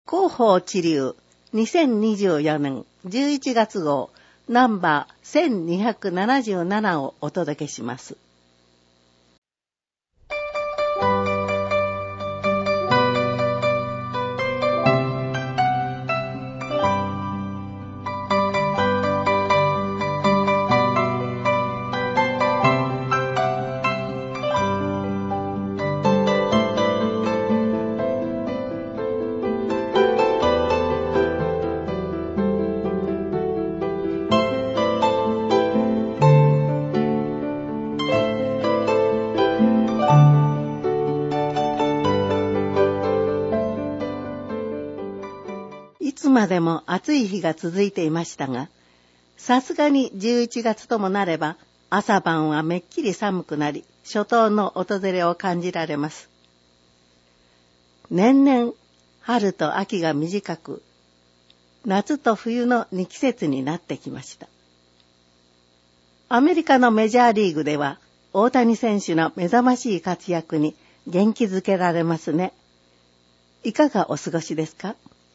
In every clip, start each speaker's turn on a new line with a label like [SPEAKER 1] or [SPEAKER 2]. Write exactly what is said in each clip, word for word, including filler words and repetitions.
[SPEAKER 1] 広報知流にせんにじゅうよねんじゅういちがつ号ナンバーせんにひゃくななじゅうななをお届けします。いつまでも暑い日が続いていましたが、さすがにじゅういちがつともなれば朝晩はめっきり寒くなり、初冬の訪れを感じられます。年々春と秋が短く、夏と冬のに季節になってきました。アメリカのメジャーリーグでは大谷選手の目覚ましい活躍に元気づけられますね。いかがお過ごしですか？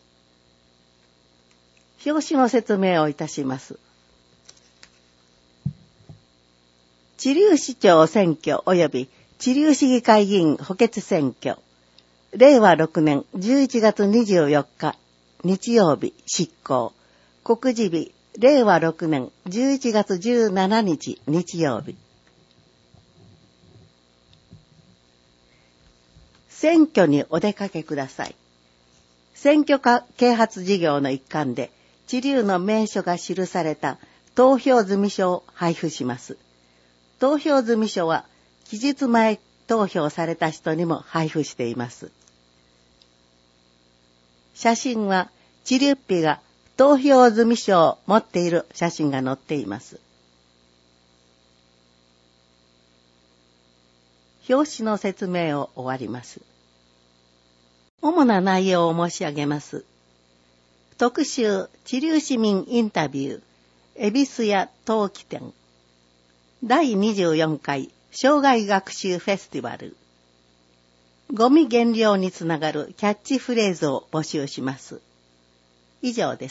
[SPEAKER 1] 表紙の説明をいたします。知立市長選挙及び知立市議会議員補欠選挙、れいわろくねんじゅういちがつにじゅうよっか日曜日執行、告示日れいわろくねんじゅういちがつじゅうしちにち日曜日。選挙にお出かけください。選挙啓発事業の一環で知立の名所が記された投票済書を配布します。投票済書は期日前投票された人にも配布しています。写真は知立日が投票済書を持っている写真が載っています。表紙の説明を終わります。主な内容を申し上げます。特集知立市民インタビュー恵比寿屋陶器店、だいにじゅうよんかい生涯学習フェスティバル、ゴミ減量につながるキャッチフレーズを募集します。以上です。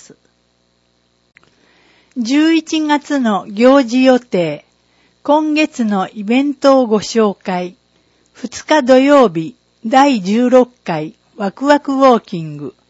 [SPEAKER 2] じゅういちがつの行事予定、今月のイベントをご紹介。ふつか土曜日だいじゅうろっかいワクワクウォーキング、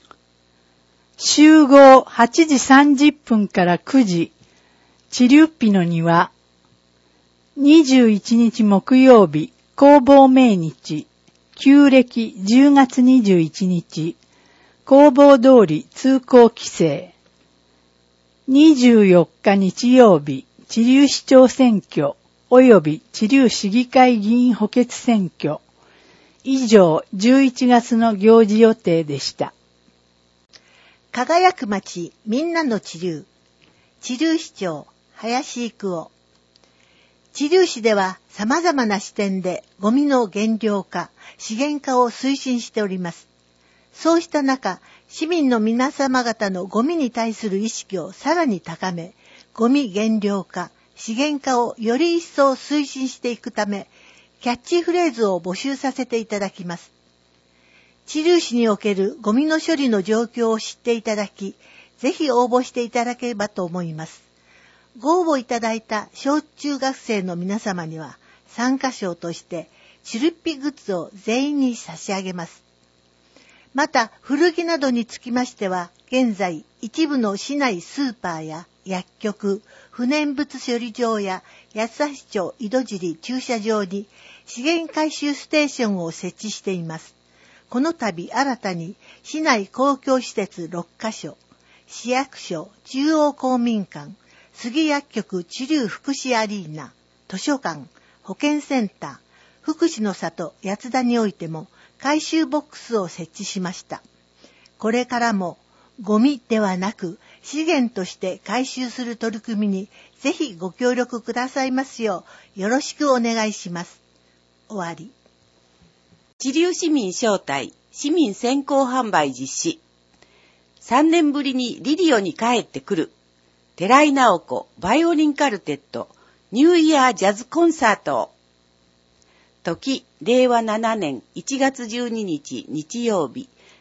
[SPEAKER 2] 集合はちじさんじゅっぷんからくじ、知立日の庭。にじゅういちにち木曜日、弘法命日、旧暦じゅうがつにじゅういちにち、弘法通り通行規制。にじゅうよっか日曜日、知立市長選挙、及び知立市議会議員補欠選挙。以上、じゅういちがつの行事予定でした。
[SPEAKER 3] 輝く町みんなの知立、知立市長林育夫。知立市では様々な視点でゴミの減量化、資源化を推進しております。そうした中、市民の皆様方のゴミに対する意識をさらに高め、ゴミ減量化、資源化をより一層推進していくため、キャッチフレーズを募集させていただきます。知立市におけるゴミの処理の状況を知っていただき、ぜひ応募していただければと思います。ご応募いただいた小中学生の皆様には、参加賞として知立日グッズを全員に差し上げます。また、古着などにつきましては、現在一部の市内スーパーや薬局、不燃物処理場や八橋町井戸尻駐車場に資源回収ステーションを設置しています。この度新たに市内公共施設ろっかしょ、市役所、中央公民館、杉薬局知立福祉アリーナ、図書館、保健センター、福祉の里八田においても回収ボックスを設置しました。これからもゴミではなく資源として回収する取り組みにぜひご協力くださいますようよろしくお願いします。終わり。
[SPEAKER 4] 知立市民招待市民先行販売実施。さんねんぶりにリリオに帰ってくる寺井直子バイオリンカルテットニューイヤージャズコンサート。時れいわななねんいちがつじゅうににち日曜日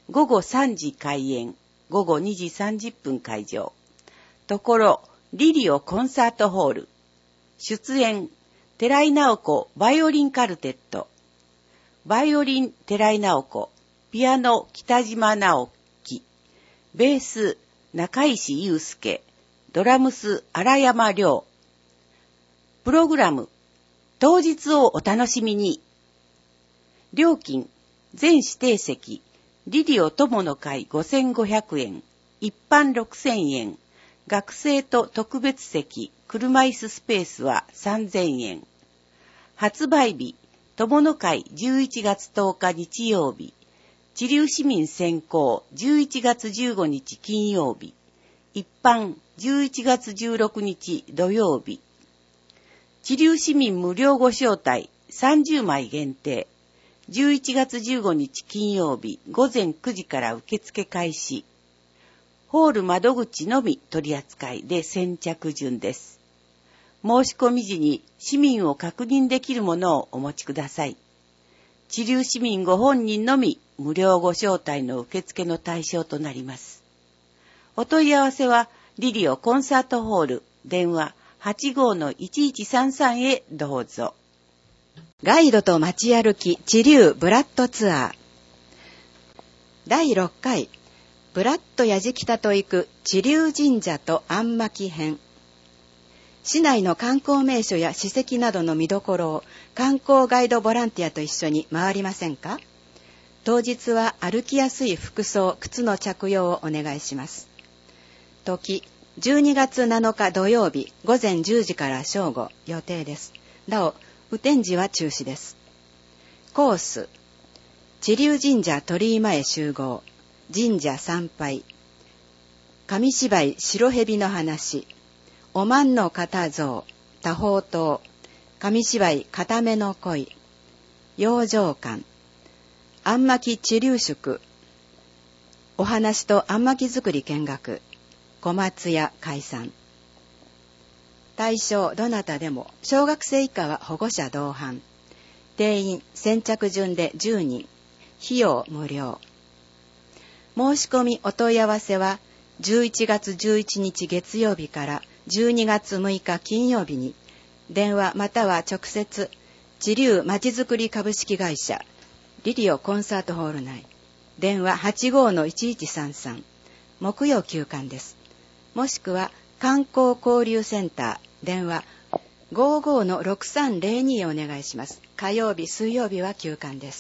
[SPEAKER 4] 午後さんじ開演、午後にじさんじゅっぷん会場。ところ、リリオコンサートホール。出演、寺井直子バイオリンカルテット。バイオリン寺井直子、ピアノ北島直樹、ベース中石祐介、ドラムス荒山亮。プログラム、当日をお楽しみに。料金、全指定席、リリオ友の会ごせんごひゃくえん、一般ろくせんえん、学生と特別席、車椅子スペースはさんぜんえん。発売日、友の会じゅういちがつとおか日曜日、知立市民選考じゅういちがつじゅうごにち金曜日、一般じゅういちがつじゅうろくにち土曜日。知立市民無料ご招待さんじゅうまい限定、じゅういちがつじゅうごにち金曜日ごぜんくじから受付開始。ホール窓口のみ取り扱いで先着順です。申し込み時に市民を確認できるものをお持ちください。知立市民ご本人のみ無料ご招待の受付の対象となります。お問い合わせはリリオコンサートホール電話 はちごーのいちいちさんさん へどうぞ。
[SPEAKER 5] ガイドと街歩き知立ブラッドツアーだいろっかいブラッドやじきたと行く知立神社とあんまき編。市内の観光名所や史跡などの見どころを観光ガイドボランティアと一緒に回りませんか？当日は歩きやすい服装、靴の着用をお願いします。時、じゅうにがつなのか土曜日ごぜんじゅうじから正午予定です。なお、雨天時は中止です。コース、知立神社鳥居前集合、神社参拝、紙芝居白蛇の話、おまんの片像、多宝塔、紙芝居片目の恋、養生館、あんまき知立宿、お話とあんまき作り見学、小松屋解散。対象どなたでも、小学生以下は保護者同伴。定員先着順でじゅうにん、費用無料。申し込みお問い合わせはじゅういちがつじゅういちにち月曜日からじゅうにがつむいか金曜日に電話または直接知立まちづくり株式会社リリオコンサートホール内電話 はちごーのいちいちさんさん 木曜休館です。もしくは観光交流センター電話 ごーごーのろくさんぜろに へお願いします。火曜日水曜日は休館です。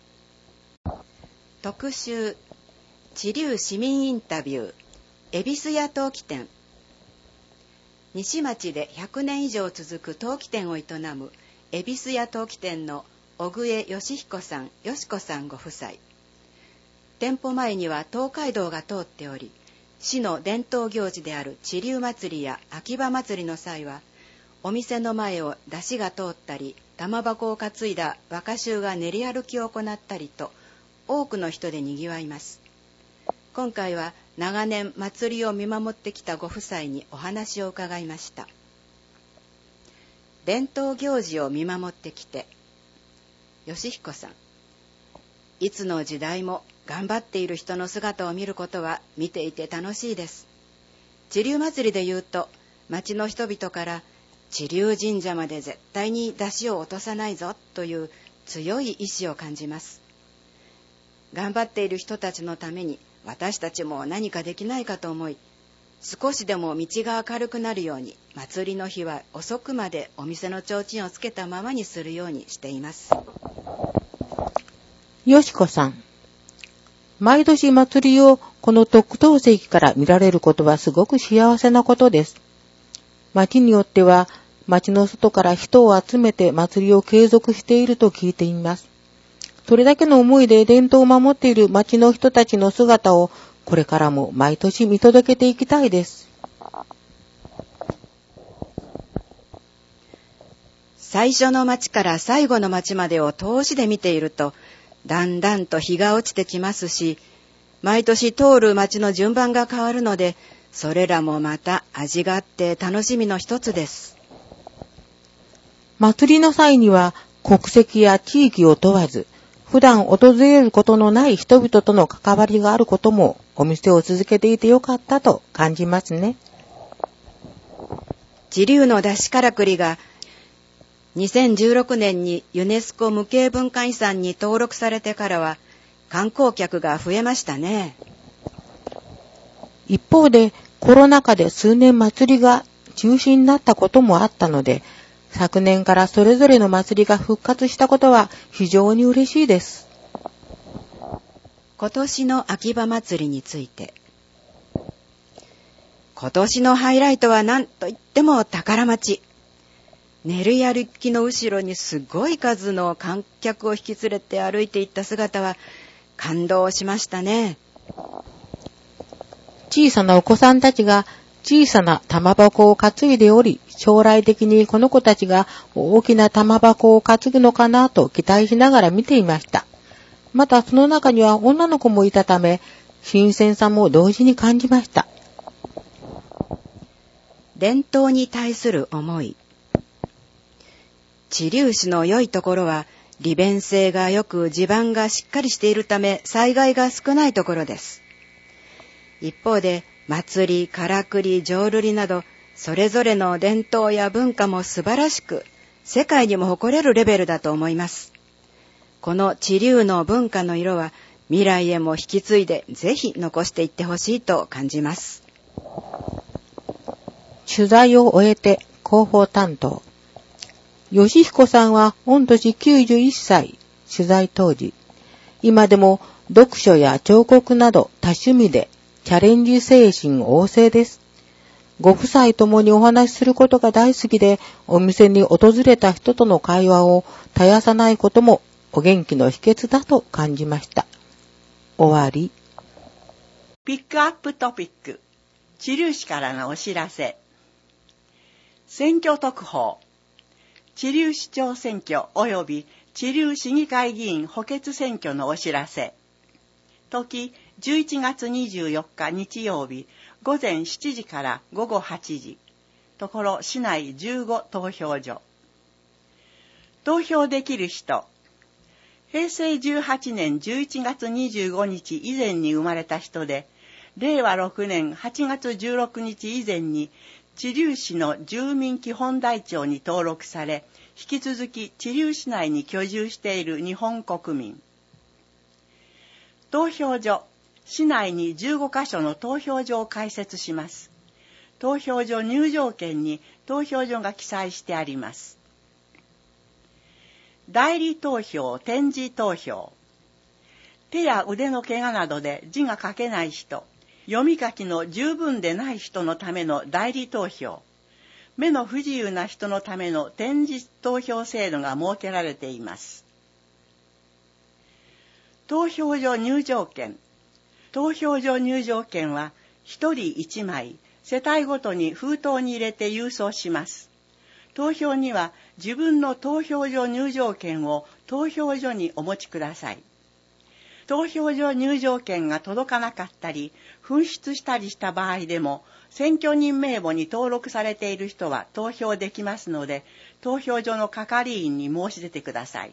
[SPEAKER 5] 特集知立市民インタビュー恵比寿屋陶器店。西町でひゃくねん以上続く陶器店を営む恵比寿屋陶器店の小久江義彦さん、よし子さんご夫妻。店舗前には東海道が通っており、市の伝統行事である知立祭りや秋葉祭りの際は、お店の前を出汁が通ったり、玉箱を担いだ若衆が練り歩きを行ったりと、多くの人でにぎわいます。今回は長年祭りを見守ってきたご夫妻にお話を伺いました。伝統行事を見守ってきて、義彦さん、いつの時代も頑張っている人の姿を見ることは見ていて楽しいです。知立祭りで言うと、町の人々から知立神社まで絶対に出汁を落とさないぞという強い意志を感じます。頑張っている人たちのために私たちも何かできないかと思い、少しでも道が明るくなるように祭りの日は遅くまでお店の提灯をつけたままにするようにしています。
[SPEAKER 6] よしこさん、毎年祭りをこの特等席から見られることはすごく幸せなことです。町によっては町の外から人を集めて祭りを継続していると聞いています。それだけの思いで伝統を守っている町の人たちの姿をこれからも毎年見届けていきたいです。
[SPEAKER 5] 最初の町から最後の町までを通しで見ていると、だんだんと日が落ちてきますし、毎年通る町の順番が変わるので、それらもまた味があって楽しみの一つです。
[SPEAKER 6] 祭りの際には国籍や地域を問わず、 普段訪れることのない人々との関わりがあることもお店を続けていてよかったと感じますね。
[SPEAKER 5] 知立の出汁からくりがにせんじゅうろくねんにユネスコ無形文化遺産に登録されてからは観光客が増えましたね。
[SPEAKER 6] 一方でコロナ禍で数年祭りが中止になったこともあったので、昨年からそれぞれの祭りが復活したことは非常に嬉しいです。
[SPEAKER 5] 今年の秋葉祭りについて、今年のハイライトは何といっても宝町。練り歩きの後ろにすごい数の観客を引き連れて歩いていった姿は感動しましたね。
[SPEAKER 6] 小さなお子さんたちが小さな玉箱を担いでおり、将来的にこの子たちが大きな玉箱を担ぐのかなと期待しながら見ていました。またその中には女の子もいたため、新鮮さも同時に感じました。
[SPEAKER 5] 伝統に対する思い。知立市の良いところは利便性が良く地盤がしっかりしているため災害が少ないところです。一方で祭り、からくり、浄瑠璃などそれぞれの伝統や文化も素晴らしく世界にも誇れるレベルだと思います。この知立の文化の色は未来へも引き継いでぜひ残していってほしいと感じます。
[SPEAKER 6] 取材を終えて広報担当吉彦さんは御年きゅうじゅういっさい、取材当時、今でも読書や彫刻など多趣味でチャレンジ精神旺盛です。ご夫妻ともにお話しすることが大好きで、お店に訪れた人との会話を絶やさないこともお元気の秘訣だと感じました。終わり。
[SPEAKER 1] ピックアップトピック、知立市からのお知らせ。選挙特報。知立市長選挙及び知立市議会議員補欠選挙のお知らせ。時じゅういちがつにじゅうよっか日曜日午前しちじから午後はちじ。ところ市内じゅうご投票所。投票できる人。平成じゅうはちねんじゅういちがつにじゅうごにち以前に生まれた人で、れいわろくねんはちがつじゅうろくにち以前に知立市の住民基本台帳に登録され、引き続き知立市内に居住している日本国民。投票所。市内にじゅうごかしょの投票所を開設します。投票所入場券に投票所が記載してあります。代理投票、点字投票。手や腕の怪我などで字が書けない人、読み書きの十分でない人のための代理投票、目の不自由な人のための点字投票制度が設けられています。投票所入場券。投票所入場券はひとりいちまい、世帯ごとに封筒に入れて郵送します。投票には自分の投票所入場券を投票所にお持ちください。投票所入場券が届かなかったり、紛失したりした場合でも、選挙人名簿に登録されている人は投票できますので、投票所の係員に申し出てください。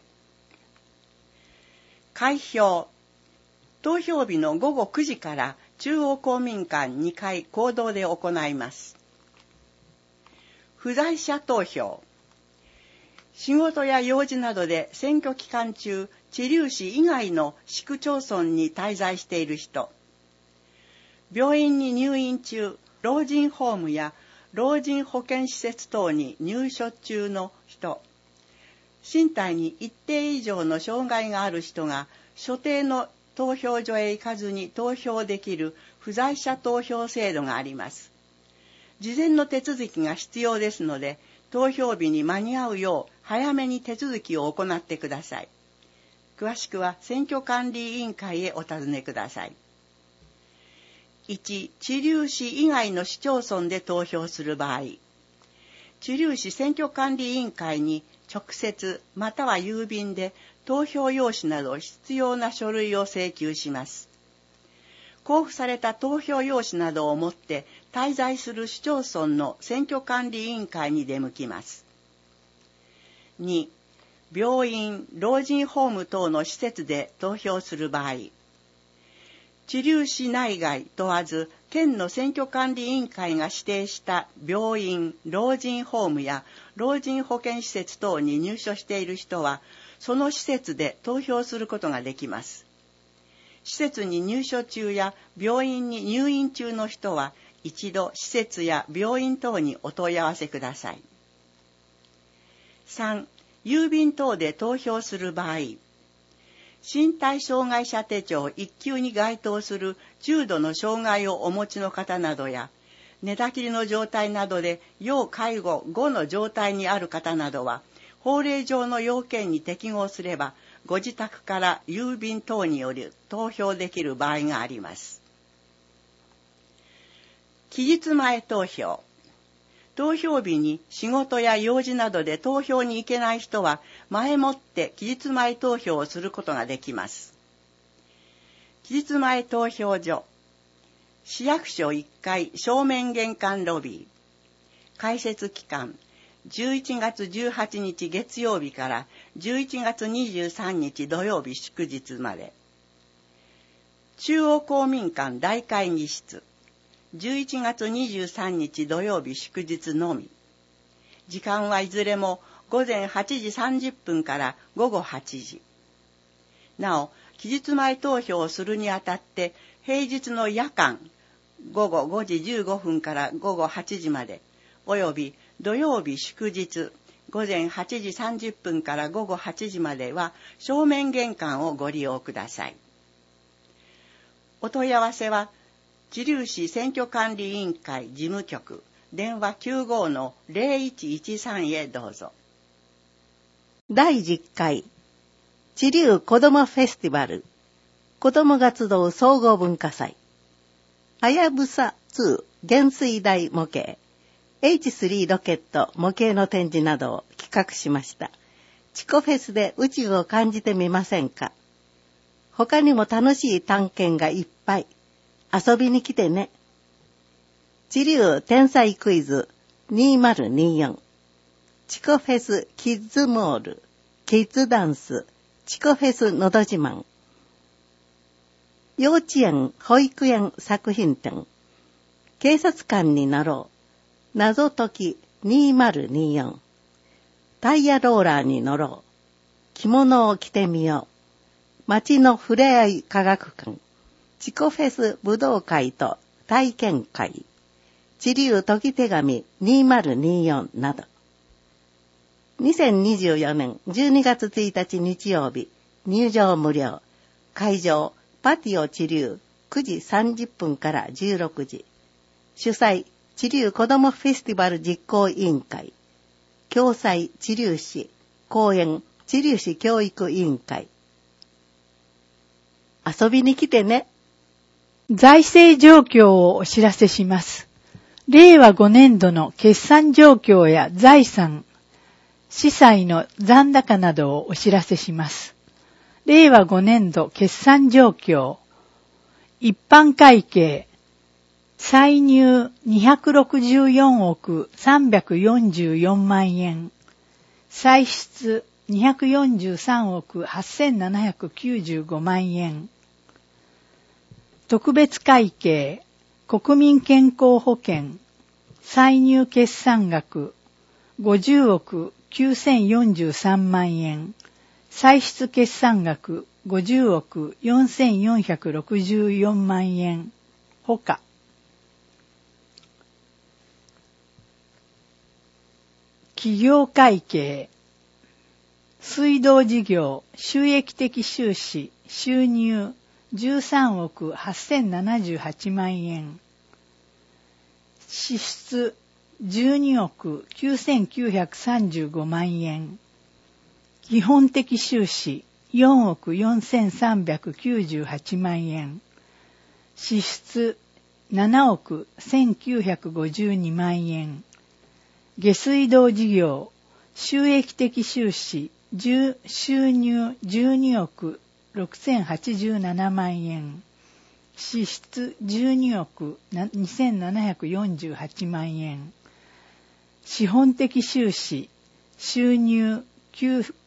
[SPEAKER 1] 開票。投票日のごごくじから中央公民館にかい講堂で行います。不在者投票。仕事や用事などで選挙期間中、知立市以外の市区町村に滞在している人。病院に入院中、老人ホームや老人保健施設等に入所中の人。身体に一定以上の障害がある人が所定の投票所へ行かずに投票できる不在者投票制度があります。事前の手続きが必要ですので、投票日に間に合うよう早めに手続きを行ってください。詳しくは選挙管理委員会へお尋ねください。いち. 知立市以外の市町村で投票する場合、知立市選挙管理委員会に直接または郵便で投票用紙など必要な書類を請求します。交付された投票用紙などを持って滞在する市町村の選挙管理委員会に出向きます。に.
[SPEAKER 4] 病院、老人ホーム等の施設で投票する場合、知立市内外問わず、県の選挙管理委員会が指定した病院、老人ホームや老人保健施設等に入所している人は、その施設で投票することができます。施設に入所中や病院に入院中の人は、一度施設や病院等にお問い合わせください。さん、郵便等で投票する場合、身体障害者手帳いっ級に該当する重度の障害をお持ちの方などや、寝たきりの状態などで要介護後の状態にある方などは、法令上の要件に適合すれば、ご自宅から郵便等により投票できる場合があります。期日前投票。投票日に仕事や用事などで投票に行けない人は、前もって期日前投票をすることができます。期日前投票所。市役所いっかい正面玄関ロビー。開設期間、じゅういちがつじゅうはちにち月曜日からじゅういちがつにじゅうさんにち土曜日祝日まで。中央公民館大会議室。じゅういちがつにじゅうさんにち土曜日祝日のみ。時間はいずれもごぜんはちじさんじゅっぷんからごごはちじ。なお、期日前投票をするにあたって、平日の夜間、ごごごじじゅうごふんからごごはちじまで、および土曜日祝日、ごぜんはちじさんじゅっぷんからごごはちじまでは、正面玄関をご利用ください。お問い合わせは、知立市選挙管理委員会事務局電話 きゅうご の ゼロいちいちさん へどうぞ。
[SPEAKER 1] だいじゅっかい知立子どもフェスティバル子どもが集う総合文化祭はやぶさに原水台模型 エイチスリー ロケット模型の展示などを企画しました。チコフェスで宇宙を感じてみませんか？他にも楽しい探検がいっぱい。遊びに来てね。知立天才クイズにせんにじゅうよん。チコフェスキッズモール、キッズダンス、チコフェスのど自慢。幼稚園、保育園作品展。警察官になろう。謎解きにせんにじゅうよん。タイヤローラーに乗ろう。着物を着てみよう。街のふれあい科学館。チコフェス武道会と体験会。知立解き手紙にせんにじゅうよんなど。にせんにじゅうよねんじゅうにがつついたち日曜日、入場無料。会場、パティオ知立くじさんじゅっぷんからじゅうろくじ。主催、知立子どもフェスティバル実行委員会。共催、知立市。講演、知立市教育委員会。遊びに来てね。
[SPEAKER 2] 財政状況をお知らせします。れいわごねんどの決算状況や財産、司債の残高などをお知らせします。れいわごねんど決算状況、一般会計、歳入にひゃくろくじゅうよんおくさんびゃくよんじゅうよんまんえん、歳出にひゃくよんじゅうさんおくはっせんななひゃくきゅうじゅうごまんえん、特別会計、国民健康保険、歳入決算額、ごじゅうおくきゅうせんよんじゅうさんまんえん、歳出決算額、ごじゅうおくよんせんよんひゃくろくじゅうよんまんえん、ほか。企業会計、水道事業、収益的収支、収入、じゅうさんおくはっせんななじゅうはちまんえん。支出じゅうにおくきゅうせんきゅうひゃくさんじゅうごまんえん。基本的収支よんおくよんせんさんびゃくきゅうじゅうはちまんえん。支出ななおくせんきゅうひゃくごじゅうにまんえん。下水道事業、収益的収支、収入じゅうにおくろくせんはちじゅうななまんえん。支出じゅうにおくにせんななひゃくよんじゅうはちまんえん。資本的収支、収入きゅう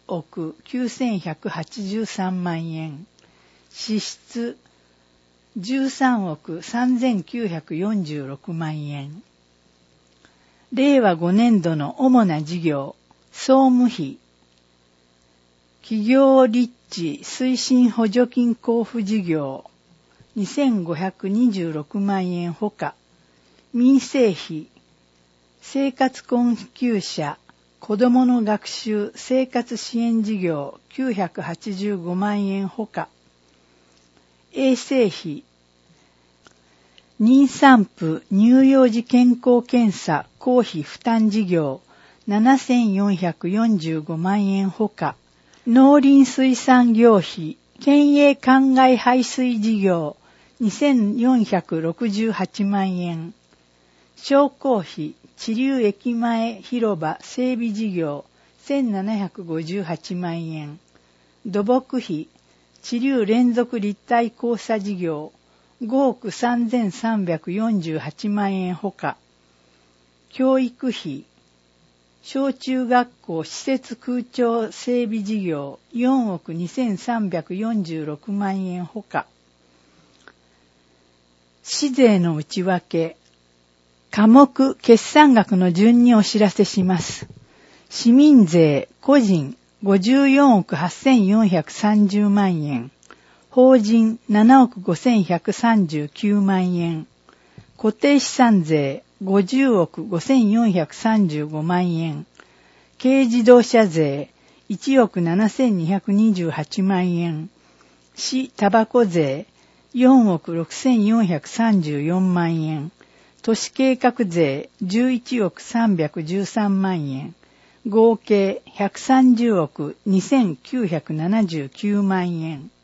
[SPEAKER 2] おくきゅうせんひゃくはちじゅうさんまんえん、支出じゅうさんおくさんぜんきゅうひゃくよんじゅうろくまんえん。れいわごねんどの主な事業、総務費、企業立地推進補助金交付事業にせんごひゃくにじゅうろくまんえんほか、民生費、生活困窮者、子どもの学習生活支援事業きゅうひゃくはちじゅうごまんえんほか、衛生費、妊産婦乳幼児健康検査公費負担事業ななせんよんひゃくよんじゅうごまんえんほか、農林水産業費県営灌漑排水事業にせんよんひゃくろくじゅうはちまんえん、商工費知立駅前広場整備事業せんななひゃくごじゅうはちまんえん、土木費知立連続立体交差事業ごおくさんぜんさんびゃくよんじゅうはちまんえんほか、教育費小中学校施設空調整備事業よんおくにせんさんびゃくよんじゅうろくまんえんほか、市税の内訳、科目決算額の順にお知らせします。市民税個人ごじゅうよんおくはっせんよんひゃくさんじゅうまんえん、法人ななおくごせんひゃくさんじゅうきゅうまんえん、固定資産税ごじゅうおくごせんよんひゃくさんじゅうごまんえん、軽自動車税いちおくななせんにひゃくにじゅうはちまんえん、市タバコ税よんおくろくせんよんひゃくさんじゅうよんまんえん、都市計画税じゅういちおくさんびゃくじゅうさんまんえん、合計ひゃくさんじゅうおくにせんきゅうひゃくななじゅうきゅうまんえん。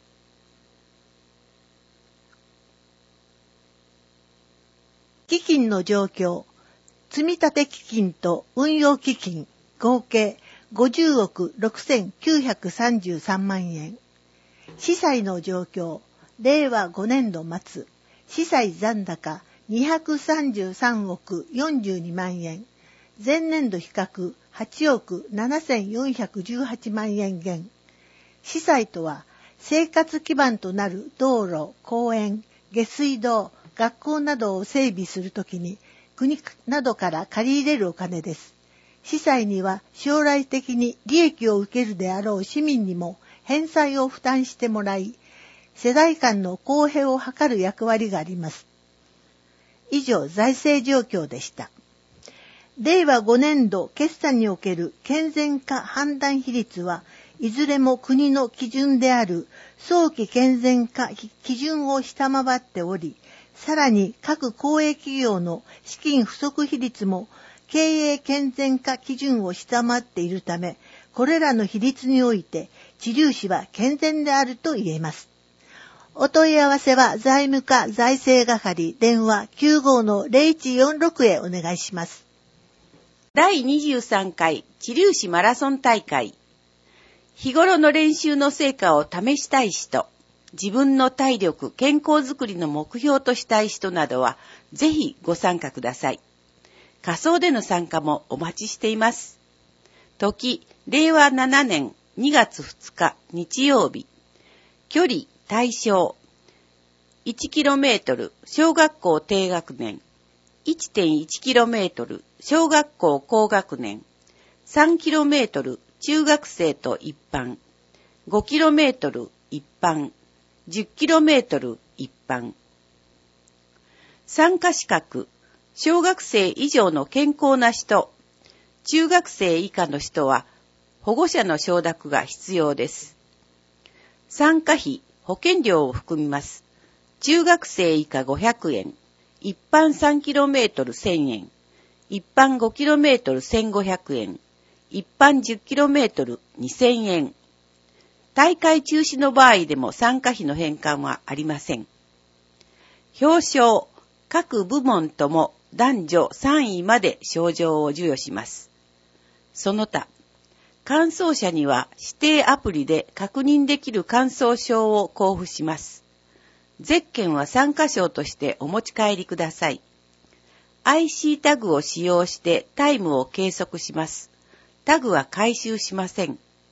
[SPEAKER 3] 基金の状況、積立基金と運用基金合計ごじゅうおくろくせんきゅうひゃくさんじゅうさんまんえん。資産の状況、れいわごねんど末、資産残高にひゃくさんじゅうさんおくよんじゅうにまんえん、前年度比較はちおくななせんよんひゃくじゅうはちまんえん減。資産とは、生活基盤となる道路、公園、下水道、学校などを整備するときに国などから借り入れるお金です。資産には将来的に利益を受けるであろう市民にも返済を負担してもらい、世代間の公平を図る役割があります。以上、財政状況でした。れいわごねんど決算における健全化判断比率はいずれも国の基準である早期健全化基準を下回っており、さらに各公営企業の資金不足比率も経営健全化基準を下回っているため、これらの比率において知立市は健全であると言えます。お問い合わせは財務課財政係電話 きゅうご の ゼロいちよんろく へお願いします。
[SPEAKER 4] だいにじゅうさんかい知立市マラソン大会。日頃の練習の成果を試したい人、自分の体力、健康づくりの目標としたい人などは、ぜひご参加ください。仮想での参加もお待ちしています。時、れいわななねんにがつふつか日曜日。距離、対象。いちキロメートル、小学校低学年。いってんいちキロメートル、小学校高学年。さんキロメートル、中学生と一般。ごキロメートル、一般。じゅっキロメートル一般。参加資格、小学生以上の健康な人、中学生以下の人は保護者の承諾が必要です。参加費、保険料を含みます。中学生以下ごひゃくえん、一般 さんキロメートルせんえん、一般 ごキロメートルせんごひゃくえん、一般 じゅっキロメートルにせんえん。大会中止の場合でも参加費の返還はありません。表彰、各部門とも男女さんいまで賞状を授与します。その他、完走者には指定アプリで確認できる完走証を交付します。ゼッケンは参加賞としてお持ち帰りください。アイシー タグを使用してタイムを計測します。タグは回収しません。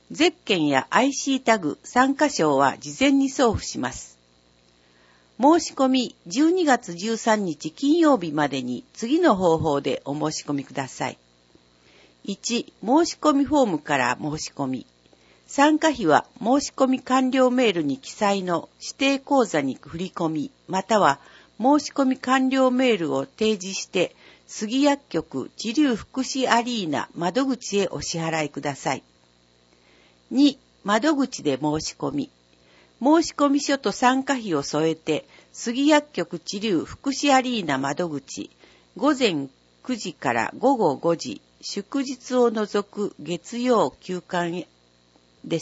[SPEAKER 4] ゼッケンや アイシー タグ参加賞は事前に送付します。申し込みじゅうにがつじゅうさんにち金曜日までに次の方法でお申し込みください。いち. 申し込みフォームから申し込み。参加費は申し込み完了メールに記載の指定口座に振り込み、または申し込み完了メールを提示して、杉薬局知立福祉アリーナ窓口へお支払いください。に. 窓口で申し込み。申し込み書と参加費を添えて、杉薬局知立福祉アリーナ窓口、ごぜんくじからごごごじ、祝日を除く月曜休館です。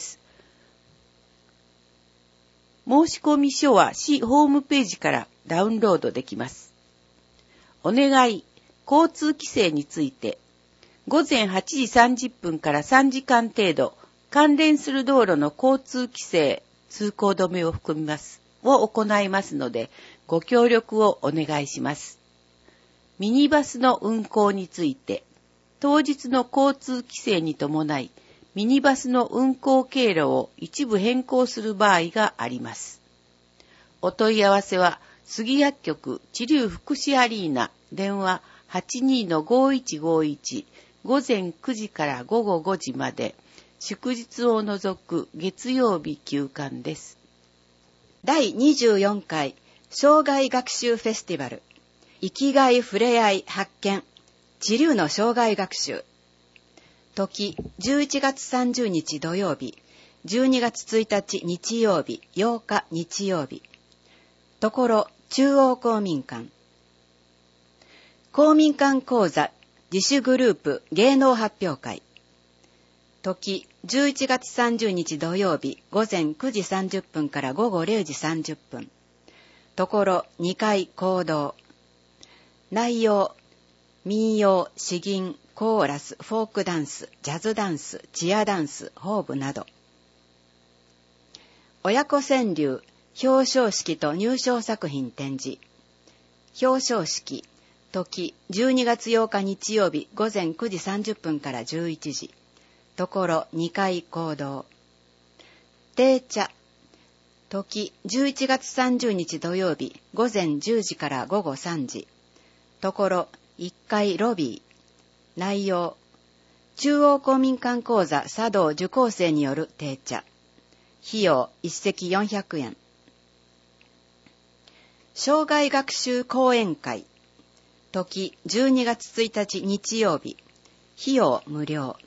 [SPEAKER 4] 申し込み書は市ホームページからダウンロードできます。お願い、交通規制について、ごぜんはちじさんじゅっぷんからさんじかん程度、関連する道路の交通規制、通行止めを含みます、を行いますので、ご協力をお願いします。ミニバスの運行について、当日の交通規制に伴い、ミニバスの運行経路を一部変更する場合があります。お問い合わせは、杉薬局知立福祉アリーナ、電話 はちにーのごいちごいち、ごぜんくじからごごごじまで、祝日を除く月曜日休館です。
[SPEAKER 5] だいにじゅうよんかい障害学習フェスティバル、生きがいふれあい発見、知立の障害学習。時、じゅういちがつさんじゅうにち土曜日、じゅうにがつついたち日曜日、ようか日曜日。ところ、中央公民館。公民館講座、自主グループ芸能発表会。時、じゅういちがつさんじゅうにち土曜日、ごぜんくじさんじゅっぷんからごごれいじさんじゅっぷん。ところ、にかい講堂。内容、民謡、詩吟、コーラス、フォークダンス、ジャズダンス、チアダンス、ホーブなど。親子川柳、表彰式と入賞作品展示。表彰式、時、じゅうにがつようか日曜日、ごぜんくじさんじゅっぷんからじゅういちじ。ところ、にかい講堂。定茶、時、じゅういちがつさんじゅうにち土曜日、ごぜんじゅうじからごごさんじ。ところ、いっかいロビー。内容、中央公民館講座茶道受講生による定茶。費用一席よんひゃくえん。障害学習講演会。時、じゅうにがつついたち日曜日。費用無料。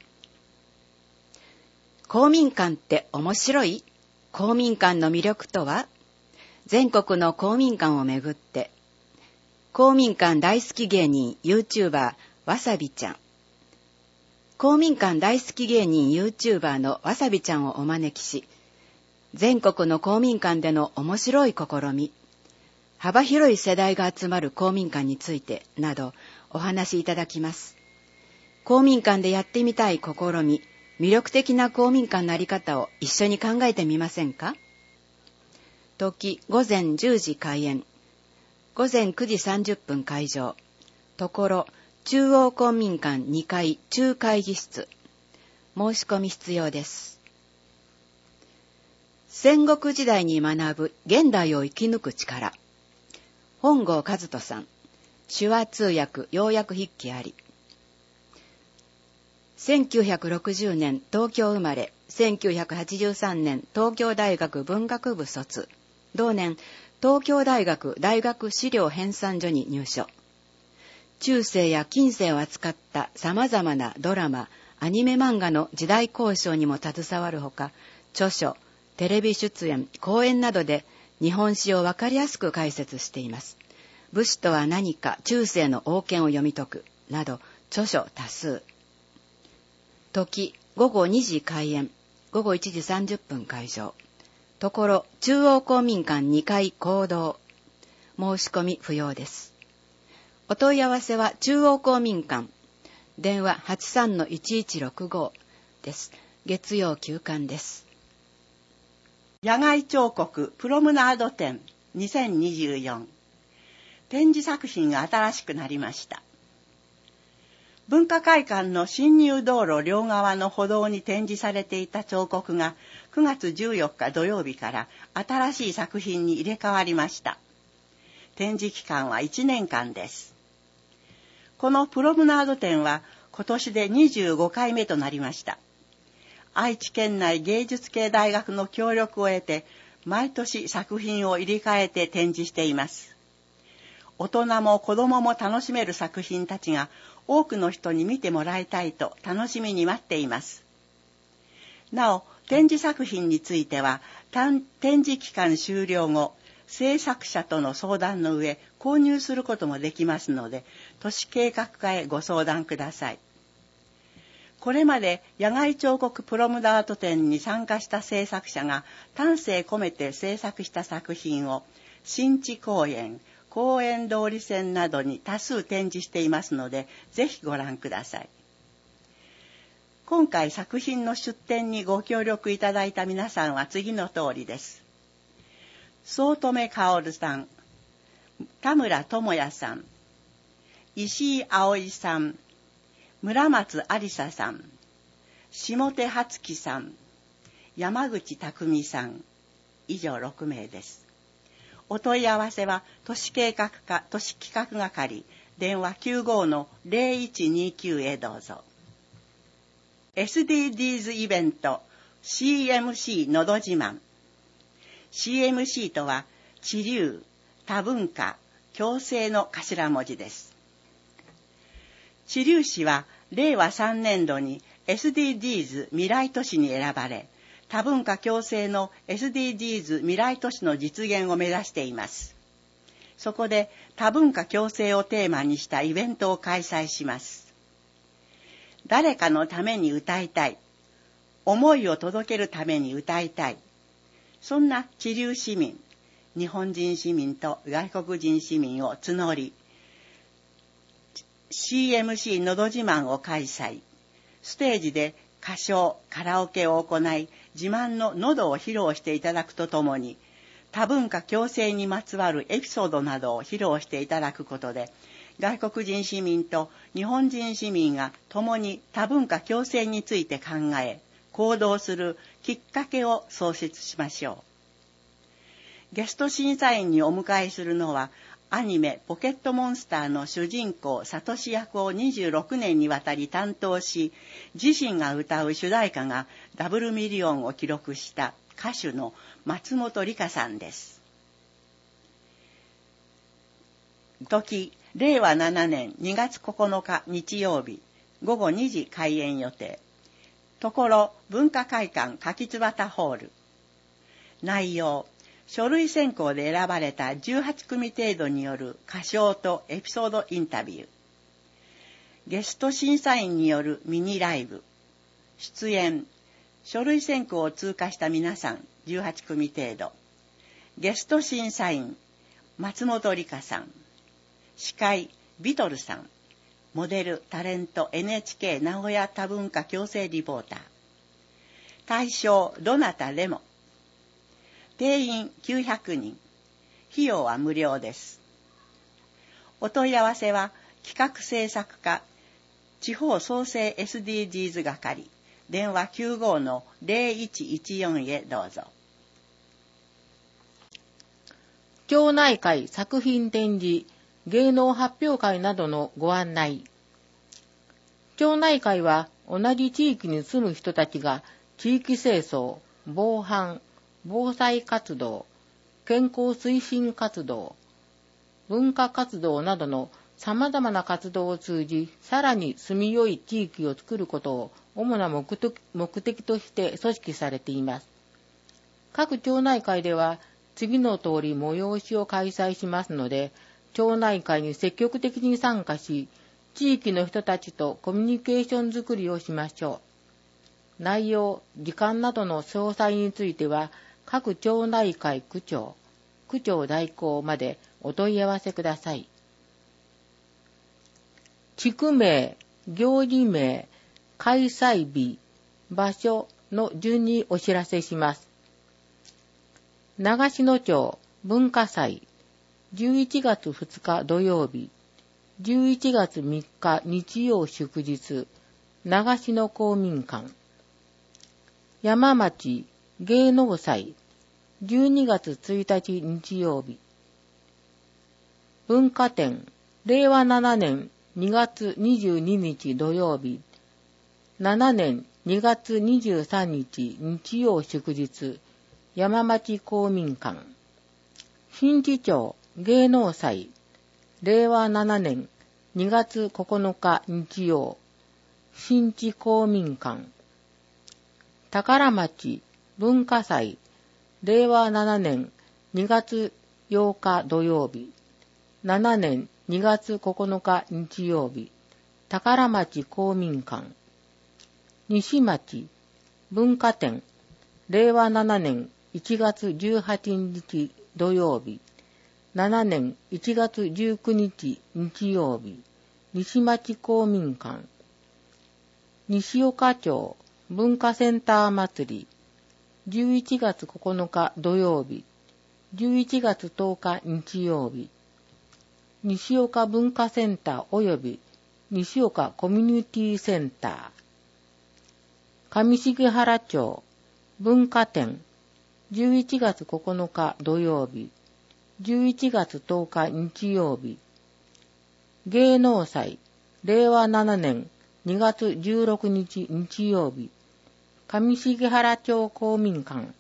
[SPEAKER 5] 公民館って面白い？公民館の魅力とは？全国の公民館をめぐって、公民館大好き芸人 YouTuberわさびちゃん。公民館大好き芸人 YouTuber のわさびちゃんをお招きし、全国の公民館での面白い試み、幅広い世代が集まる公民館についてなどお話しいただきます。公民館でやってみたい試み、魅力的な公民館のあり方を一緒に考えてみませんか？時、ごぜんじゅうじ開演。ごぜんくじさんじゅっぷん会場。ところ、中央公民館にかい中会議室。申し込み必要です。戦国時代に学ぶ現代を生き抜く力。本郷和人さん。手話通訳要約筆記あり。せんきゅうひゃくろくじゅうねん東京生まれ、せんきゅうひゃくはちじゅうさんねん東京大学文学部卒。同年、東京大学大学資料編纂所に入所。中世や近世を扱った様々なドラマ、アニメ漫画の時代考証にも携わるほか、著書、テレビ出演、講演などで日本史をわかりやすく解説しています。武士とは何か、中世の王権を読み解く、など著書多数。時、ごごにじ開演、ごごいちじさんじゅっぷん会場。ところ、中央公民館にかい講堂。申し込み不要です。お問い合わせは中央公民館。電話 はちさんのいちいちろくご です。月曜休館です。
[SPEAKER 7] 野外彫刻プロムナード展にせんにじゅうよん。展示作品が新しくなりました。 文化会館の侵入道路両側の歩道に展示されていた彫刻がくがつじゅうよっか土曜日から新しい作品に入れ替わりました。展示期間はいちねんかんです。このプロムナード展は今年でにじゅうごかいめとなりました。愛知県内芸術系大学の協力を得て毎年作品を入れ替えて展示しています。大人も子供も楽しめる作品たちが多くの人に見てもらいたいと楽しみに待っています。なお、展示作品については展示期間終了後、制作者との相談の上購入することもできますので、都市計画課へご相談ください。これまで野外彫刻プロムナード展に参加した制作者が丹精込めて制作した作品を新地公園、公園通り線などに多数展示していますので、ぜひご覧ください。今回作品の出展にご協力いただいた皆さんは次の通りです。宗留薫さん、田村智也さん、石井葵さん、村松ありささん、下手初樹さん、山口匠さん、以上ろくめいです。お問い合わせは都市計画課都市企画係電話 きゅうご の ゼロいちにきゅう へどうぞ。エスディージーズ イベント シーエムシー のど自慢。シーエムシー とは地流、多文化、共生の頭文字です。知立市はれいわさんねんどに エスディージーズ 未来都市に選ばれ、多文化共生の エスディージーズ 未来都市の実現を目指しています。そこで多文化共生をテーマにしたイベントを開催します。誰かのために歌いたい、思いを届けるために歌いたい、そんな知立市民、日本人市民と外国人市民を募り、シーエムシー のど自慢を開催。ステージで歌唱、カラオケを行い、自慢の喉を披露していただくとともに、多文化共生にまつわるエピソードなどを披露していただくことで、外国人市民と日本人市民が共に多文化共生について考え、行動するきっかけを創設しましょう。ゲスト審査員にお迎えするのは、アニメポケットモンスターの主人公サトシ役をにじゅうろくねんにわたり担当し、自身が歌う主題歌がダブルミリオンを記録した歌手の松本梨香さんです。時、れいわななねんにがつここのか日曜日、ごごにじ開演予定。ところ文化会館柿椿ホール。内容、書類選考で選ばれたじゅうはちくみ程度による歌唱とエピソードインタビュー。ゲスト審査員によるミニライブ。出演、書類選考を通過した皆さんじゅうはちくみ程度。ゲスト審査員、松本梨香さん。司会、ビトルさん。モデル、タレント、エヌエイチケー 名古屋多文化共生リポーター。対象、どなたでも。定員きゅうひゃくにん。費用は無料です。お問い合わせは企画制作課地方創生 エスディージーズ 係電話 きゅうご の ゼロいちいちよん へどうぞ。
[SPEAKER 6] 町内会作品展示、芸能発表会などのご案内。町内会は同じ地域に住む人たちが地域清掃、防犯、防災活動、健康推進活動、文化活動などの様々な活動を通じ、さらに住みよい地域を作ることを主な目的、目的として組織されています。各町内会では次の通り催しを開催しますので、町内会に積極的に参加し、地域の人たちとコミュニケーションづくりをしましょう。内容、時間などの詳細については、各町内会区長、区長代行までお問い合わせください。地区名、行事名、開催日、場所の順にお知らせします。長篠町文化祭、じゅういちがつふつか土曜日、 じゅういちがつみっか日曜祝日、長篠公民館。山町芸能祭、じゅうにがつついたち日曜日。文化展、れいわななねんにがつにじゅうににち土曜日。ななねんにがつにじゅうさんにち日曜祝日、山町公民館。新地町芸能祭、れいわななねんにがつここのか日曜、新地公民館。宝町文化祭、れいわななねんにがつようか土曜日、ななねんにがつここのか日曜日、宝町公民館。西町文化展、れいわななねんいちがつじゅうはちにち土曜日、ななねんいちがつじゅうくにち日曜日、西町公民館。西岡町文化センター祭り、じゅういちがつここのか土曜日、じゅういちがつとおか日曜日、西岡文化センター及び西岡コミュニティセンター。上重原町文化展、じゅういちがつここのか土曜日、じゅういちがつとおか日曜日。芸能祭、れいわななねんにがつじゅうろくにち日曜日、上重原町公民館。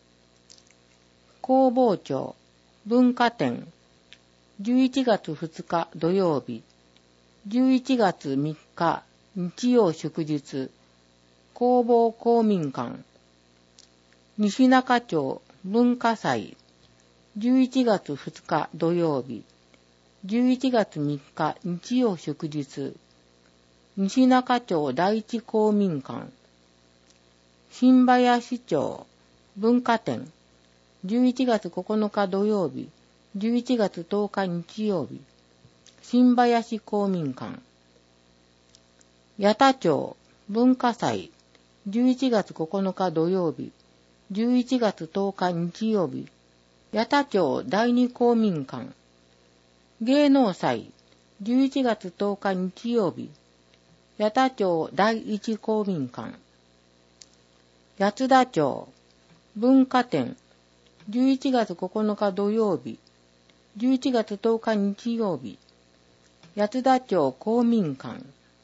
[SPEAKER 6] 工房町文化展、じゅういちがつふつか土曜日、じゅういちがつみっか日曜祝日、工房公民館。西中町文化祭、じゅういちがつふつか土曜日、じゅういちがつみっか日曜祝日、西中町第一公民館。新林町文化展、じゅういちがつここのか土曜日、じゅういちがつとおか日曜日、新林公民館。八田町文化祭、じゅういちがつここのか土曜日、じゅういちがつとおか日曜日、八田町第二公民館。芸能祭、じゅういちがつとおか日曜日、八田町第一公民館。八田町文化展、じゅういちがつここのか土曜日、じゅういちがつとおか日曜日、八田町公民館。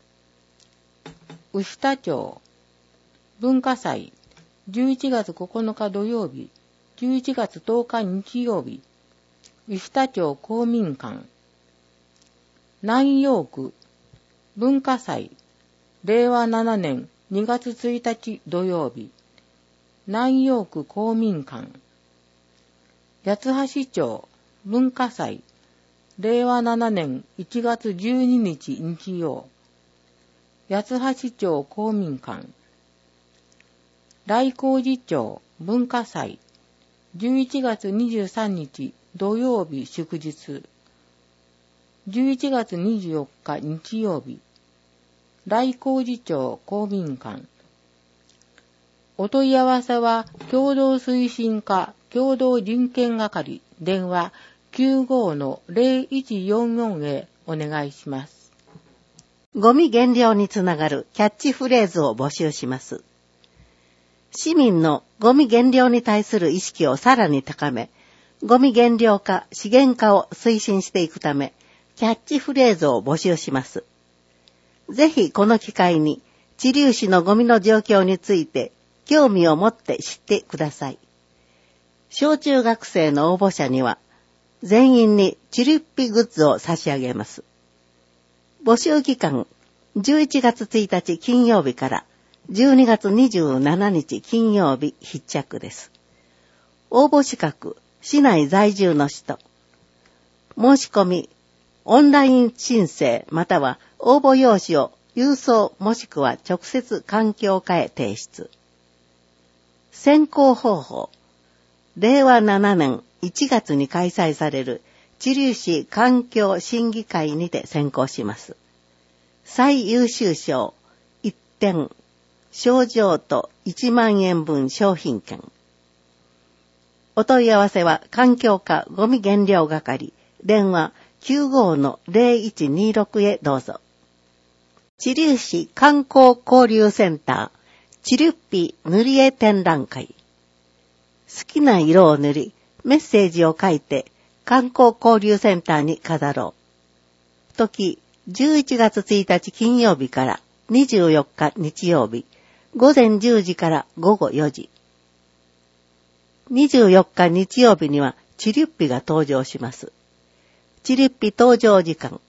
[SPEAKER 6] 牛田町文化祭、じゅういちがつここのか土曜日、じゅういちがつとおか日曜日、牛田町公民館。南陽区文化祭、れいわななねんにがつついたち土曜日、南陽区公民館。八橋町文化祭、れいわななねんいちがつじゅうににち日曜、八橋町公民館。来光寺町文化祭、じゅういちがつにじゅうさんにち土曜日祝日、じゅういちがつにじゅうよっか日曜日、来光寺町公民館。お問い合わせは共同推進課共同人権係電話 きゅうご の ぜろいちよんよん へお願いします。
[SPEAKER 1] ゴミ減量につながるキャッチフレーズを募集します。市民のゴミ減量に対する意識をさらに高め、ゴミ減量化、資源化を推進していくため、キャッチフレーズを募集します。ぜひこの機会に、知立市のゴミの状況について興味を持って知ってください。小中学生の応募者には、全員にチリッピグッズを差し上げます。募集期間、じゅういちがつついたち金曜日からじゅうにがつにじゅうしちにち金曜日必着です。応募資格、市内在住の人。申し込み、オンライン申請または応募用紙を郵送もしくは直接環境課へ提出。選考方法、れいわななねんいちがつに開催される知立市環境審議会にて選考します。最優秀賞いってん、賞状といちまんえんぶん商品券。お問い合わせは環境課ゴミ減量係電話きゅうごのゼロいちにろくへどうぞ。知立市観光交流センター、チリュッピ塗り絵展覧会。好きな色を塗り、メッセージを書いて、観光交流センターに飾ろう。時、じゅういちがつついたち金曜日からにじゅうよっか日曜日、ごぜんじゅうじからごごよじ。にじゅうよっか日曜日にはチリュッピが登場します。チリュッピ登場時間。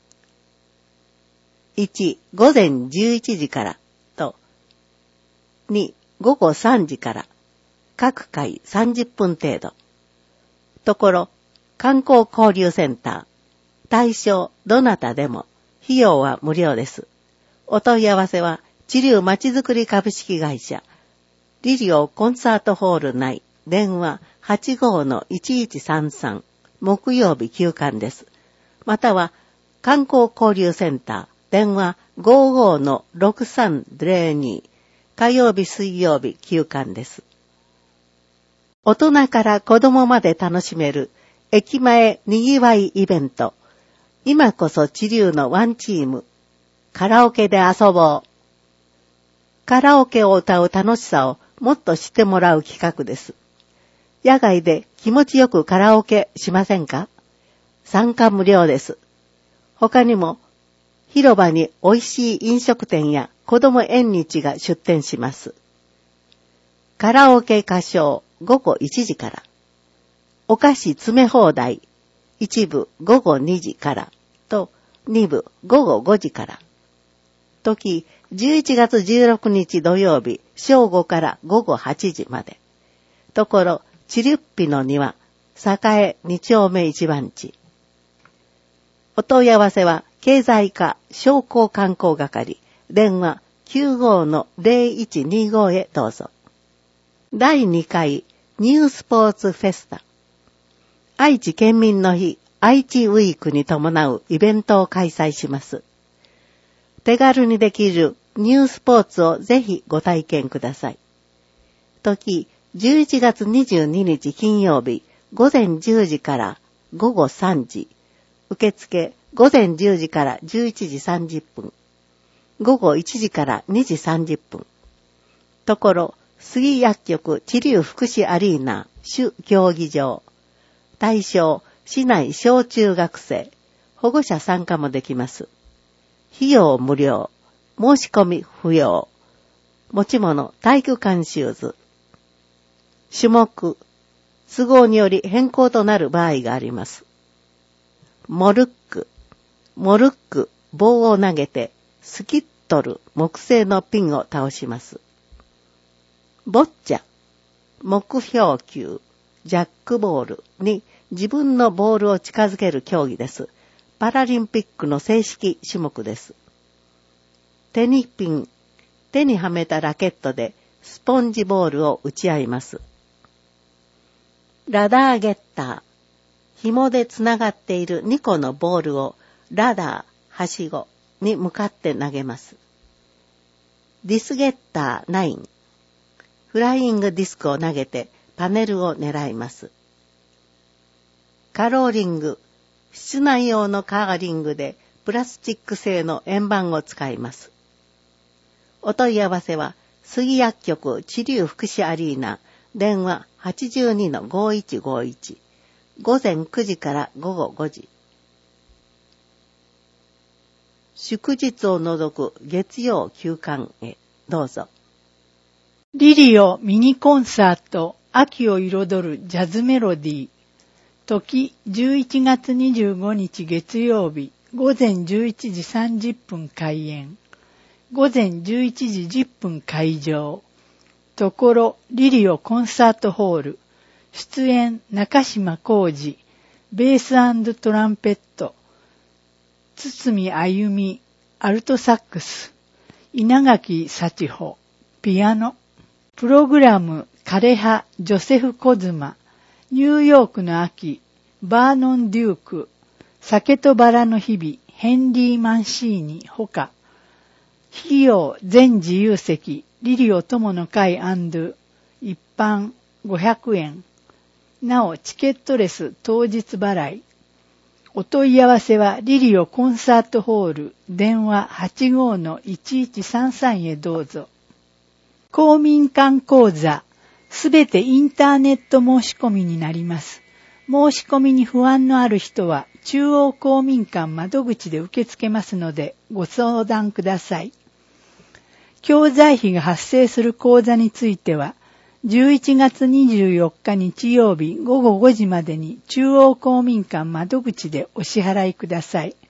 [SPEAKER 1] いち、ごぜんじゅういちじからと、に、ごごさんじから、各回さんじゅっぷん程度。ところ、観光交流センター、対象どなたでも、費用は無料です。お問い合わせは、知立まちづくり株式会社、リリオコンサートホール内、電話 はちごのいちいちさんさん、木曜日休館です。または、観光交流センター、電話 ごごのろくさんゼロに、火曜日水曜日休館です。大人から子供まで楽しめる駅前にぎわいイベント。今こそ知立のワンチーム。カラオケで遊ぼう。カラオケを歌う楽しさをもっと知ってもらう企画です。野外で気持ちよくカラオケしませんか？参加無料です。他にも広場に美味しい飲食店や子供縁日が出店します。カラオケ歌唱ごごいちじから。お菓子詰め放題一部ごごにじからとに部ごごごじから。時じゅういちがつじゅうろくにち土曜日正午からごごはちじまで。ところチリュッピの庭栄に丁目一番地。お問い合わせは経済課商工観光係電話 きゅうごのゼロいちにご へどうぞ。だいにかいニュースポーツフェスタ。愛知県民の日愛知ウィークに伴うイベントを開催します。手軽にできるニュースポーツをぜひご体験ください。時じゅういちがつにじゅうににち金曜日ごぜんじゅうじからごごさんじ。受付ごぜんじゅうじからじゅういちじさんじゅっぷん。ごごいちじからにじさんじゅっぷん。ところ、杉薬局知立福祉アリーナ主競技場。対象、市内小中学生。保護者参加もできます。費用無料。申し込み不要。持ち物体育館シューズ。種目、都合により変更となる場合があります。モルック。モルック、棒を投げて、スキットル、木製のピンを倒します。ボッチャ、目標球、ジャックボールに自分のボールを近づける競技です。パラリンピックの正式種目です。テニピン、手にはめたラケットでスポンジボールを打ち合います。ラダーゲッター、紐でつながっているにこのボールをラダー、はしごに向かって投げます。ディスゲッターナイン、フライングディスクを投げてパネルを狙います。カローリング、室内用のカーリングでプラスチック製の円盤を使います。お問い合わせは杉薬局知立福祉アリーナ電話 はちじゅうにのごいちごいち。ごぜんくじからごごごじ。祝日を除く月曜休館へどうぞ。
[SPEAKER 2] リリオミニコンサート秋を彩るジャズメロディー。時じゅういちがつにじゅうごにち月曜日ごぜんじゅういちじさんじゅっぷん開演。ごぜんじゅういちじじゅっぷん会場。ところリリオコンサートホール。出演中島浩二、ベース&トランペット、堤あゆみ、アルトサックス、稲垣幸穂、ピアノ。プログラム枯葉ジョセフ・コズマ、ニューヨークの秋、バーノン・デューク、酒とバラの日々、ヘンリー・マンシーニ、ほか。費用全自由席、リリオ友の会&一般ごひゃくえん。なおチケットレス当日払い。 お問い合わせはリリオコンサートホール電話 はちごのいちいちさんさん へどうぞ。公民館講座、すべてインターネット申し込みになります。申し込みに不安のある人は中央公民館窓口で受け付けますのでご相談ください。教材費が発生する講座については、じゅういちがつにじゅうよっか日曜日ごごごじまでに中央公民館窓口でお支払いください。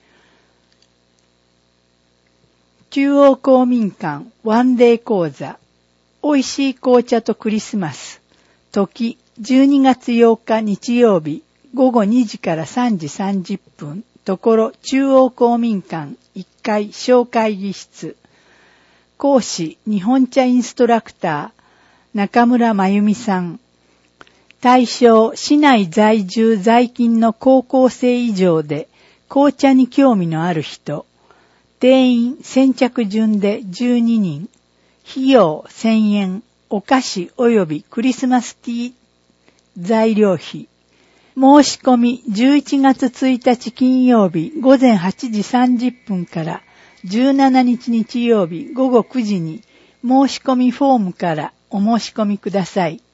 [SPEAKER 2] 中央公民館ワンデー講座、おいしい紅茶とクリスマス、時じゅうにがつようか日曜日ごごにじからさんじさんじゅっぷん、ところ中央公民館いっかい小会議室、講師日本茶インストラクター中村真由美さん。対象、市内在住在勤の高校生以上で紅茶に興味のある人。定員先着順でじゅうににん。費用せんえん。お菓子及びクリスマスティー材料費。申し込みじゅういちがつついたち金曜日ごぜんはちじさんじゅっぷんからじゅうしちにち日曜日ごごくじに申し込みフォームからお申し込みください。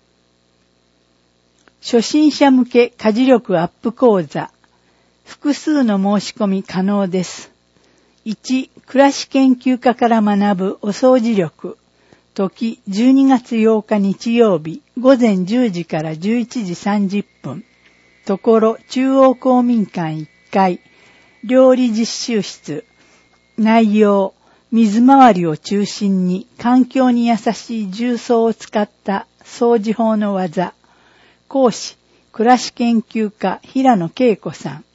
[SPEAKER 2] 初心者向け家事力アップ講座。複数の申し込み可能です。いち、暮らし研究家から学ぶお掃除力。時じゅうにがつようか日曜日ごぜんじゅうじからじゅういちじさんじゅっぷん。ところ中央公民館いっかい。料理実習室。内容。水回りを中心に環境に優しい重曹を使った掃除法の技。講師、暮らし研究家平野恵子さん。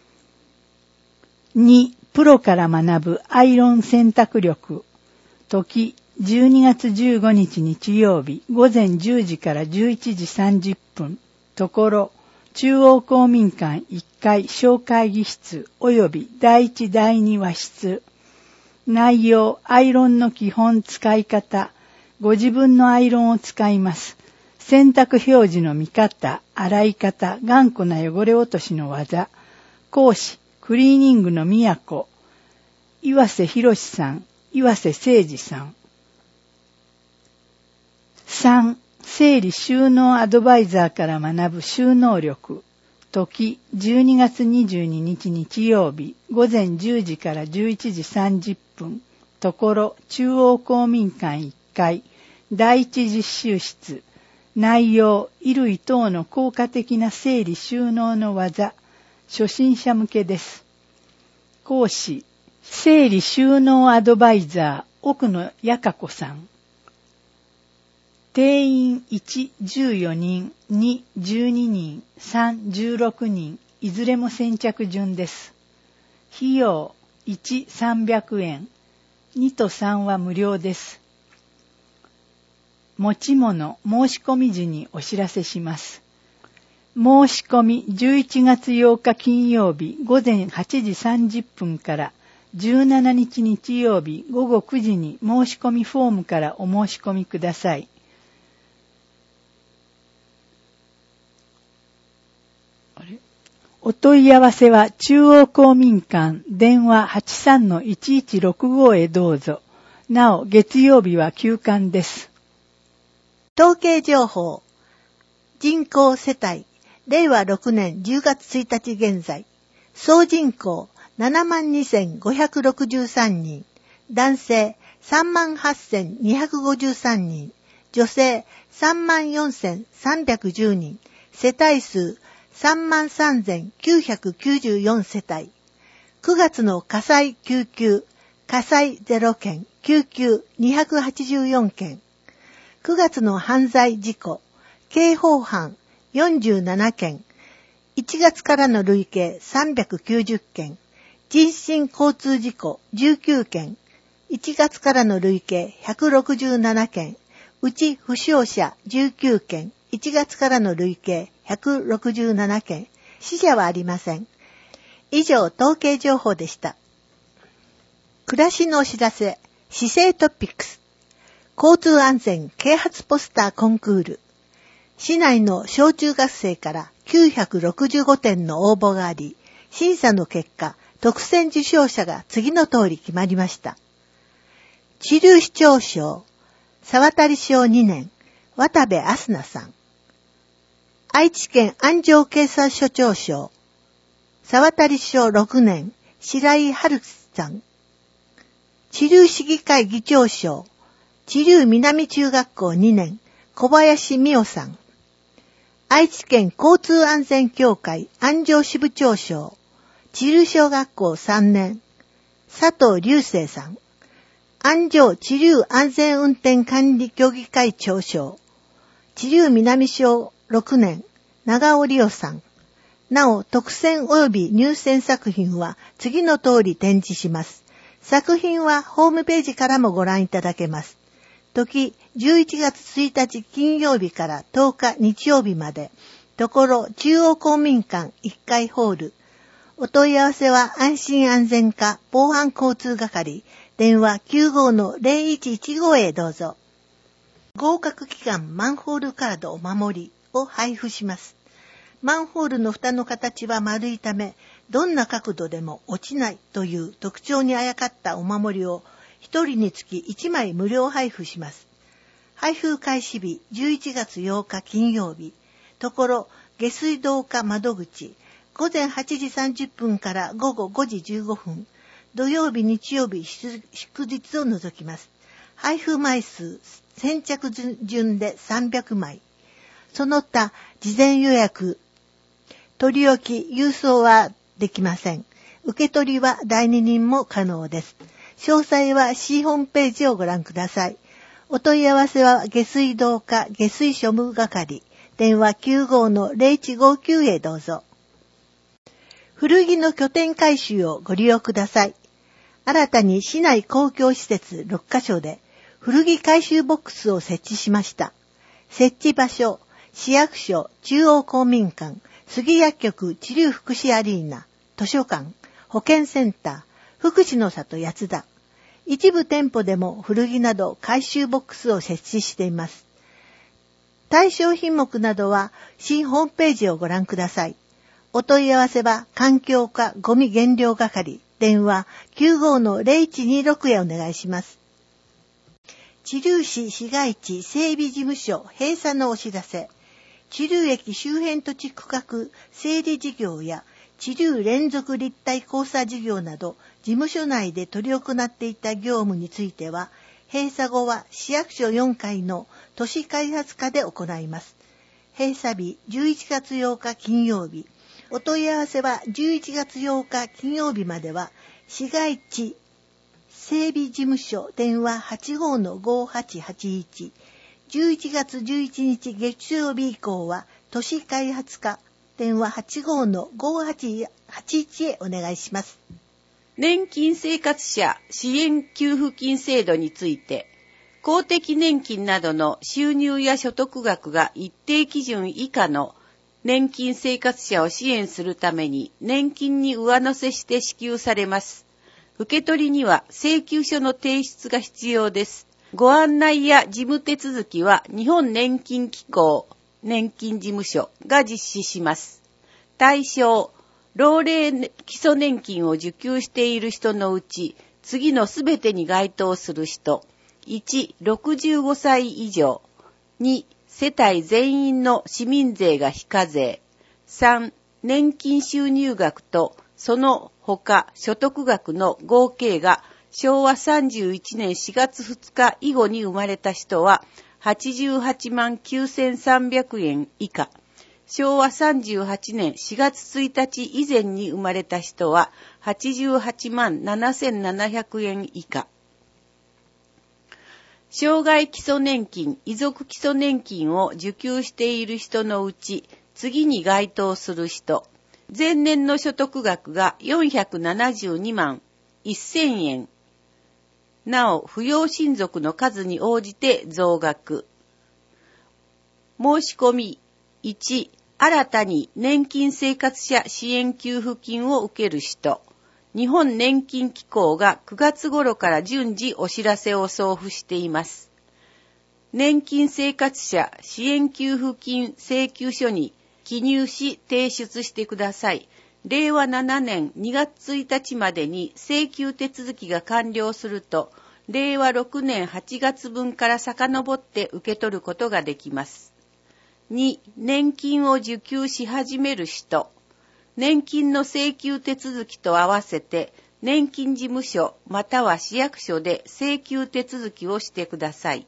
[SPEAKER 2] に、プロから学ぶアイロン洗濯力。時、じゅうにがつじゅうごにち日曜日ごぜんじゅうじからじゅういちじさんじゅっぷん。ところ、中央公民館いっかい小会議室及びだいいちだいに和室。内容、アイロンの基本使い方。ご自分のアイロンを使います。洗濯表示の見方、洗い方、頑固な汚れ落としの技。講師、クリーニングの都。岩瀬博さん、岩瀬誠二さん。さん、整理収納アドバイザーから学ぶ収納力。時、じゅうにがつにじゅうににち日曜日、ごぜんじゅうじからじゅういちじさんじゅっぷん。ところ、中央公民館いっかい、だいいち実習室。内容、衣類等の効果的な整理収納の技。初心者向けです。講師、整理収納アドバイザー、奥野やか子さん。定員いち、じゅうよにん、に、じゅうににん、さん、じゅうろくにん、いずれも先着順です。費用いち、さんびゃくえん、にとさんは無料です。持ち物、申し込み時にお知らせします。申し込みじゅういちがつようか金曜日ごぜんはちじさんじゅっぷんからじゅうしちにち日曜日ごごくじに申し込みフォームからお申し込みください。お問い合わせは中央公民館電話 はちさんのいちいちろくご へどうぞ。なお月曜日は休館です。
[SPEAKER 3] 統計情報。人口世帯れいわろくねんじゅうがつついたち現在、総人口 ななまんにせんごひゃくろくじゅうさんにん、男性 さんまんはっせんにひゃくごじゅうさんにん、女性 さんまんよんせんさんびゃくじゅうにん、世帯数 さんまんさんぜんきゅうひゃくきゅうじゅうよん 世帯。くがつの火災救急、火災ゼロけん、救急にひゃくはちじゅうよんけん。くがつの犯罪事故、刑法犯よんじゅうななけん、いちがつからの累計さんびゃくきゅうじゅっけん、人身交通事故じゅうきゅうけん、いちがつからの累計ひゃくろくじゅうななけん、うち負傷者じゅうきゅうけん、いちがつからの累計ひゃくろくじゅうななけん、死者はありません。以上、統計情報でした。暮らしのお知らせ、市政トピックス、交通安全啓発ポスターコンクール。市内の小中学生からきゅうひゃくろくじゅうごてんの応募があり、 審査の結果、特選受賞者が次の通り決まりました。知立市長賞、沢渡小にねん、渡部明日奈さん。愛知県安城警察署長賞、沢渡小ろくねん、白井春樹さん。知立市議会議長賞、知立南中学校にねん、小林美代さん。愛知県交通安全協会安城支部長賞、知立小学校さんねん、佐藤隆生さん。安城知立安全運転管理協議会長賞、知立南小ろくねん、長尾理央さん。なお、特選及び入選作品は次の通り展示します。作品はホームページからもご覧いただけます。時、じゅういちがつついたち金曜日からとおか日曜日まで、ところ中央公民館いっかいホール。お問い合わせは安心安全課防犯交通係、電話 きゅうごのゼロいちいちご へどうぞ。合格祈願マンホールカードお守りを配布します。マンホールの蓋の形は丸いため、どんな角度でも落ちないという特徴にあやかったお守りをひとりにつきいちまい無料配布します。配布開始日じゅういちがつようか金曜日、ところ下水道課窓口、ごぜんはちじさんじゅっぷんからごごごじじゅうごふん、土曜日日曜日祝日を除きます。配布枚数先着順でさんびゃくまい。その他事前予約、取り置き、郵送はできません。受け取りは代理人も可能です。詳細は市ホームページをご覧ください。お問い合わせは下水道課下水処務係、電話 きゅうごのゼロいちごきゅう へどうぞ。古着の拠点改修をご利用ください。新たに市内公共施設ろっかしょで古着回収ボックスを設置しました。設置場所、市役所、中央公民館、杉薬局知立福祉アリーナ、図書館、保健センター、福祉の里八田。一部店舗でも古着など回収ボックスを設置しています。対象品目などは市ホームページをご覧ください。お問い合わせは環境課ゴミ減量係、電話 きゅうごのゼロいちにろく へお願いします。知立市市街地整備事務所閉鎖のお知らせ。知立駅周辺土地区画整理事業や知立連続立体交差事業など事務所内で取り行っていた業務については、閉鎖後は市役所よんかいの都市開発課で行います。閉鎖日じゅういちがつようか金曜日。お問い合わせはじゅういちがつようか金曜日までは市街地整備事務所電話 はちごのごはちはちいち、じゅういちがつじゅういちにち月曜日以降は都市開発課電話 はちごのごはちはちいち へお願いします。
[SPEAKER 4] 年金生活者支援給付金制度について、公的年金などの収入や所得額が一定基準以下の年金生活者を支援するために年金に上乗せして支給されます。受け取りには請求書の提出が必要です。ご案内や事務手続きは日本年金機構年金事務所が実施します。対象、老齢基礎年金を受給している人のうち、次のすべてに該当する人。いち、ろくじゅうごさい以上。に、世帯全員の市民税が非課税。さん、年金収入額とその他所得額の合計がしょうわさんじゅういちねんしがつふつか以後に生まれた人ははちじゅうはちまんきゅうせんさんびゃくえん以下。しょうわさんじゅうはちねんしがつついたち以前に生まれた人ははちじゅうはちまんななせんななひゃくえん以下。障害基礎年金、遺族基礎年金を受給している人のうち、次に該当する人。前年の所得額がよんひゃくななじゅうにまんせんえん。なお、扶養親族の数に応じて増額。申し込みいち、新たに年金生活者支援給付金を受ける人。日本年金機構がくがつ頃から順次お知らせを送付しています。年金生活者支援給付金請求書に記入し提出してください。 れいわななねんにがつついたちまでに請求手続きが完了すると、れいわろくねんはちがつぶんから遡って受け取ることができます。に、年金を受給し始める人。年金の請求手続きと合わせて、年金事務所または市役所で請求手続きをしてください。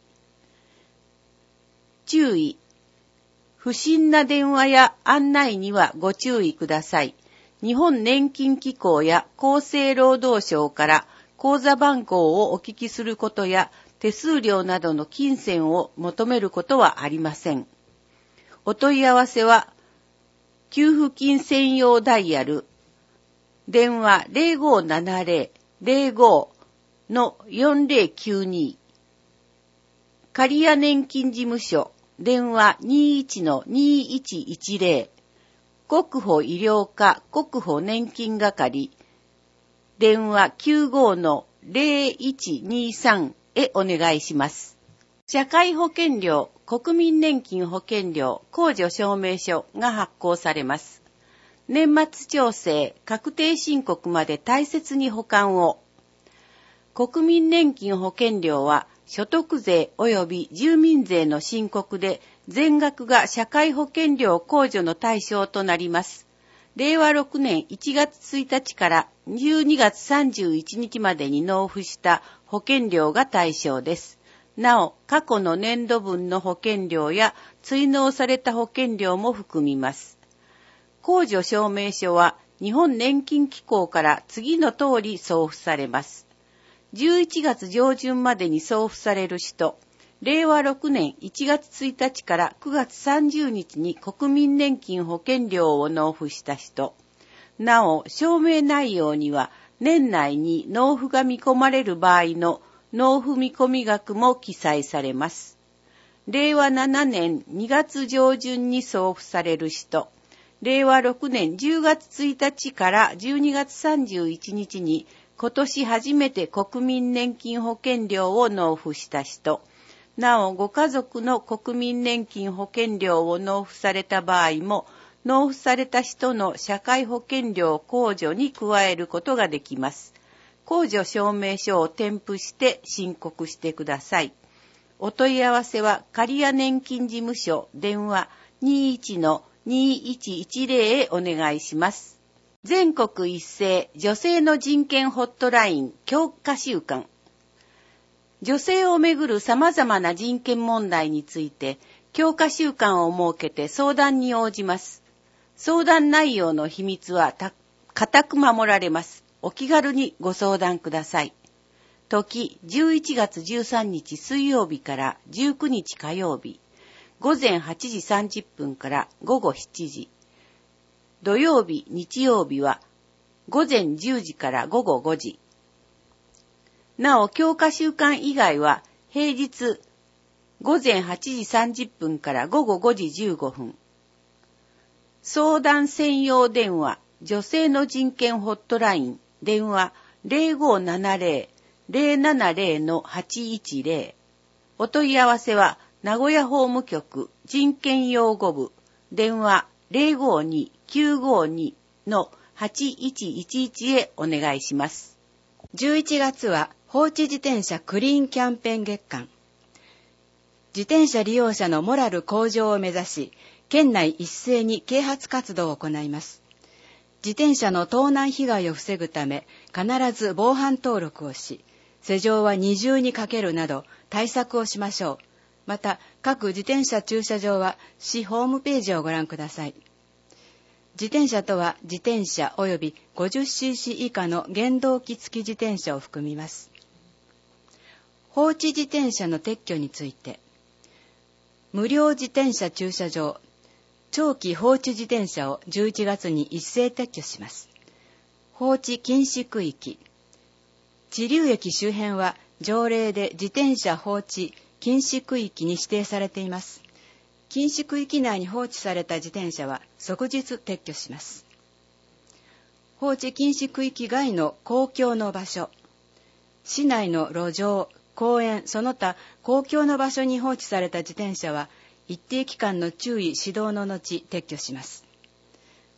[SPEAKER 4] 注意。不審な電話や案内にはご注意ください。日本年金機構や厚生労働省から口座番号をお聞きすることや手数料などの金銭を求めることはありません。お問い合わせは、給付金専用ダイヤル、電話 ゼロごななゼロ ゼロご のよんゼロきゅうに、刈谷年金事務所、電話 にいちのにいちいちゼロ、国保医療課国保年金係、電話 きゅうごのゼロいちにさん へお願いします。社会保険料、国民年金保険料、控除証明書が発行されます。年末調整、確定申告まで大切に保管を。国民年金保険料は所得税及び住民税の申告で全額が社会保険料控除の対象となります。れいわろくねんいちがつついたちからじゅうにがつさんじゅういちにちまでに納付した保険料が対象です。なお、過去の年度分の保険料や追納された保険料も含みます。控除証明書は日本年金機構から次の通り送付されます。じゅういちがつじょうじゅんまでに送付される人、れいわろくねんいちがつついたちからくがつさんじゅうにちに国民年金保険料を納付した人、なお、証明内容には年内に納付が見込まれる場合の納付見込み額も記載されます。れいわななねんにがつじょうじゅんに送付される人、れいわろくねんじゅうがつついたちからじゅうにがつさんじゅういちにちに今年初めて国民年金保険料を納付した人、なおご家族の国民年金保険料を納付された場合も、納付された人の社会保険料控除に加えることができます。控除証明書を添付して申告してください。お問い合わせは刈谷年金事務所電話 にいちのにいちいちゼロ へお願いします。全国一斉女性の人権ホットライン強化週間。女性をめぐる様々な人権問題について強化週間を設けて相談に応じます。相談内容の秘密は固く守られます。お気軽にご相談ください。時じゅういちがつじゅうさんにち水曜日からじゅうくにち火曜日、ごぜんはちじさんじゅっぷんからごごしちじ。土曜日、日曜日はごぜんじゅうじからごごごじ。なお、強化週間以外は平日ごぜんはちじさんじゅっぷんからごごごじじゅうごふん。相談専用電話、女性の人権ホットライン、電話 ゼロごななゼロ ゼロななゼロ のはちいちゼロ。お問い合わせは名古屋法務局人権擁護部電話 ゼロごに きゅうごに のはちいちいちいちへお願いします。
[SPEAKER 5] じゅういちがつは放置自転車クリーンキャンペーン月間。自転車利用者のモラル向上を目指し、県内一斉に啓発活動を行います。自転車の盗難被害を防ぐため、必ず防犯登録をし、施錠は二重にかけるなど対策をしましょう。また、各自転車駐車場は市ホームページをご覧ください。自転車とは自転車及び ごじゅっシーシー 以下の原動機付き自転車を含みます。放置自転車の撤去について、無料自転車駐車場、長期放置自転車をじゅういちがつに一斉撤去します。放置禁止区域、知立駅周辺は条例で自転車放置禁止区域に指定されています。禁止区域内に放置された自転車は即日撤去します。放置禁止区域外の公共の場所、市内の路上、公園、その他公共の場所に放置された自転車は一定期間の注意指導の後撤去します。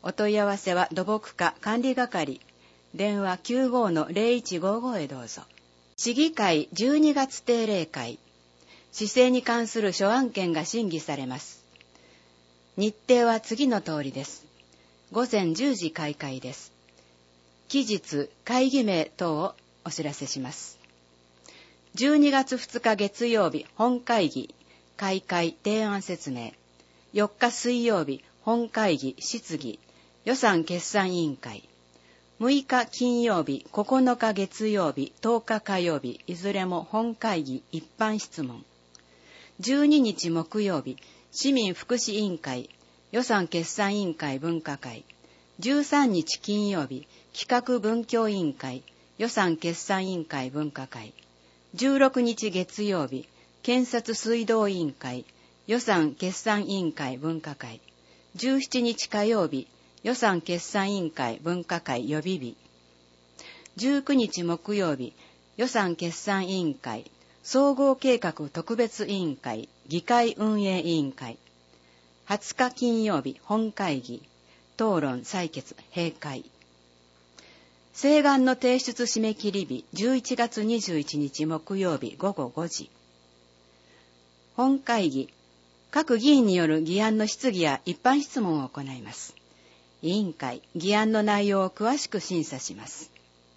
[SPEAKER 5] お問い合わせは土木課管理係、電話 きゅうごのゼロいちごご へどうぞ。市議会じゅうにがつ定例会、市政に関する諸案件が審議されます。日程は次の通りです。ごぜんじゅうじ開会です。期日、会議名等をお知らせします。じゅうにがつふつか月曜日、本会議、開会提案説明。よっか水曜日、本会議、質疑、予算決算委員会。むいか金曜日、ここのか月曜日、とおか火曜日、いずれも本会議、一般質問。じゅうににち木曜日、市民福祉委員会、予算決算委員会分科会。じゅうさんにち金曜日、企画文教委員会、予算決算委員会分科会。じゅうろくにち月曜日、建設水道委員会、予算決算委員会分科会。じゅうしちにち火曜日、予算決算委員会分科会予備日。じゅうくにち木曜日、予算決算委員会、総合計画特別委員会、議会運営委員会。はつか金曜日、本会議、討論採決閉会。請願の提出締め切り日、じゅういちがつにじゅういちにち木曜日ごごごじ。本会議、各議員による議案の質疑や一般質問を行います。委員会、議案の内容を詳しく審査します。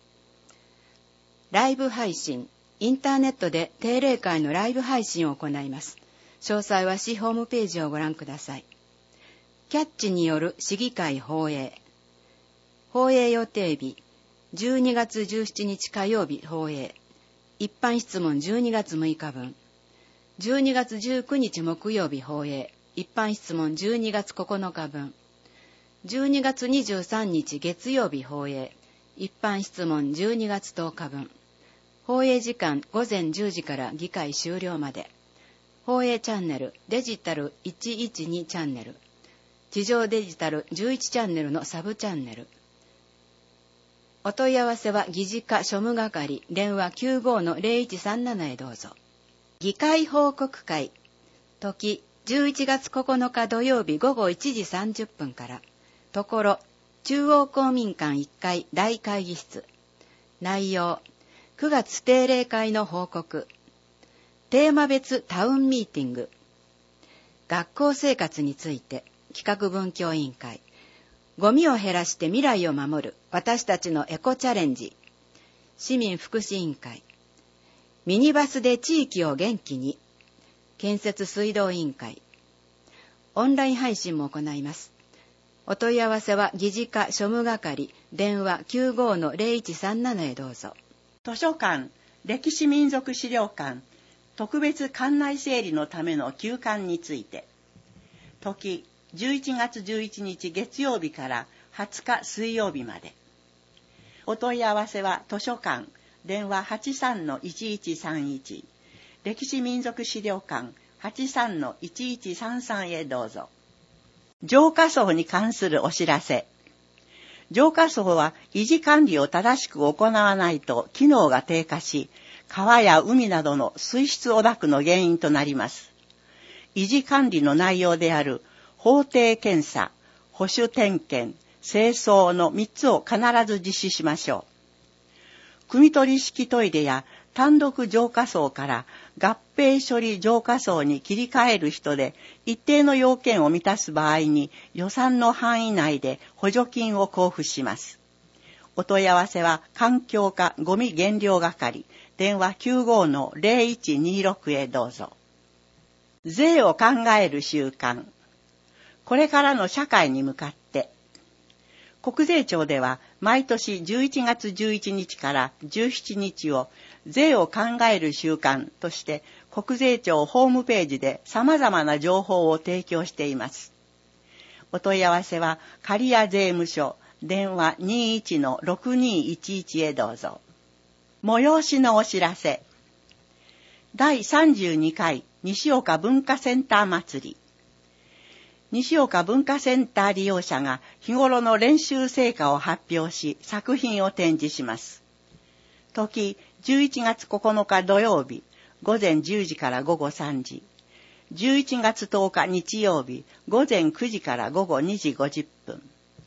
[SPEAKER 5] ライブ配信、インターネットで定例会のライブ配信を行います。詳細は市ホームページをご覧ください。キャッチによる市議会放映。放映予定日、じゅうにがつじゅうしちにち火曜日放映。一般質問じゅうにがつむいかぶん。じゅうにがつじゅうくにち木曜日放映。一般質問じゅうにがつここのかぶん。じゅうにがつにじゅうさんにち月曜日放映。一般質問じゅうにがつとおかぶん。放映時間ごぜんじゅうじから議会終了まで。放映チャンネル、デジタルいちいちにチャンネル。地上デジタルじゅういちチャンネルのサブチャンネル。お問い合わせは議事課庶務係、電話 きゅうごのゼロいちさんなな へどうぞ。議会報告会。時、じゅういちがつここのか土曜日ごごいちじさんじゅっぷんから。ところ、中央公民館いっかい大会議室。内容、くがつ定例会の報告。テーマ別タウンミーティング。学校生活について、企画文教委員会。ゴミを減らして未来を守る私たちのエコチャレンジ。市民福祉委員会。ミニバスで地域を元気に。建設水道委員会。オンライン配信も行います。お問い合わせは議事課庶務係、電話 きゅうごのゼロいちさんなな へどうぞ。
[SPEAKER 7] 図書館、歴史民俗資料館、特別館内整理のための休館について。時、じゅういちがつじゅういちにち月曜日からはつか水曜日まで。お問い合わせは図書館、電話 はちさんのいちいちさんいち、歴史民俗資料館 はちさんのいちいちさんさん へどうぞ。浄化槽に関するお知らせ。浄化槽は維持管理を正しく行わないと機能が低下し、川や海などの水質汚濁の原因となります。維持管理の内容である法定検査、保守点検、清掃のみっつを必ず実施しましょう。汲み取り式トイレや単独浄化槽から合併処理浄化槽に切り替える人で一定の要件を満たす場合に予算の範囲内で補助金を交付します。お問い合わせは環境課ゴミ減量係、電話 きゅうごのゼロいちにろく へどうぞ。税を考える習慣。これからの社会に向かって、国税庁では毎年じゅういちがつじゅういちにちからじゅうしちにちを税を考える習慣として国税庁ホームページで様々な情報を提供しています。お問い合わせは刈谷税務署、電話 にいちのろくにいちいち へどうぞ。催しのお知らせ。だいさんじゅうにかい西岡文化センター祭り。西岡文化センター利用者が日頃の練習成果を発表し作品を展示します。時、じゅういちがつここのか土曜日、ごぜんじゅうじからごごさんじ。じゅういちがつとおか日曜日、ごぜんくじからごごにじごじゅっぷん。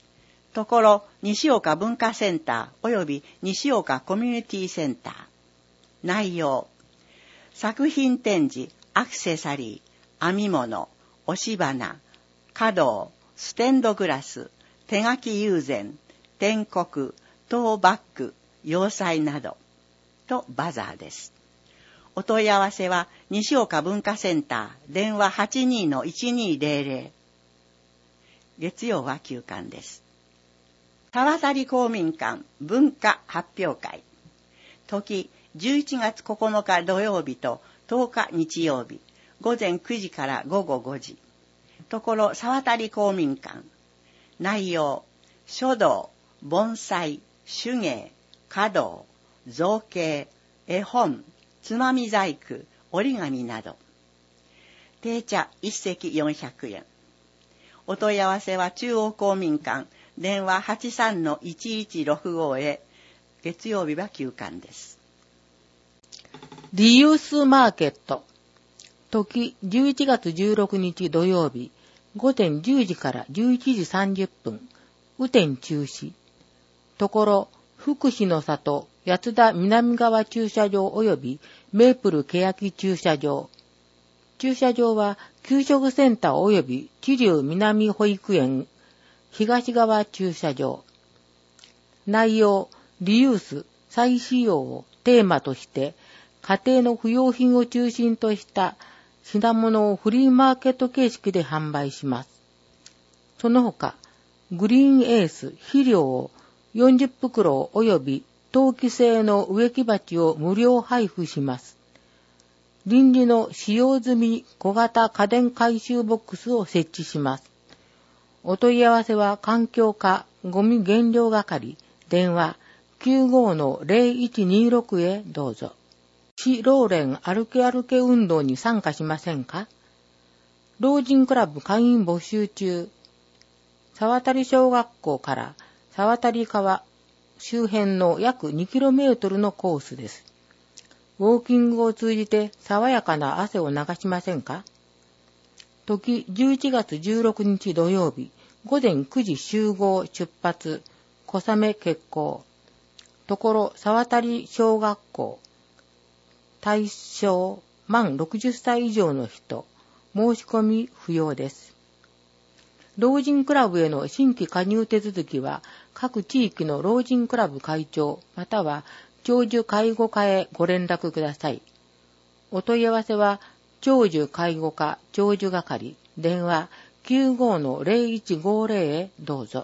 [SPEAKER 7] ところ西岡文化センター及び西岡コミュニティセンター。内容、作品展示、アクセサリー、編み物、押し花、華道、ステンドグラス、手書き友禅、篆刻、トーバッグ、洋裁などとバザーです。お問い合わせは西岡文化センター、電話 はちにーのいちにーぜろぜろ。月曜は休館です。沢渡公民館文化発表会。時じゅういちがつここのか土曜日ととおか日曜日、午前くじから午後ごじ。ところ沢渡公民館。内容、書道、盆栽、手芸、華道、造形、絵本、つまみ細工、折り紙など。定茶一席よんひゃくえん。お問い合わせは中央公民館、電話 はちさんのいちいちろくご へ。月曜日は休館です。
[SPEAKER 6] リユースマーケット。時じゅういちがつじゅうろくにち土曜日、午前じゅうじからじゅういちじさんじゅっぷん、雨天中止。ところ、福祉の里、八田南側駐車場及びメープル欅駐車場。駐車場は給食センター及び知立南保育園東側駐車場。内容、リユース、再使用をテーマとして、家庭の不用品を中心とした品物をフリーマーケット形式で販売します。その他、グリーンエース肥料をよんじゅっぷくろ及び陶器製の植木鉢を無料配布します。臨時の使用済み小型家電回収ボックスを設置します。お問い合わせは環境課ゴミ減量係、電話 きゅうごのぜろいちにろく へどうぞ。市老連歩け歩け運動に参加しませんか？老人クラブ会員募集中。沢渡小学校から沢渡川周辺の約にキロメートルのコースです。ウォーキングを通じて爽やかな汗を流しませんか？時じゅういちがつじゅうろくにち土曜日、午前くじ集合出発、小雨決行。ところ沢渡小学校。対象満ろくじゅっさい以上の人、申し込み不要です。老人クラブへの新規加入手続きは、各地域の老人クラブ会長または長寿介護課へご連絡ください。お問い合わせは、長寿介護課長寿係、電話 きゅうごのぜろいちごぜろ へどうぞ。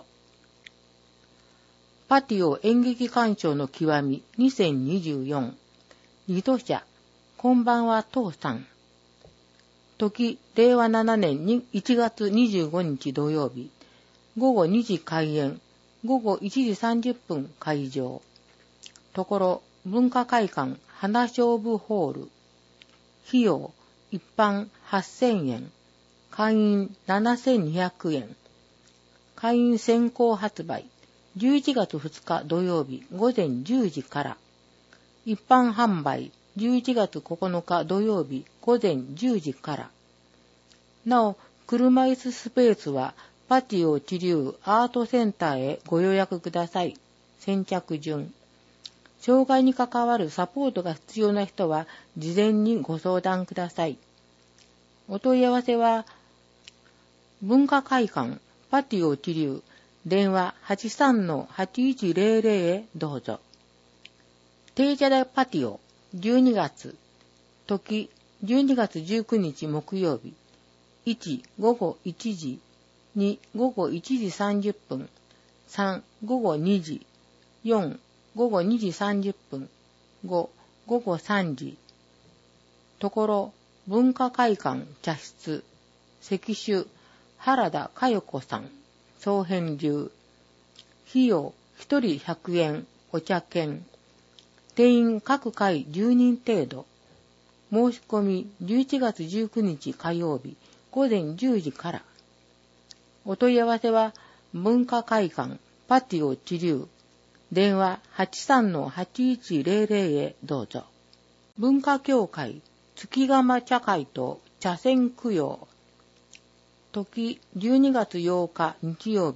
[SPEAKER 6] パティオ演劇鑑賞の極みにせんにじゅうよん。二度社、こんばんは父さん。時、れいわななねんいちがつにじゅうごにち土曜日、ごごにじ開演、ごごいちじさんじゅっぷん会場。ところ、文化会館花勝負ホール。費用、一般はっせんえん、会員ななせんにひゃくえん。会員先行発売、じゅういちがつふつか土曜日午前じゅうじから。一般販売、じゅういちがつここのか土曜日午前じゅうじから。なお、車椅子スペースはパティオ知立アートセンターへご予約ください。先着順。障害に関わるサポートが必要な人は事前にご相談ください。お問い合わせは、文化会館パティオ知立、電話 はちさんのはちいちぜろぜろ へどうぞ。定茶でパティオじゅうにがつ、時じゅうにがつじゅうくにち木曜日、いちごごいちじ、にごごいちじさんじゅっぷん、さんごごにじ、よんごごにじさんじゅっぷん、ごごごさんじ。ところ文化会館茶室、席主原田佳代子さん、総編流。費用ひとりひゃくえん、お茶券。定員各回じゅうにん程度。申し込みじゅういちがつじゅうくにち火曜日午前じゅうじから。お問い合わせは文化会館パティオ知立、電話 はちさんのはちいちぜろぜろ へどうぞ。文化協会月釜茶会と茶筅供養。時じゅうにがつようか日曜日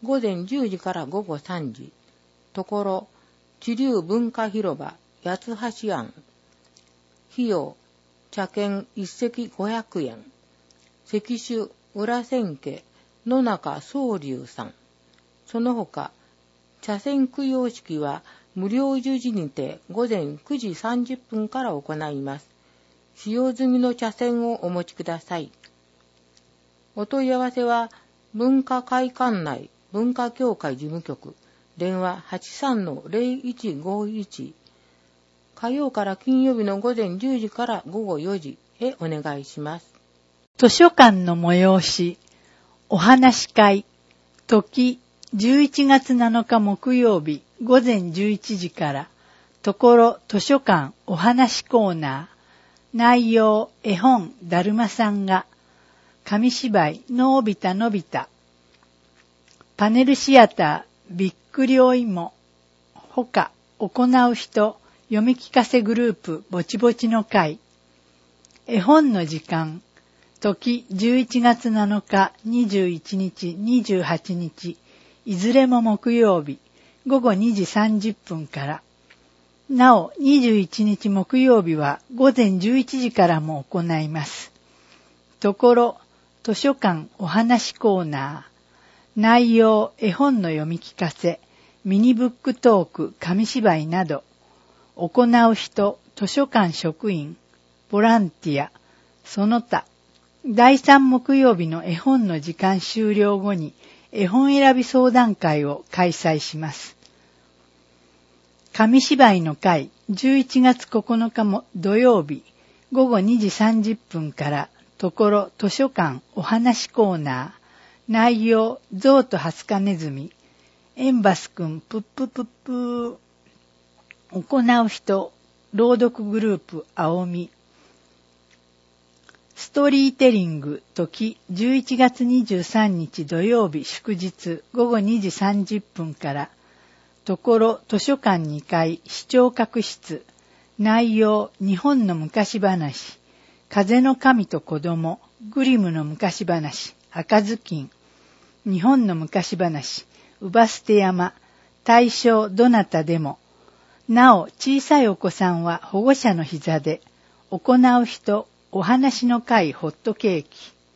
[SPEAKER 6] 午前じゅうじから午後さんじ。ところ、知立文化広場、八橋庵。費用、茶券一席ごひゃくえん。席主、裏千家、野中宗龍さん。その他、茶筅供養式は無料授時にて午前くじさんじゅっぷんから行います。使用済みの茶筅をお持ちください。お問い合わせは、文化会館内文化協会事務局、電話 はちさんのゼロいちごいち、火曜から金曜日の午前じゅうじから午後よじへお願いします。
[SPEAKER 2] 図書館の催し、お話し会、時じゅういちがつなのか木曜日午前じゅういちじから、ところ図書館お話コーナー、内容絵本だるまさんが、紙芝居のび太のび太、パネルシアターびっくりお芋、ほか行う人読み聞かせグループぼちぼちの会、絵本の時間、時じゅういちがつなのか、にじゅういちにち、にじゅうはちにち、いずれも木曜日、ごごにじさんじゅっぷんから。なお、にじゅういちにち木曜日は午前じゅういちじからも行います。ところ、図書館お話コーナー、内容絵本の読み聞かせ、ミニブックトーク、紙芝居など、行う人、図書館職員、ボランティア、その他、だいさん木曜日の絵本の時間終了後に絵本選び相談会を開催します。紙芝居の会、じゅういちがつここのかも土曜日ごごにじさんじゅっぷんから、ところ図書館お話コーナー、内容象とハスカネズミ、エンバスくんプッププップー、行う人朗読グループ青み、ストーリーテリング時じゅういちがつにじゅうさんにち土曜日祝日ごごにじさんじゅっぷんから、ところ図書館にかい視聴覚室、内容日本の昔話、風の神と子供、グリムの昔話、赤ずきん、日本の昔話、うばすて山、大正どなたでも、なお小さいお子さんは保護者の膝で、行う人、お話の会ホットケーキ。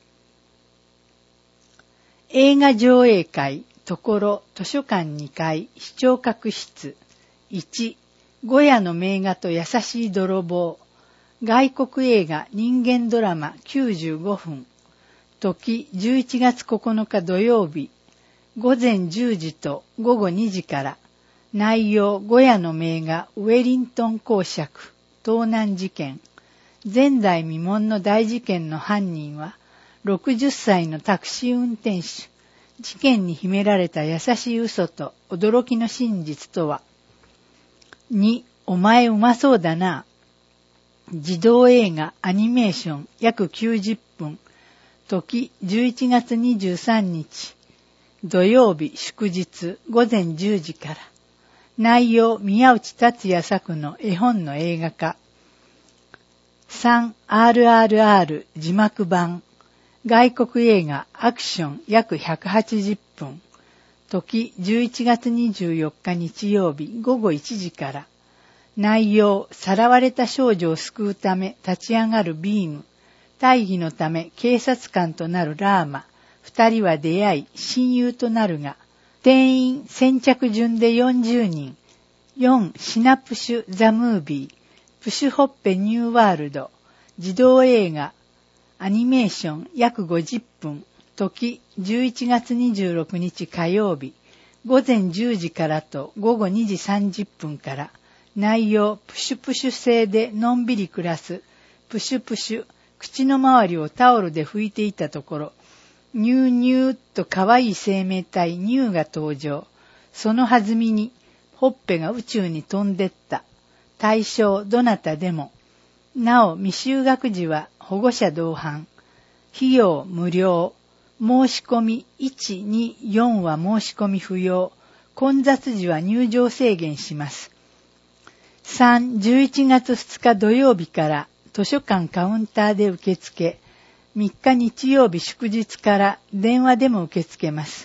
[SPEAKER 2] 映画上映会、ところ図書館にかい視聴覚室。いち、ゴヤの名画と優しい泥棒。外国映画人間ドラマきゅうじゅうごふん。時じゅういちがつここのか土曜日。午前じゅうじとごごにじから。内容ゴヤの名画ウェリントン公爵。盗難事件。前代未聞の大事件の犯人は、ろくじゅっさいのタクシー運転手。事件に秘められた優しい嘘と驚きの真実とは。に、お前うまそうだな。児童映画アニメーション約きゅうじゅっぷん。時じゅういちがつにじゅうさんにち。土曜日祝日午前じゅうじから。内容宮内達也作の絵本の映画化。さんアールアールアール 字幕版。外国映画アクション約ひゃくはちじゅっぷん。時じゅういちがつにじゅうよっか日曜日ごごいちじから。内容さらわれた少女を救うため立ち上がるビーム。大義のため警察官となるラーマ。二人は出会い親友となるが、定員先着順でよんじゅうにん。よんシナプシュ・ザ・ムービー。プシュホッペニューワールド、児童映画、アニメーション約ごじゅっぷん、時じゅういちがつにじゅうろくにち火曜日、午前じゅうじからとごごにじさんじゅっぷんから、内容プシュプシュ製でのんびり暮らす、プシュプシュ、口の周りをタオルで拭いていたところ、ニューニューと可愛い生命体ニューが登場。その弾みに、ほっぺが宇宙に飛んでった。対象どなたでも。なお未就学児は保護者同伴。費用無料。申し込みいち、に、よんは申し込み不要。混雑時は入場制限します。さん、じゅういちがつふつか土曜日から図書館カウンターで受付。みっか日曜日祝日から電話でも受け付けます。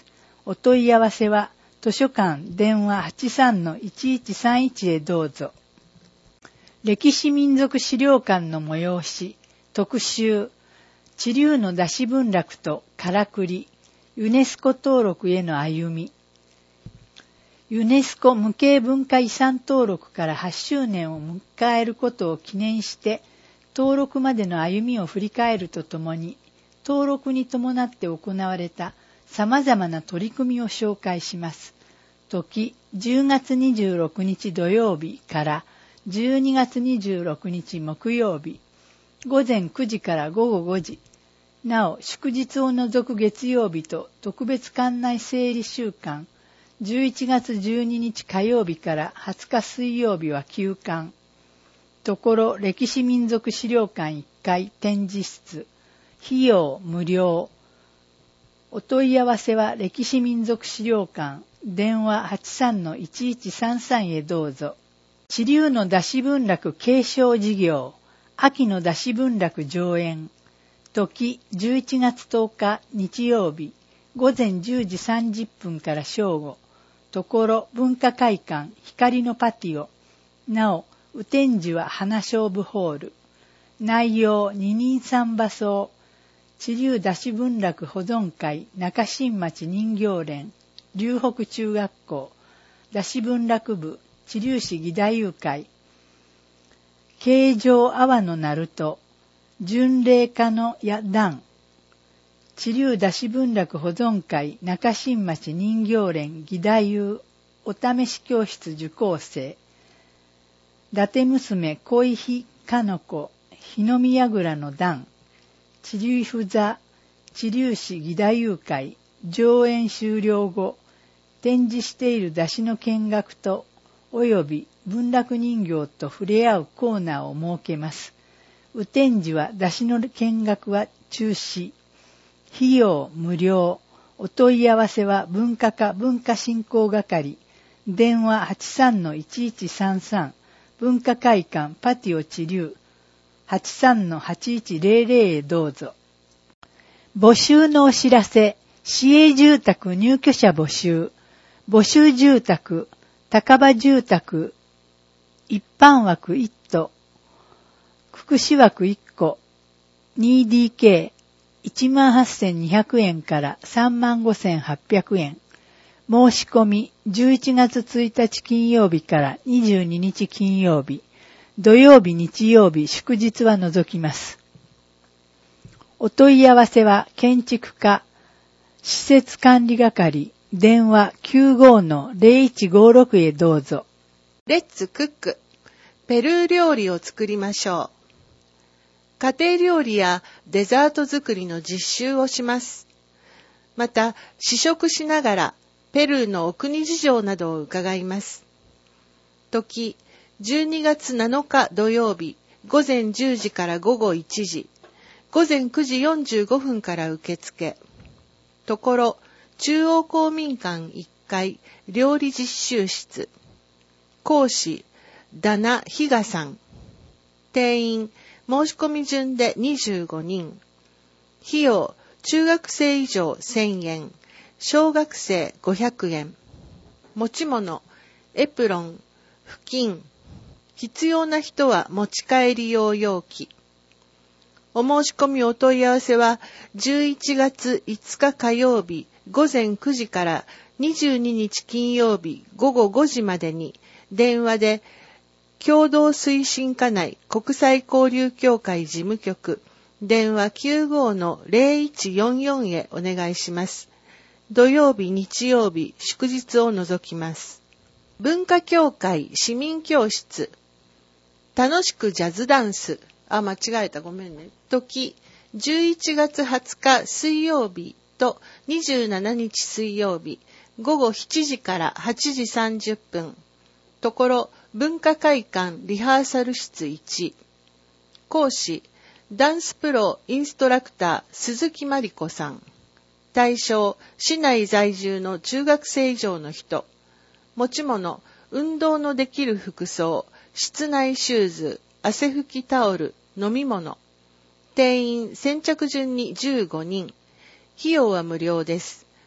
[SPEAKER 2] お問い合わせは図書館電話 はちさんのいちいちさんいち へどうぞ。歴史民族資料館の催し特集地流の出し文楽とからくりユネスコ登録への歩み。ユネスコ無形文化遺産登録からはちしゅうねんを迎えることを記念して登録までの歩みを振り返るとともに登録に伴って行われた様々な取り組みを紹介します。時じゅうがつにじゅうろくにち土曜日からじゅうにがつにじゅうろくにち木曜日ごぜんくじからごごごじ。なお祝日を除く月曜日と特別館内整理週間じゅういちがつじゅうににち火曜日からはつか水曜日は休館。ところ歴史民族資料館いっかい展示室。費用無料。お問い合わせは歴史民族資料館電話 はちさんのいちいちさんさん へどうぞ。地流の出し文楽継承事業。秋の出し文楽上演。時じゅういちがつとおか日曜日ごぜんじゅうじさんじゅっぷんから正午。ところ文化会館光のパティオ。なお雨天時は花勝負ホール。内容二人三馬荘。地流出し文楽保存会中新町人形連龍北中学校出し文楽部地流市義太夫会形状阿波の鳴門巡礼家のや団地流出し文楽保存会中新町人形連義太夫お試し教室受講生伊達娘恋日かの子日の宮倉の団地流不座地流市義太夫会上演終了後展示している出汁の見学とおよび文楽人形と触れ合うコーナーを設けます。雨天時は出汁の見学は中止。費用無料。お問い合わせは文化課文化振興係電話 はちさんのいちいちさんさん 文化会館パティオ地流はちさんのはちいちぜろぜろへどうぞ。募集のお知らせ。市営住宅入居者募集。募集住宅。高場住宅。一般枠いち棟。福祉枠いっこ。にディーケー。いちまんはっせんにひゃくえんからさんまんごせんはっぴゃくえん。申し込みじゅういちがつついたち金曜日からにじゅうににち金曜日。土曜日、日曜日、祝日は除きます。お問い合わせは建築課、施設管理係、電話 きゅうごのぜろいちごろく へどうぞ。
[SPEAKER 8] レッツクック。ペルー料理を作りましょう。家庭料理やデザート作りの実習をします。また、試食しながらペルーのお国事情などを伺います。時、じゅうにがつなのか土曜日、ごぜんじゅうじからごごいちじ、ごぜんくじよんじゅうごふんから受付。ところ、中央公民館いっかい料理実習室。講師、ダナ・ヒガさん。定員、申し込み順でにじゅうごにん。費用、中学生以上せんえん、小学生ごひゃくえん。持ち物、エプロン、布巾。必要な人は持ち帰り用容器。お申し込みお問い合わせはじゅういちがついつか火曜日ごぜんくじからにじゅうににち金曜日ごごごじまでに電話で共同推進課内国際交流協会事務局電話 きゅうごのぜろいちよんよん へお願いします。土曜日、日曜日、祝日を除きます。文化協会市民教室楽しくジャズダンス。あ、間違えた。ごめんね。時、じゅういちがつはつか水曜日とにじゅうしちにち水曜日、ごごしちじからはちじさんじゅっぷん。ところ、文化会館リハーサル室いち。講師、ダンスプロインストラクター鈴木真理子さん。対象、市内在住の中学生以上の人。持ち物、運動のできる服装、室内シューズ、汗拭きタオル、飲み物。定員先着順にじゅうごにん。費用は無料です。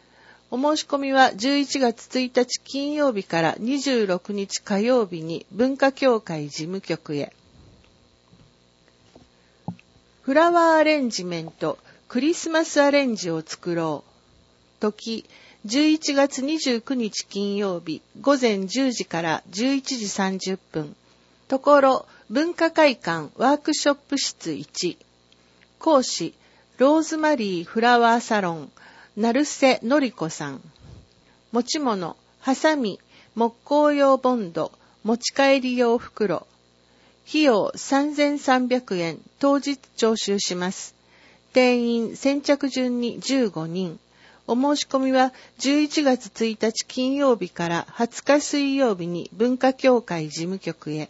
[SPEAKER 8] お申し込みはじゅういちがつついたち金曜日からにじゅうろくにち火曜日に文化協会事務局へ。フラワーアレンジメント、クリスマスアレンジを作ろう。時、じゅういちがつにじゅうくにち金曜日、午前じゅうじからじゅういちじさんじゅっぷん。ところ、文化会館ワークショップ室いち。講師、ローズマリーフラワーサロン、成瀬のりこさん。持ち物、ハサミ、木工用ボンド、持ち帰り用袋。費用さんぜんさんびゃくえん、当日徴収します。定員先着順にじゅうごにん。お申し込みはじゅういちがつついたち金曜日からはつか水曜日に文化協会事務局へ。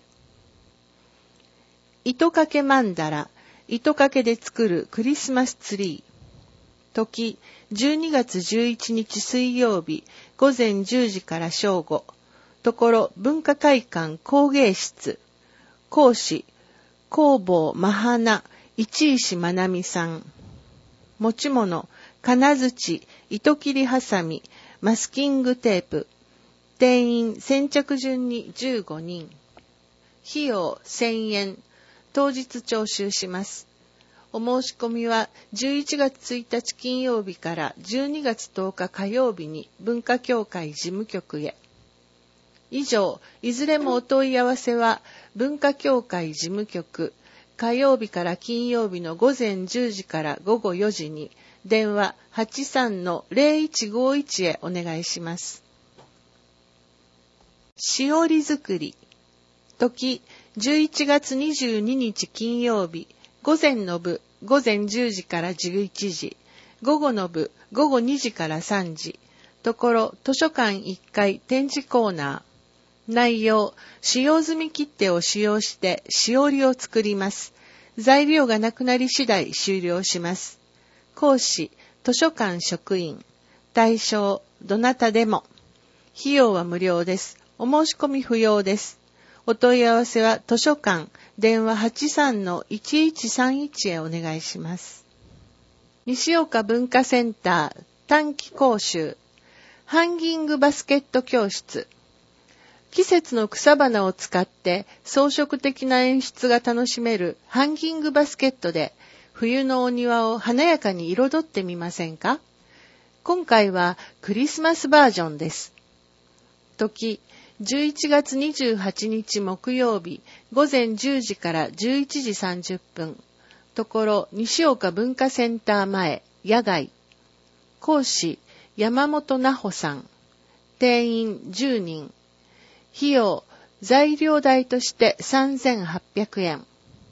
[SPEAKER 8] 糸掛けマンダラ、糸掛けで作るクリスマスツリー。時、じゅうにがつじゅういちにち水曜日、午前じゅうじから正午。ところ、文化会館工芸室。講師、工房マハナ、市石まなみさん。持ち物、金槌、糸切りハサミ、マスキングテープ。定員先着順にじゅうごにん。費用せんえん。当日徴収します。お申し込みはじゅういちがつついたち金曜日からじゅうにがつとおか火曜日に文化協会事務局へ。以上、いずれもお問い合わせは文化協会事務局、火曜日から金曜日の午前じゅうじから午後よじに、電話 はちさんのぜろいちごいち へお願いします。しおり作り。時、じゅういちがつにじゅうににち金曜日、午前の部、午前じゅうじからじゅういちじ、午後の部、午後にじからさんじ。ところ、図書館いっかい展示コーナー。内容、使用済み切手を使用してしおりを作ります。材料がなくなり次第終了します。講師、図書館職員。対象、どなたでも。費用は無料です。お申し込み不要です。お問い合わせは図書館、電話 はちさんのいちいちさんいち へお願いします。西岡文化センター短期講習、ハンギングバスケット教室。季節の草花を使って装飾的な演出が楽しめるハンギングバスケットで、冬のお庭を華やかに彩ってみませんか？今回はクリスマスバージョンです。時、じゅういちがつにじゅうはちにち木曜日、午前じゅうじからじゅういちじさんじゅっぷん。ところ、西岡文化センター前、野外。講師、山本奈穂さん。定員じゅうにん。費用、材料代としてさんぜんはっぴゃくえん。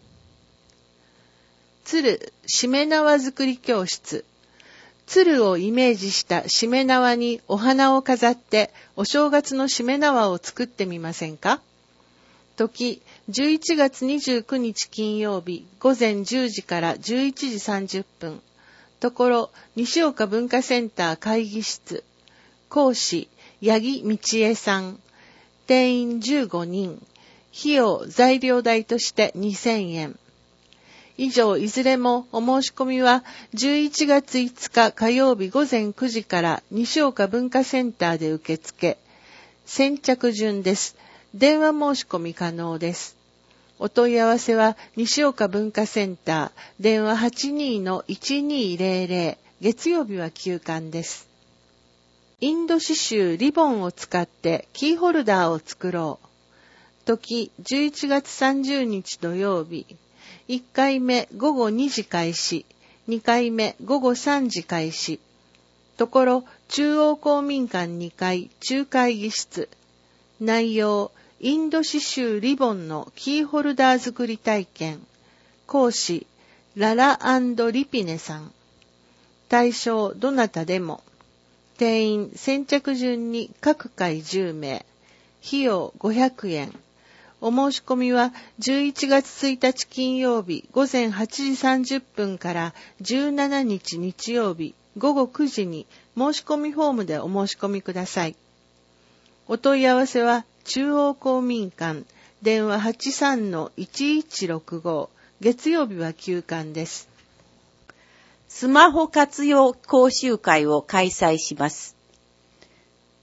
[SPEAKER 8] 鶴、しめ縄作り教室。鶴をイメージしたしめ縄にお花を飾ってお正月のしめ縄を作ってみませんか？時、じゅういちがつにじゅうくにち金曜日、午前じゅうじからじゅういちじさんじゅっぷん。ところ、西岡文化センター会議室。講師、八木道恵さん。定員じゅうごにん。費用、材料代としてにせんえん。以上、いずれもお申し込みはじゅういちがついつか火曜日午前くじから西岡文化センターで受付。先着順です。電話申し込み可能です。お問い合わせは西岡文化センター、電話 はちにーのいちにーぜろぜろ、月曜日は休館です。インド刺繍リボンを使ってキーホルダーを作ろう。時、じゅういちがつさんじゅうにち土曜日。いっかいめごごにじ開始、にかいめごごさんじ開始。ところ、中央公民館にかい中会議室。内容、インド刺繍リボンのキーホルダー作り体験。講師、ララ&リピネさん。対象、どなたでも。定員、先着順に各回じゅうめい。費用ごひゃくえん。お申し込みはじゅういちがつついたち金曜日午前はちじさんじゅっぷんからじゅうしちにち日曜日午後くじに申し込みフォームでお申し込みください。お問い合わせは中央公民館、電話 はちさんのいちいちろくご、月曜日は休館です。
[SPEAKER 4] スマホ活用講習会を開催します。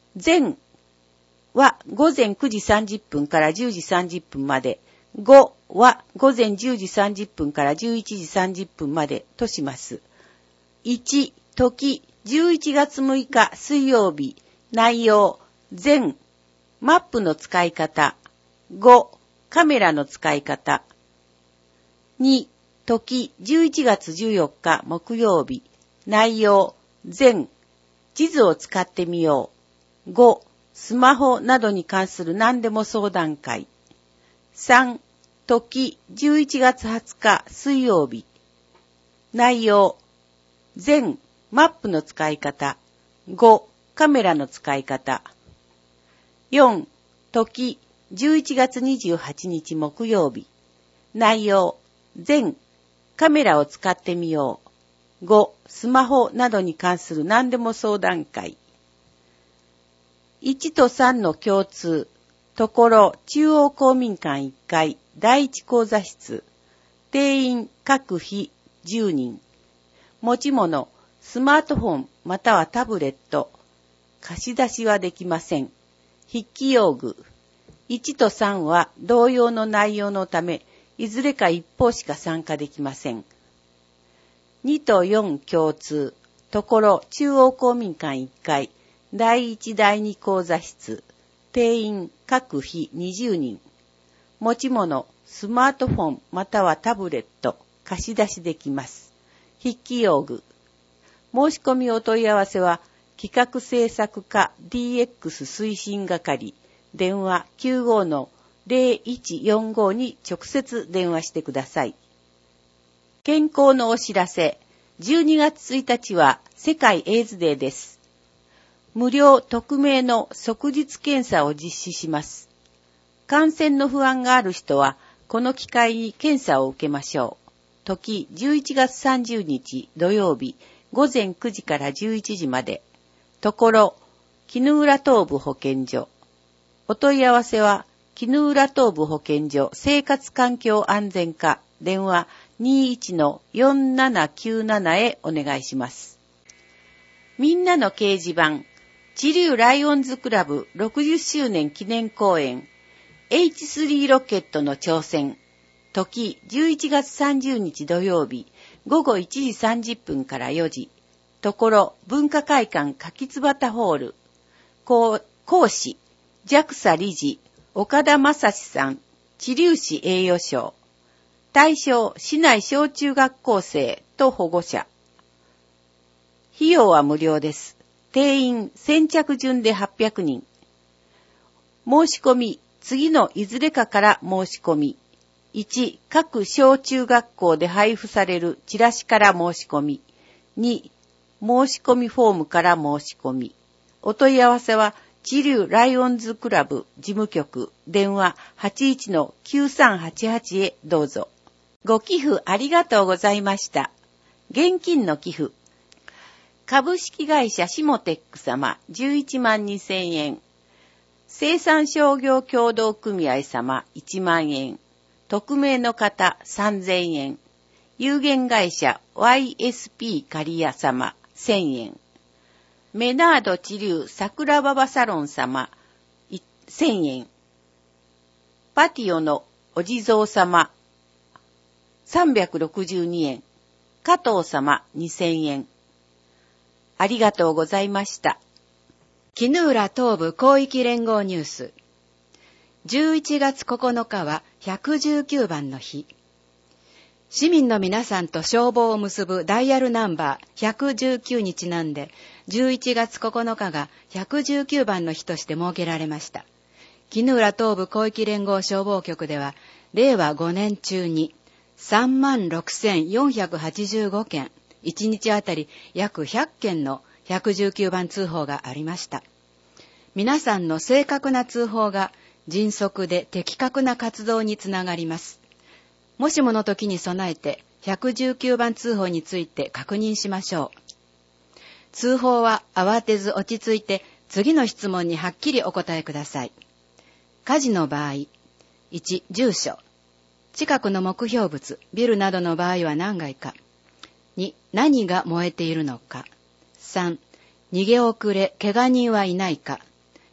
[SPEAKER 4] 前はごぜんくじさんじゅっぷんからじゅうじさんじゅっぷんまで、午はごぜんじゅうじさんじゅっぷんからじゅういちじさんじゅっぷんまでとします。いち、時、じゅういちがつむいか水曜日、内容、前、マップの使い方、ご、カメラの使い方、に、時、じゅういちがつじゅうよっか木曜日、内容、前、地図を使ってみよう、ご、スマホなどに関する何でも相談会、さん、時、じゅういちがつはつか水曜日、内容、前、マップの使い方、ご、カメラの使い方、よん、時、じゅういちがつにじゅうはちにち木曜日、内容、前、カメラを使ってみよう、ご、スマホなどに関する何でも相談会、いちとさんの共通、ところ中央公民館いっかいだいいち講座室、定員各日じゅうにん、持ち物、スマートフォンまたはタブレット、貸し出しはできません。筆記用具、いちとさんは同様の内容のため、いずれか一方しか参加できません。にとよん共通、ところ中央公民館いっかいだいいちだいに講座室、定員各日にじゅうにん、持ち物、スマートフォンまたはタブレット、貸し出しできます。筆記用具、申し込みお問い合わせは、企画制作課 ディーエックス 推進係、電話 きゅうご の ゼロいちよんご に直接電話してください。健康のお知らせ、じゅうにがつついたちは世界エイズデーです。無料匿名の即日検査を実施します。感染の不安がある人は、この機会に検査を受けましょう。時じゅういちがつさんじゅうにち土曜日、ごぜんくじからじゅういちじまで。ところ、絹浦東部保健所。お問い合わせは、絹浦東部保健所生活環境安全課、電話 にじゅういちのよんななきゅうなな へお願いします。みんなの掲示板、知立ライオンズクラブろくじゅっしゅうねん記念公演、エイチスリー ロケットの挑戦。時じゅういちがつさんじゅうにち土曜日、ごごいちじさんじゅっぷんからよじ。ところ文化会館柿椿ホール。講師、ジャクサ 理事、岡田正史さん、知立市栄誉賞。対象、市内小中学校生と保護者。費用は無料です。定員先着順ではっぴゃくにん。申し込み、次のいずれかから申し込み。いち、各小中学校で配布されるチラシから申し込み。に、申し込みフォームから申し込み。お問い合わせは、知立ライオンズクラブ事務局、電話 はちいちのきゅうさんはちはち へどうぞ。ご寄付ありがとうございました。現金の寄付。株式会社シモテック様じゅういちまんにせんえん。生産商業協同組合様いちまんえん。匿名の方さんぜんえん。有限会社 ワイエスピー 刈谷様せんえん。メナード知立桜馬場サロン様せんえん。パティオのお地蔵様さんびゃくろくじゅうにえん。加藤様にせんえん。ありがとうございました。
[SPEAKER 5] 絹浦東部広域連合ニュース。じゅういちがつここのかはひゃくじゅうきゅうばんの日。市民の皆さんと消防を結ぶダイヤルナンバーひゃくじゅうきゅうにちなんで、じゅういちがつここのかがひゃくじゅうきゅうばんの日として設けられました。絹浦東部広域連合消防局では、れいわごねん中にさんまんろくせんよんひゃくはちじゅうごけん、いちにちあたり約ひゃっけんのひゃくじゅうきゅうばん通報がありました。皆さんの正確な通報が迅速で的確な活動につながります。もしもの時に備えてひゃくじゅうきゅうばん通報について確認しましょう。通報は慌てず落ち着いて次の質問にはっきりお答えください。火事の場合、いち、住所。近くの目標物、ビルなどの場合は何階か。に、何が燃えているのか。さん、逃げ遅れ、怪我人はいないか。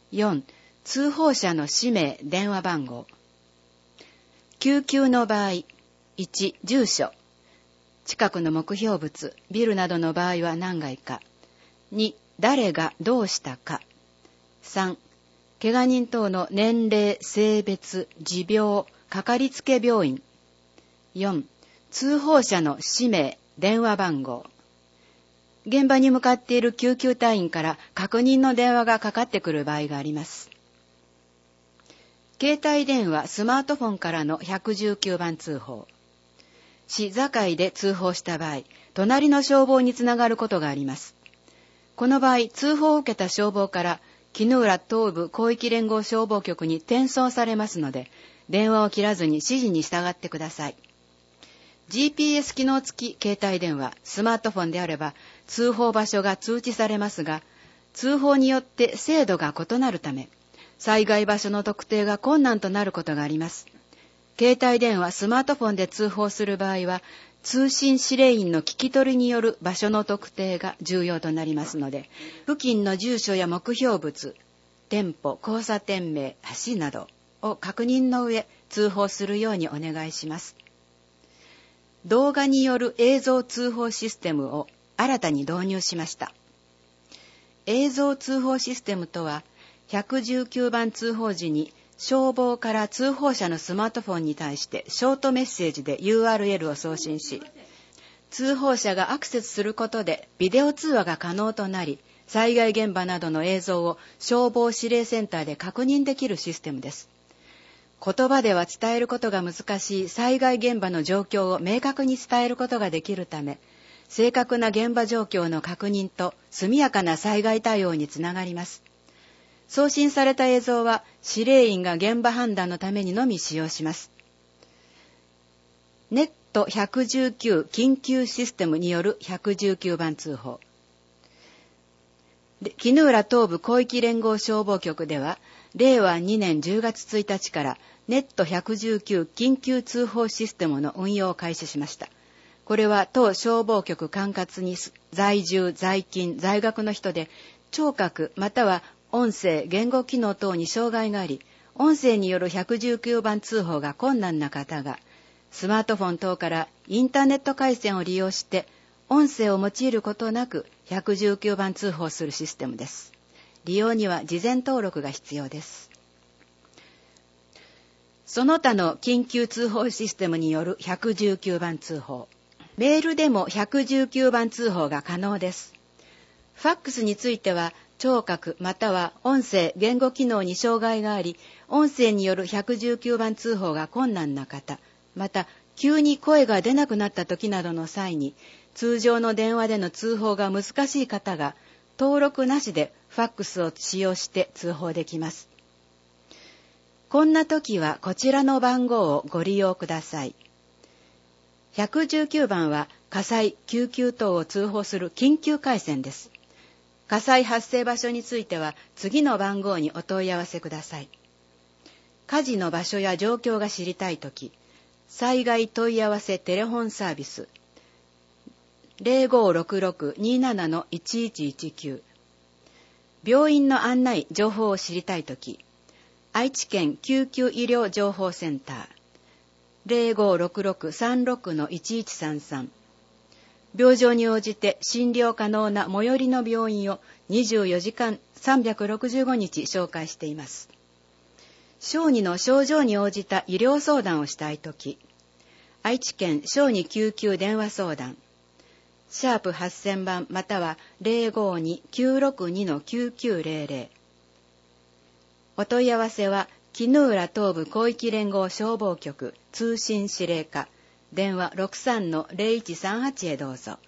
[SPEAKER 5] よん、通報者の氏名、電話番号。救急の場合、いち、住所。近くの目標物、ビルなどの場合は何階か。に、誰がどうしたか。さん、怪我人等の年齢、性別、持病、かかりつけ病院。よん、通報者の氏名、電話番号。現場に向かっている救急隊員から確認の電話がかかってくる場合があります。携帯電話、スマートフォンからのひゃくじゅうきゅうばん通報。市境で通報した場合、隣の消防につながることがあります。この場合、通報を受けた消防から衣浦東部広域連合消防局に転送されますので、電話を切らずに指示に従ってください。ジーピーエス 機能付き携帯電話、スマートフォンであれば通報場所が通知されますが、通報によって精度が異なるため、災害場所の特定が困難となることがあります。携帯電話、スマートフォンで通報する場合は、通信指令員の聞き取りによる場所の特定が重要となりますので、付近の住所や目標物、店舗、交差点名、橋などを確認の上、通報するようにお願いします。動画による映像通報システムを新たに導入しました。映像通報システムとは、ひゃくじゅうきゅうばん通報時に消防から通報者のスマートフォンに対してショートメッセージで ユーアールエル を送信し、通報者がアクセスすることでビデオ通話が可能となり、災害現場などの映像を消防指令センターで確認できるシステムです。言葉では伝えることが難しい災害現場の状況を明確に伝えることができるため、正確な現場状況の確認と速やかな災害対応につながります。送信された映像は指令員が現場判断のためにのみ使用します。ネットひゃくじゅうきゅう緊急システムによるひゃくじゅうきゅうばん通報。衣浦東部広域連合消防局では、れいわにねんじゅうがつついたちからネットひゃくじゅうきゅう緊急通報システムの運用を開始しました。これは当消防局管轄に在住、在勤、在学の人で、聴覚または音声、言語機能等に障害があり、音声によるひゃくじゅうきゅうばん通報が困難な方が、スマートフォン等からインターネット回線を利用して、音声を用いることなくひゃくじゅうきゅうばん通報するシステムです。利用には事前登録が必要です。その他の緊急通報システムによるひゃくじゅうきゅうばん通報。メールでもひゃくじゅうきゅうばん通報が可能です。ファックスについては、聴覚または音声、言語機能に障害があり、音声によるひゃくじゅうきゅうばん通報が困難な方、また急に声が出なくなった時などの際に、通常の電話での通報が難しい方が、登録なしでファックスを使用して通報できます。こんな時はこちらの番号をご利用ください。ひゃくじゅうきゅうばんは火災、救急等を通報する緊急回線です。火災発生場所については次の番号にお問い合わせください。火事の場所や状況が知りたいとき、災害問い合わせテレフォンサービス ゼロごろくろくにーなないちいちいちきゅう、病院の案内、情報を知りたいとき、愛知県救急医療情報センター ゼロごろくろくさんろくのいちいちさんさん、病状に応じて診療可能な最寄りの病院をにじゅうよじかんさんびゃくろくじゅうごにち紹介しています。小児の症状に応じた医療相談をしたいとき、愛知県小児救急電話相談、シャープはっせんばんまたは ゼロごにきゅうろくにのきゅうきゅうゼロゼロ。お問い合わせは、衣浦東部広域連合消防局通信指令課、電話 ろくさんのゼロいちさんはち へどうぞ。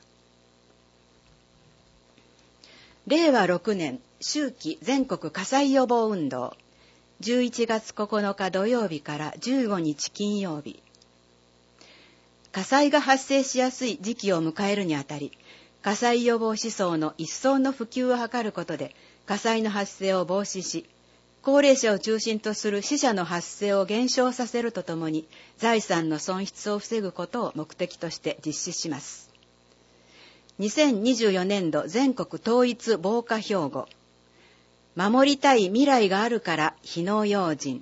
[SPEAKER 5] れいわろくねん秋季全国火災予防運動、じゅういちがつここのか土曜日からじゅうごにち金曜日。火災が発生しやすい時期を迎えるにあたり、火災予防思想の一層の普及を図ることで、火災の発生を防止し、高齢者を中心とする死者の発生を減少させるとともに、財産の損失を防ぐことを目的として実施します。にせんにじゅうよねんど全国統一防火標語。 守りたい未来があるから非農用心。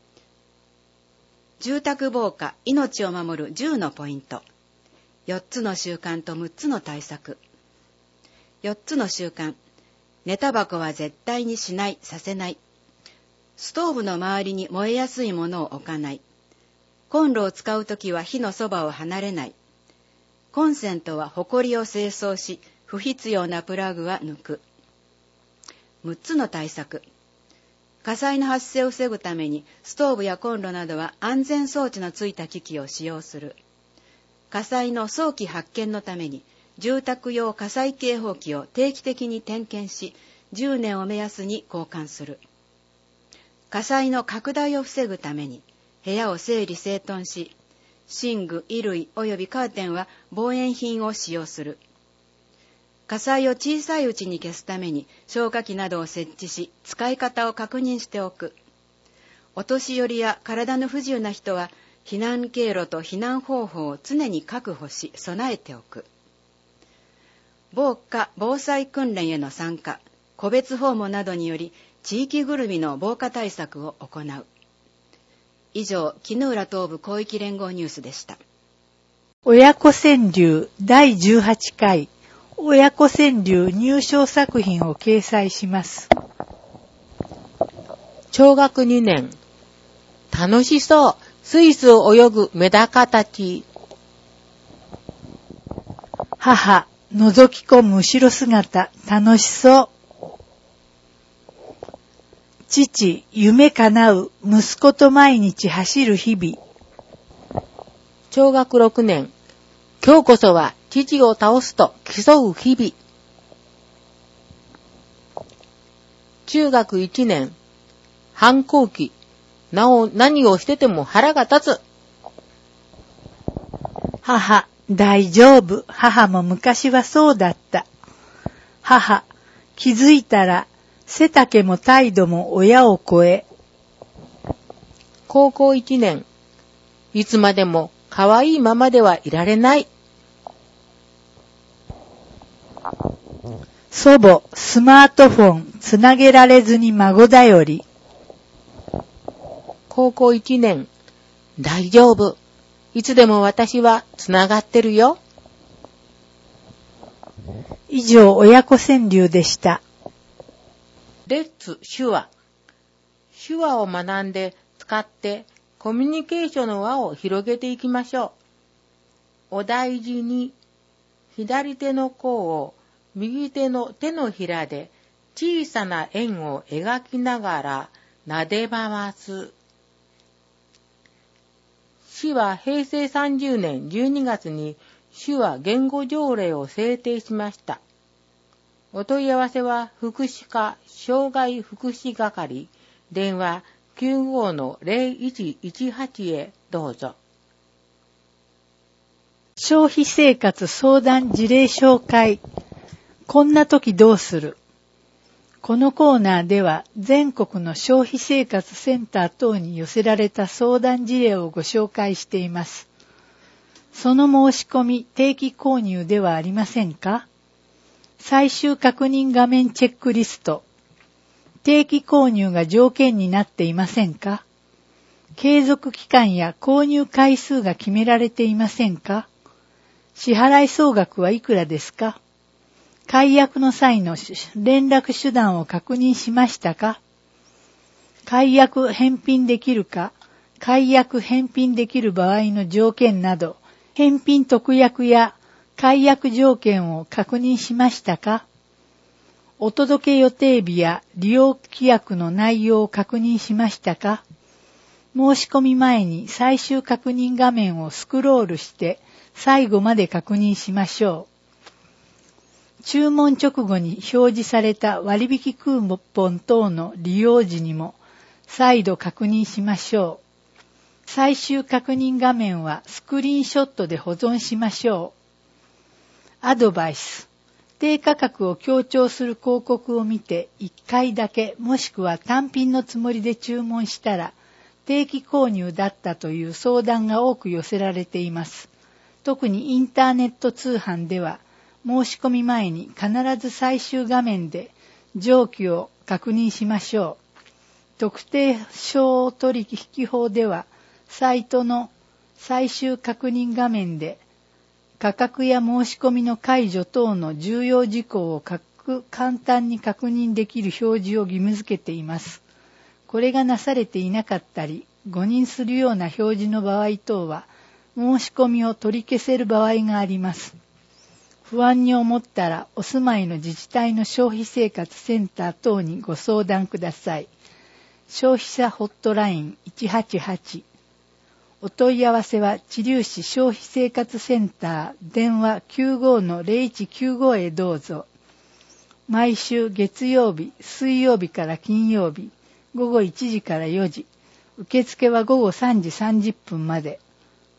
[SPEAKER 5] 住宅防火、命を守るじゅうのポイント。よっつの習慣とむっつの対策。よっつの習慣。寝タバコは絶対にしない、させない。ストーブの周りに燃えやすいものを置かない。コンロを使うときは火のそばを離れない。コンセントはホコリを清掃し、不必要なプラグは抜く。むっつの対策。火災の発生を防ぐためにストーブやコンロなどは安全装置のついた機器を使用する。火災の早期発見のために住宅用火災警報器を定期的に点検し、じゅうねんを目安に交換する。火災の拡大を防ぐために部屋を整理整頓し、寝具、衣類及びカーテンは防煙品を使用する。火災を小さいうちに消すために消火器などを設置し、使い方を確認しておく。お年寄りや体の不自由な人は避難経路と避難方法を常に確保し、備えておく。防火・防災訓練への参加、個別訪問などにより地域ぐるみの防火対策を行う。以上、絹浦東部広域連合ニュースでした。
[SPEAKER 2] 親子川柳だいじゅうはちかい親子川柳入賞作品を掲載します。
[SPEAKER 6] 小学にねん。楽しそう。スイスを泳ぐメダカたち。
[SPEAKER 2] 母、覗き込む後ろ姿、楽しそう。父、夢叶う、息子と毎日走る日々。
[SPEAKER 6] 小学ろくねん。今日こそは父を倒すと競う日々。中学いちねん。反抗期。なお、何をしてても腹が立つ。
[SPEAKER 2] 母、大丈夫。母も昔はそうだった。母、気づいたら背丈も態度も親を超え。
[SPEAKER 6] 高校いちねん。いつまでも可愛いままではいられない。
[SPEAKER 2] 祖母、スマートフォン、つなげられずに孫だより。
[SPEAKER 6] 高校いちねん。大丈夫。いつでも私はつながってるよ。
[SPEAKER 2] 以上、親子川柳でした。
[SPEAKER 6] レッツ手話。手話を学んで使ってコミュニケーションの輪を広げていきましょう。お大事に。左手の甲を右手の手のひらで小さな円を描きながら撫で回す。市はへいせいさんじゅうねんじゅうにがつに手話言語条例を制定しました。お問い合わせは福祉課障害福祉係電話 きゅうごのゼロいちいちはち へどうぞ。
[SPEAKER 2] 消費生活相談事例紹介。こんな時どうする？このコーナーでは全国の消費生活センター等に寄せられた相談事例をご紹介しています。その申し込み定期購入ではありませんか？最終確認画面チェックリスト。定期購入が条件になっていませんか？継続期間や購入回数が決められていませんか？支払い総額はいくらですか？解約の際の連絡手段を確認しましたか？解約返品できるか、解約返品できる場合の条件など、返品特約や解約条件を確認しましたか？お届け予定日や利用規約の内容を確認しましたか？申し込み前に最終確認画面をスクロールして最後まで確認しましょう。注文直後に表示された割引クーポン等の利用時にも再度確認しましょう。最終確認画面はスクリーンショットで保存しましょう。アドバイス。低価格を強調する広告を見ていっかいだけもしくは単品のつもりで注文したら定期購入だったという相談が多く寄せられています。特にインターネット通販では申し込み前に必ず最終画面で上記を確認しましょう。特定商取引法では、サイトの最終確認画面で、価格や申し込みの解除等の重要事項を簡単に確認できる表示を義務付けています。これがなされていなかったり、誤認するような表示の場合等は、申し込みを取り消せる場合があります。不安に思ったら、お住まいの自治体の消費生活センター等にご相談ください。消費者ホットラインいちはちはち。お問い合わせは、知立市消費生活センター電話 きゅうご のゼロいちきゅうご へどうぞ。毎週月曜日、水曜日から金曜日、ごごいちじからよじ。受付はごごさんじさんじゅっぷんまで。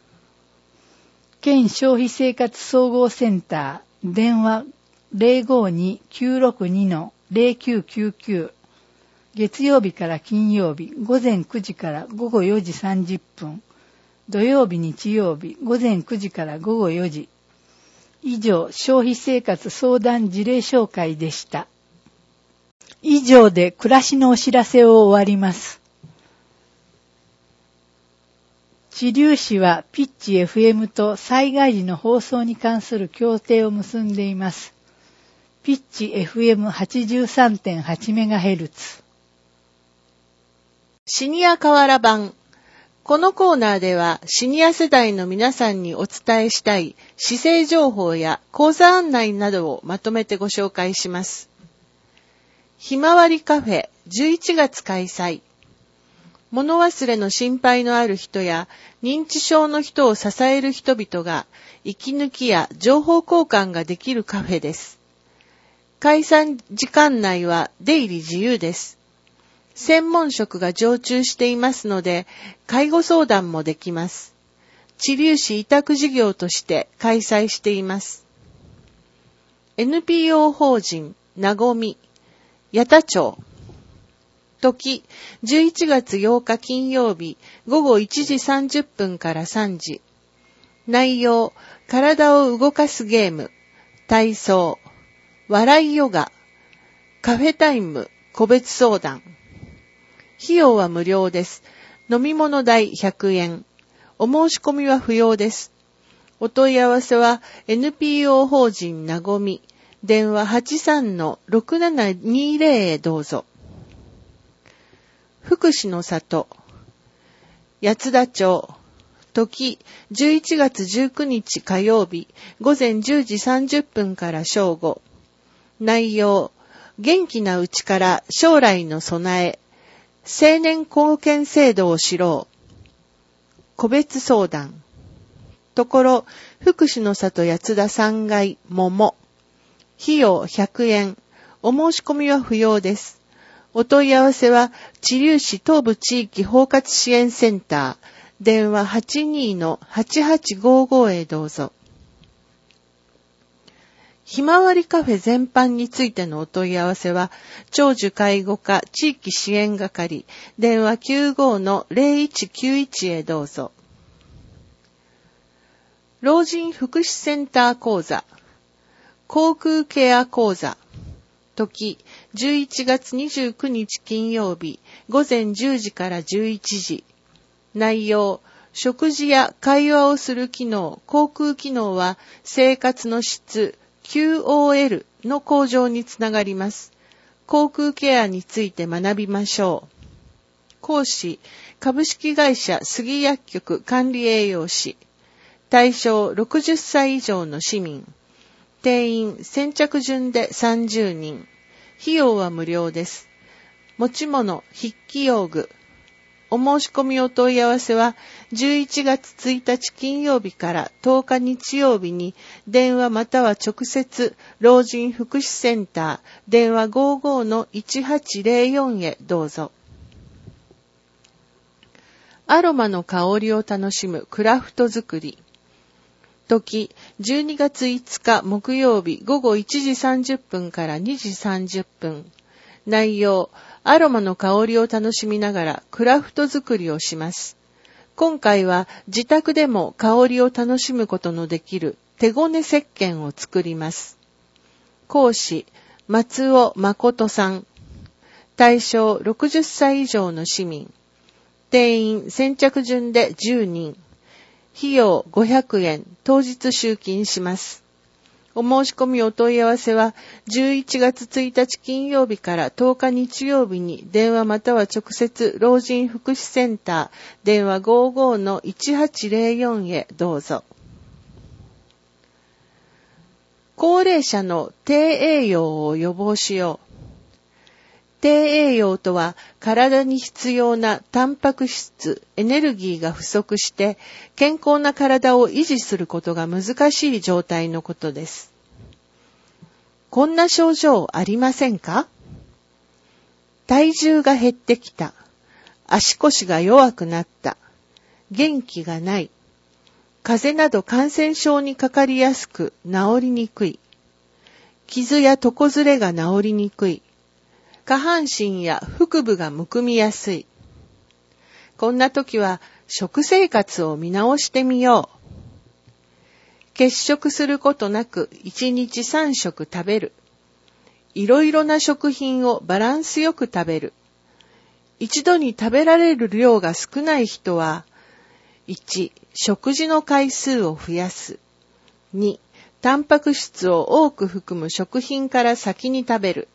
[SPEAKER 2] 県消費生活総合センター電話 ゼロごに きゅうろくに のゼロきゅうきゅうきゅう。月曜日から金曜日、ごぜんくじからごごよじさんじゅっぷん。土曜日、日曜日、ごぜんくじからごごよじ。以上、消費生活相談事例紹介でした。以上で暮らしのお知らせを終わります。知立市はピッチ エフエム と災害時の放送に関する協定を結んでいます。ピッチ エフエムはちじゅうさんてんはちメガヘルツ。
[SPEAKER 8] シニア瓦版。このコーナーではシニア世代の皆さんにお伝えしたい市政情報や講座案内などをまとめてご紹介します。ひまわりカフェじゅういちがつ開催。物忘れの心配のある人や認知症の人を支える人々が息抜きや情報交換ができるカフェです。開催時間内は出入り自由です。専門職が常駐していますので、介護相談もできます。知立市委託事業として開催しています。エヌピーオー 法人なごみ、八田町。時、じゅういちがつようか金曜日、ごごいちじさんじゅっぷんからさんじ。内容、体を動かすゲーム、体操、笑いヨガ、カフェタイム、個別相談。費用は無料です。飲み物代ひゃくえん。お申し込みは不要です。お問い合わせは エヌピーオー 法人なごみ、電話 はちさんのろくななにゼロ へどうぞ。福祉の里、八田町、時、じゅういちがつじゅうくにち火曜日、ごぜんじゅうじさんじゅっぷんから正午。内容、元気なうちから将来の備え、青年貢献制度を知ろう。個別相談。ところ、福祉の里八田さんがい桃。費用ひゃくえん。お申し込みは不要です。お問い合わせは、知立市東部地域包括支援センター、電話 はちにのはちはちごご へどうぞ。ひまわりカフェ全般についてのお問い合わせは、長寿介護課地域支援係、電話 きゅうごのゼロいちきゅういち へどうぞ。老人福祉センター講座、口腔ケア講座、時、じゅういちがつにじゅうくにち金曜日、ごぜんじゅうじからじゅういちじ。内容、食事や会話をする機能、口腔機能は生活の質、キューオーエル の向上につながります。口腔ケアについて学びましょう。講師、株式会社杉薬局管理栄養士。対象ろくじゅっさい以上の市民。定員先着順でさんじゅうにん。費用は無料です。持ち物、筆記用具。お申し込みお問い合わせはじゅういちがつついたち金曜日からとおか日曜日に電話または直接老人福祉センター電話 ごごのいちはちゼロよん へどうぞ。アロマの香りを楽しむクラフト作り。時、じゅうにがついつか木曜日ごごいちじさんじゅっぷんからにじさんじゅっぷん。内容、アロマの香りを楽しみながらクラフト作りをします。今回は自宅でも香りを楽しむことのできる手ごね石鹸を作ります。講師、 松尾誠さん。対象ろくじゅっさい以上の市民。定員先着順でじゅうにん。費用ごひゃくえん、当日集金します。お申し込みお問い合わせはじゅういちがつついたち金曜日からとおか日曜日に電話または直接老人福祉センター電話 ごじゅうごのいちはちぜろよん へどうぞ。高齢者の低栄養を予防しよう。低栄養とは体に必要なタンパク質、エネルギーが不足して健康な体を維持することが難しい状態のことです。こんな症状ありませんか？体重が減ってきた。足腰が弱くなった。元気がない。風邪など感染症にかかりやすく治りにくい。傷や床ずれが治りにくい。下半身や腹部がむくみやすい。こんな時は食生活を見直してみよう。欠食することなくいちにちさんしょく食べる。いろいろな食品をバランスよく食べる。一度に食べられる量が少ない人は、いち、食事の回数を増やす。に、タンパク質を多く含む食品から先に食べる。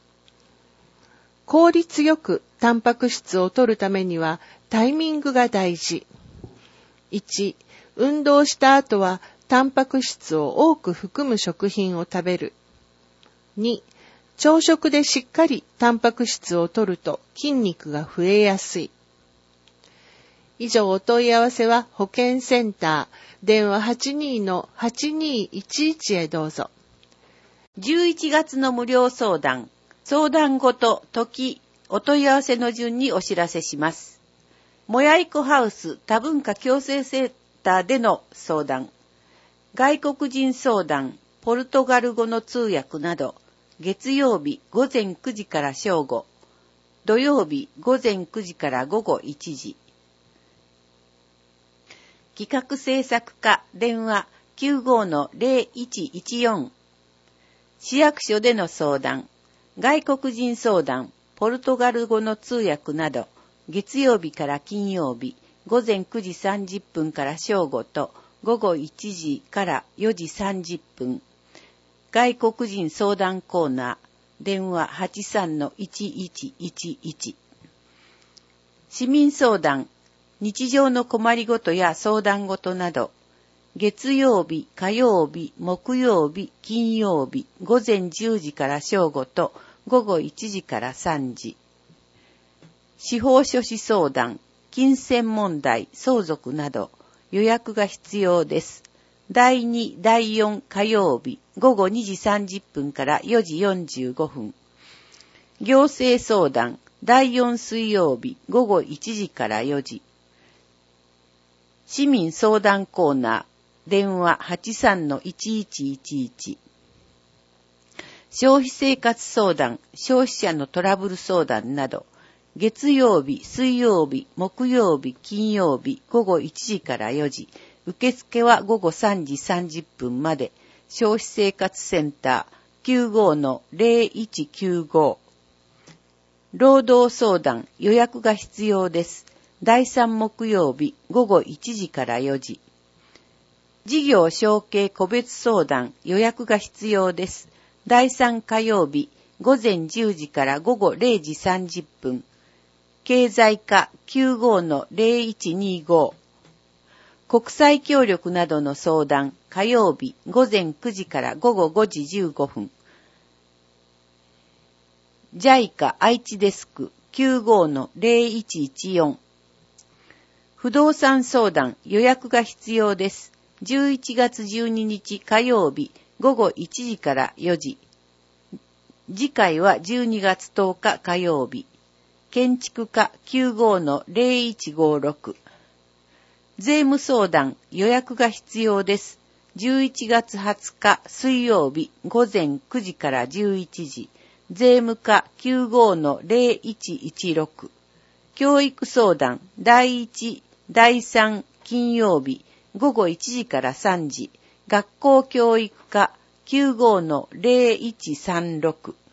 [SPEAKER 8] 効率よくタンパク質を摂るためにはタイミングが大事。いち、運動した後はタンパク質を多く含む食品を食べる。に、朝食でしっかりタンパク質を摂ると筋肉が増えやすい。以上お問い合わせは保健センター電話 はちにーのはちにーいちいち へどうぞ。
[SPEAKER 4] じゅういちがつの無料相談、相談ごと時、お問い合わせの順にお知らせします。もやいこハウス多文化共生センターでの相談、外国人相談、ポルトガル語の通訳など、月曜日ごぜんくじから正午、土曜日ごぜんくじからごごいちじ。企画制作課電話 きゅうごのぜろいちいちよん。市役所での相談、外国人相談、ポルトガル語の通訳など、月曜日から金曜日、ごぜんくじさんじゅっぷんから正午と、ごごいちじからよじさんじゅっぷん。外国人相談コーナー、電話 はちさんのいちいちいちいち。市民相談、日常の困りごとや相談ごとなど、月曜日、火曜日、木曜日、金曜日、ごぜんじゅうじから正午とごごいちじからさんじ。司法書士相談、金銭問題、相続など予約が必要です。だいに、だいよん火曜日、ごごにじさんじゅっぷんからよじよんじゅうごふん。行政相談、だいよん水曜日、ごごいちじからよじ。市民相談コーナー、電話 はちさんのいちいちいちいち。消費生活相談、消費者のトラブル相談など、月曜日、水曜日、木曜日、金曜日、ごごいちじからよじ。受付はごごさんじさんじゅっぷんまで。消費生活センター きゅうごのぜろいちきゅうご。労働相談、予約が必要です。だいさん木曜日、ごごいちじからよじ。事業承継個別相談、予約が必要です。だいさん火曜日、ごぜんじゅうじからごごれいじさんじゅっぷん。経済課 きゅうごのぜろいちにご。国際協力などの相談、火曜日、ごぜんくじからごごごじじゅうごふん。ジャイカ 愛知デスク きゅうごのぜろいちいちよん。不動産相談、予約が必要です。じゅういちがつじゅうににち火曜日、ごごいちじからよじ。次回はじゅうにがつとおか火曜日。建築課 きゅうごのぜろいちごろく。税務相談、予約が必要です。じゅういちがつはつか水曜日、ごぜんくじからじゅういちじ。税務課 きゅうごのぜろいちいちろく。教育相談、だいいち、だいさん金曜日、ごごいちじからさんじ。学校教育課 きゅうごのぜろいちさんろく。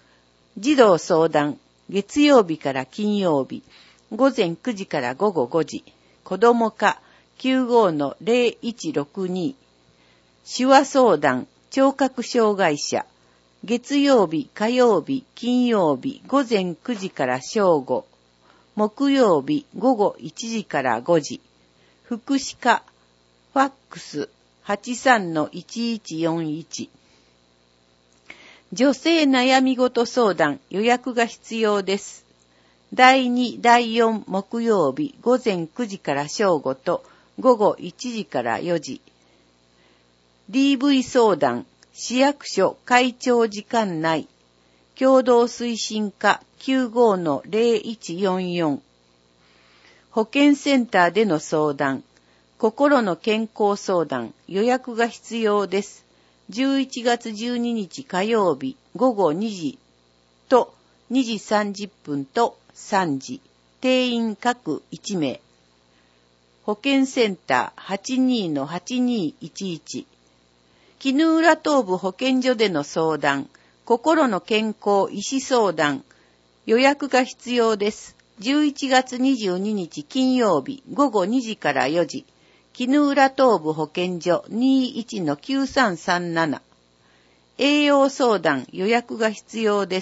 [SPEAKER 4] 児童相談、月曜日から金曜日、ごぜんくじからごごごじ、子ども課 きゅうごのゼロいちろくに、手話相談、聴覚障害者、月曜日、火曜日、金曜日、ごぜんくじから正午、木曜日、午後いちじからごじ、福祉課、ファックス はちさんのいちいちよんいち、女性悩み事相談、予約が必要です。だいに、だいよん木曜日、ごぜんくじから正午と午後いちじからよじ。ディーブイ 相談、市役所会長時間内、共同推進課 きゅうごのゼロいちよんよん。保健センターでの相談、心の健康相談、予約が必要です。じゅういちがつじゅうににち火曜日、午後にじとにじさんじゅっぷんとさんじ、定員各いちめい。保健センター はちにのはちにいちいち。絹浦東部保健所での相談、心の健康医師相談、予約が必要です。じゅういちがつにじゅうににち金曜日、午後にじからよじ。絹浦東部保健所 にじゅういちのきゅうさんさんなな。栄養相談予約が必要です。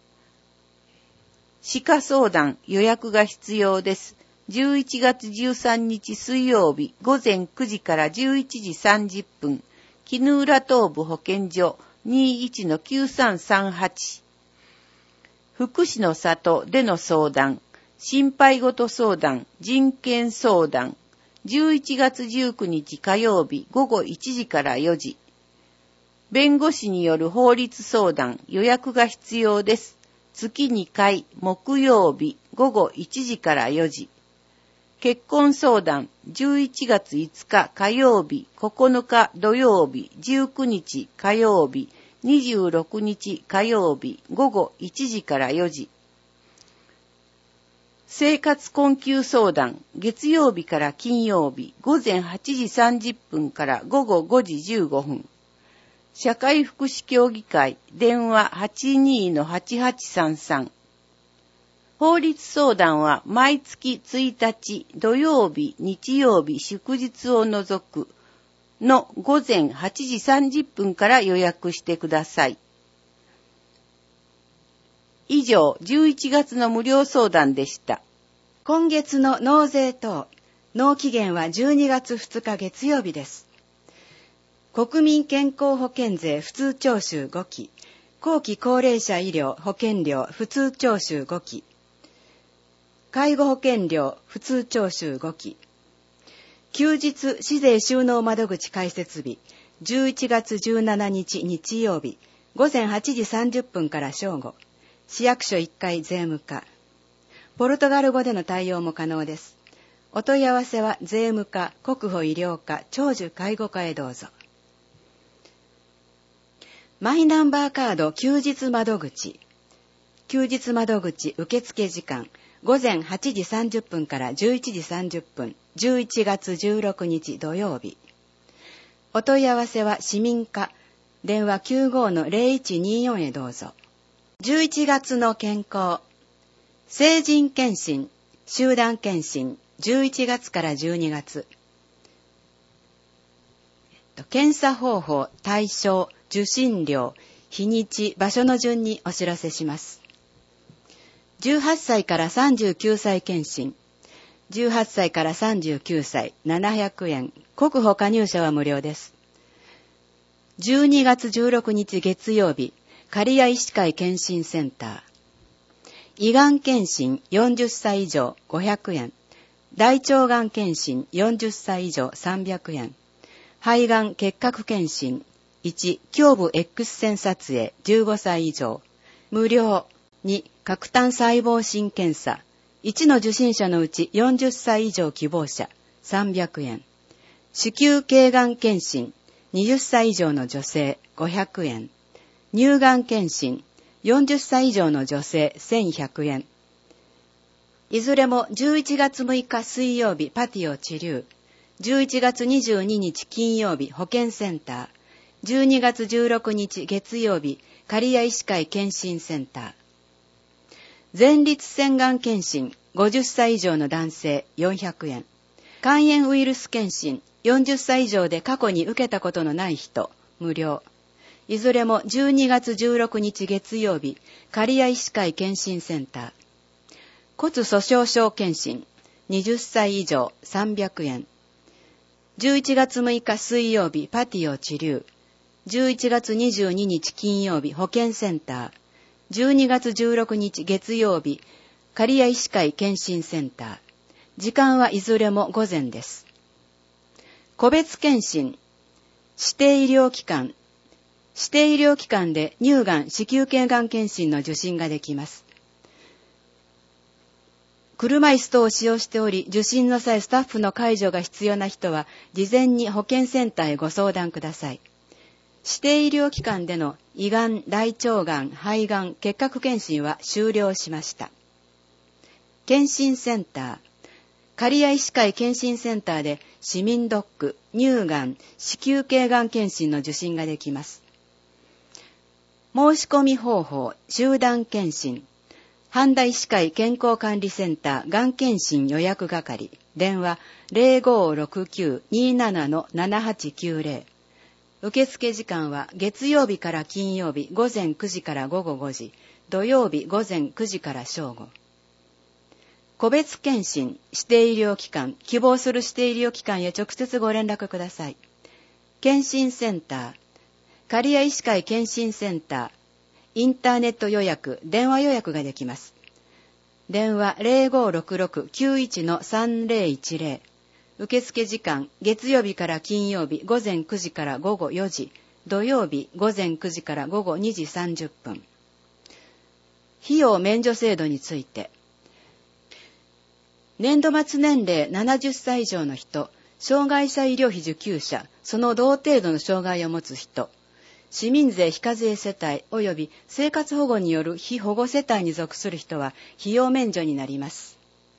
[SPEAKER 4] 歯科相談予約が必要です。じゅういちがつじゅうさんにち水曜日午前くじからじゅういちじさんじゅっぷん。絹浦東部保健所 にじゅういちのきゅうさんさんはち。福祉の里での相談、心配事相談、人権相談、じゅういちがつじゅうくにち火曜日午後いちじからよじ。弁護士による法律相談予約が必要です。月にかい木曜日午後いちじからよじ。結婚相談じゅういちがついつか火曜日、ここのか土曜日、じゅうくにち火曜日、にじゅうろくにち火曜日午後いちじからよじ。生活困窮相談、月曜日から金曜日、午前はちじさんじゅっぷんから午後ごじじゅうごふん。社会福祉協議会、電話 はちにのはちはちさんさん。法律相談は毎月ついたち土曜日、日曜日、祝日を除くの午前はちじさんじゅっぷんから予約してください。以上、じゅういちがつの無料相談でした。
[SPEAKER 5] 今月の納税等、納期限はじゅうにがつふつか月曜日です。国民健康保険税普通徴収ごき、後期高齢者医療保険料普通徴収ごき、介護保険料普通徴収ごき、休日市税収納窓口開設日、じゅういちがつじゅうしちにち日曜日、午前はちじさんじゅっぷんから正午、市役所いっかい税務課。ポルトガル語での対応も可能です。お問い合わせは税務課、国保医療課、長寿介護課へどうぞ。マイナンバーカード休日窓口。休日窓口受付時間、午前はちじさんじゅっぷんからじゅういちじさんじゅっぷん、じゅういちがつじゅうろくにち土曜日。お問い合わせは市民課、電話 きゅうごのゼロいちによんへどうぞ。じゅういちがつの健康。成人検診、集団検診、じゅういちがつからじゅうにがつ。検査方法、対象、受診料、日にち、場所の順にお知らせします。じゅうはっさいからさんじゅうきゅうさい検診。じゅうはっさいからさんじゅうきゅうさい、ななひゃくえん。国保加入者は無料です。じゅうにがつじゅうろくにち月曜日、刈谷医師会検診センター。胃がん検診よんじゅっさい以上ごひゃくえん。大腸がん検診よんじゅっさい以上さんびゃくえん。肺がん結核検診いち、胸部 X 線撮影じゅうごさい以上。無料。に、核炭細胞診検査。いちの受診者のうちよんじゅっさい以上希望者さんびゃくえん。子宮頸がん検診はたち以上の女性ごひゃくえん。乳がん検診よんじゅっさい以上の女性せんひゃくえん。いずれもじゅういちがつむいか水曜日パティオ治療、じゅういちがつにじゅうににち金曜日保健センター、 じゅうにがつじゅうろくにち月曜日、刈谷医師会健診センター。前立腺がん検診、ごじゅっさい以上の男性よんひゃくえん。肝炎ウイルス検診、よんじゅっさい以上で過去に受けたことのない人、無料。いずれもじゅうにがつじゅうろくにち月曜日、刈谷医師会健診センター。骨粗鬆症検診、はたち以上さんびゃくえん。じゅういちがつむいか水曜日、パティオ治療。じゅういちがつにじゅうににち金曜日、保健センター。じゅうにがつじゅうろくにち月曜日、刈谷医師会健診センター。時間はいずれも午前です。個別検診、指定医療機関。指定医療機関で乳がん、子宮頸がん検診の受診ができます。車椅子等を使用しており、受診の際スタッフの介助が必要な人は、事前に保健センターへご相談ください。指定医療機関での胃がん、大腸がん、肺がん、結核検診は終了しました。検診センター。刈谷医師会検診センターで市民ドック、乳がん、子宮頸がん検診の受診ができます。申し込み方法、集団検診。半田医師会健康管理センターがん検診予約係。電話 ゼロごろくきゅうにななのななはちきゅうゼロ。受付時間は月曜日から金曜日午前くじから午後ごじ、土曜日午前くじから正午。個別検診、指定医療機関、希望する指定医療機関へ直接ご連絡ください。検診センター、刈谷医師会検診センター、インターネット予約、電話予約ができます。電話 ゼロごろくろくきゅういちのさんぜろいちぜろ。受付時間、月曜日から金曜日午前くじから午後よじ、土曜日午前くじから午後にじさんじゅっぷん。費用免除制度について。年度末年齢ななじゅっさい以上の人、障害者医療費受給者、その同程度の障害を持つ人、市民税非課税世帯及び生活保護による非保護世帯に属する人は費用免除になります。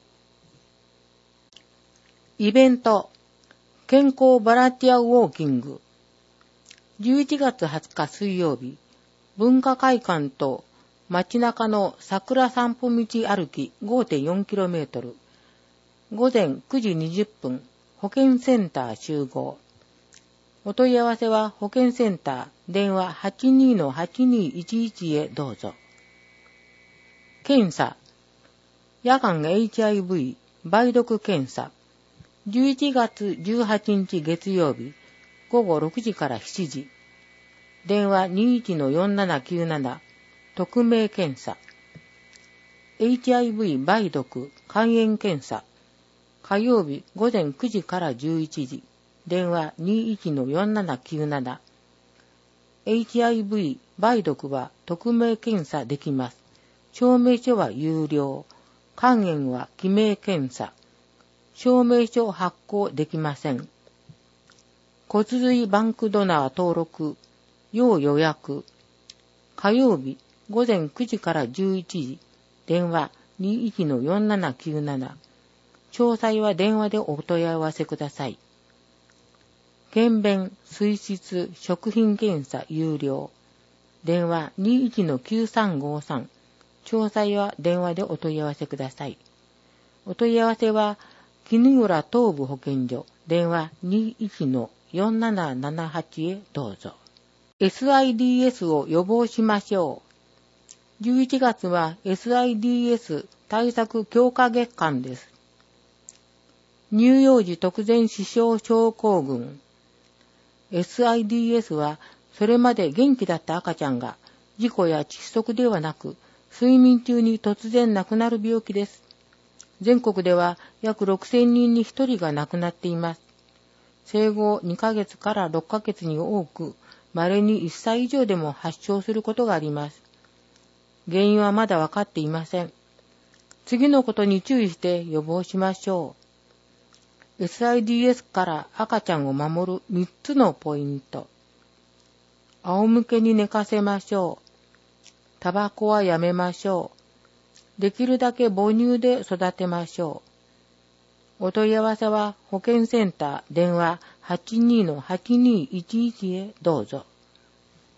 [SPEAKER 6] イベント、健康ボランティアウォーキング。じゅういちがつはつか水曜日、文化会館と街中の桜散歩道歩き ごてんよんキロメートル。午前くじにじゅっぷん、保健センター集合。お問い合わせは保健センター、電話 はちにのはちにいちいち へどうぞ。検査、夜間 エイチアイブイ 梅毒検査。じゅういちがつじゅうはちにち月曜日、ごごろくじからしちじ。電話 にいちのよんななきゅうなな、匿名検査。エイチアイブイ 梅毒肝炎検査。火曜日午前くじからじゅういちじ。電話 にいちのよんななきゅうなな。エイチアイブイ 梅毒は匿名検査できます。証明書は有料。肝炎は記名検査。証明書発行できません。骨髄バンクドナー登録、要予約。火曜日午前くじからじゅういちじ。電話 にいちのよんななきゅうなな。詳細は電話でお問い合わせください。検便、水質、食品検査有料。電話 にいちのきゅうさんごさん。詳細は電話でお問い合わせください。お問い合わせは、絹浦東部保健所、電話 にいちのよんななななはち へどうぞ。エスアイディーエス を予防しましょう。じゅういちがつは エスアイディーエス 対策強化月間です。乳幼児突然死傷症候群。エスアイディーエス は、それまで元気だった赤ちゃんが、事故や窒息ではなく、睡眠中に突然亡くなる病気です。全国では約ろくせんにんにひとりが亡くなっています。生後にかげつからろっかげつに多く、稀にいっさい以上でも発症することがあります。原因はまだわかっていません。次のことに注意して予防しましょう。エスアイディーエス から赤ちゃんを守るみっつのポイント。仰向けに寝かせましょう。タバコはやめましょう。できるだけ母乳で育てましょう。お問い合わせは保健センター電話 はちにのはちにいちいち へどうぞ。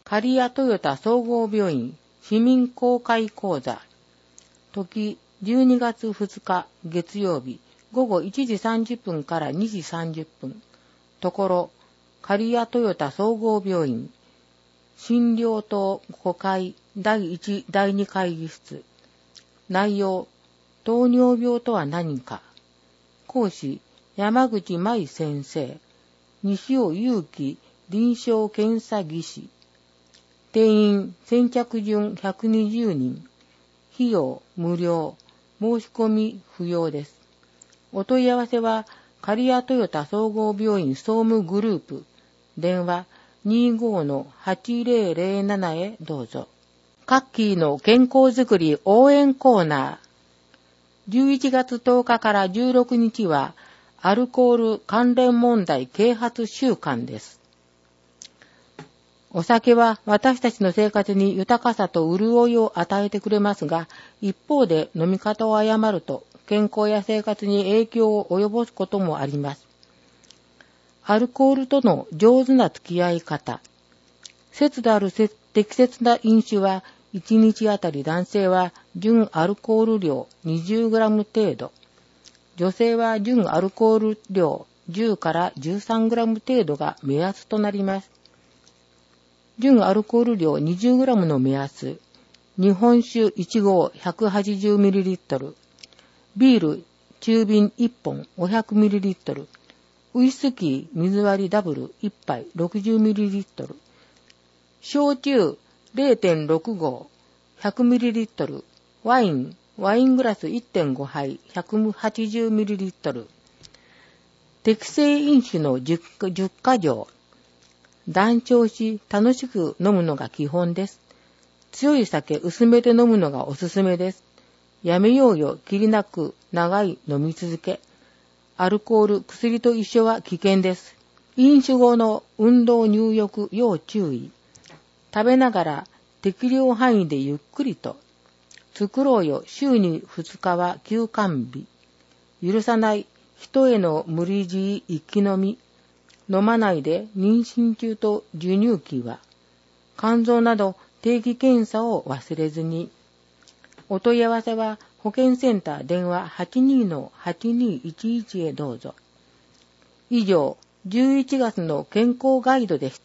[SPEAKER 6] 刈谷トヨタ総合病院市民公開講座。時じゅうにがつふつか月曜日ごごいちじさんじゅっぷんからにじさんじゅっぷん。ところ、刈谷トヨタ総合病院診療棟ごかいだいいちだいに会議室。内容、糖尿病とは何か。講師、山口舞先生。西尾祐樹臨床検査技師。定員先着順ひゃくにじゅうにん。費用無料。申し込み不要です。お問い合わせは、刈谷トヨタ総合病院総務グループ。電話 にじゅうごのはちぜろぜろなな へどうぞ。カッキーの健康づくり応援コーナー。じゅういちがつとおかからじゅうろくにちは、アルコール関連問題啓発週間です。お酒は私たちの生活に豊かさと潤いを与えてくれますが、一方で飲み方を誤ると健康や生活に影響を及ぼすこともあります。アルコールとの上手な付き合い方。節度ある適切な飲酒は、いちにちあたり男性は純アルコール量 にじゅうグラム 程度、女性は純アルコール量じゅうからじゅうさんグラム 程度が目安となります。純アルコール量 にじゅうグラム の目安、日本酒いちごう ひゃくはちじゅうミリリットル、ビール中瓶いっぽん ごひゃくミリリットル、ウイスキー水割りダブルいっぱい ろくじゅうミリリットル、焼酎 れいてんろくごう ひゃくミリリットル、ワイン、ワイングラス いってんごはい ひゃくはちじゅうミリリットル、適正飲酒の じゅっかじょう、断腸し楽しく飲むのが基本です。強い酒薄めて飲むのがおすすめです。やめようよ、きりなく長い飲み続け。アルコール、薬と一緒は危険です。飲酒後の運動入浴要注意。食べながら適量範囲でゆっくりと。作ろうよ、週にふつかは休館日。許さない人への無理強い一気飲み。飲まないで妊娠中と授乳期は。肝臓など定期検査を忘れずに。お問い合わせは保健センター電話 はちにのはちにいちいち へどうぞ。以上、じゅういちがつの健康ガイドでした。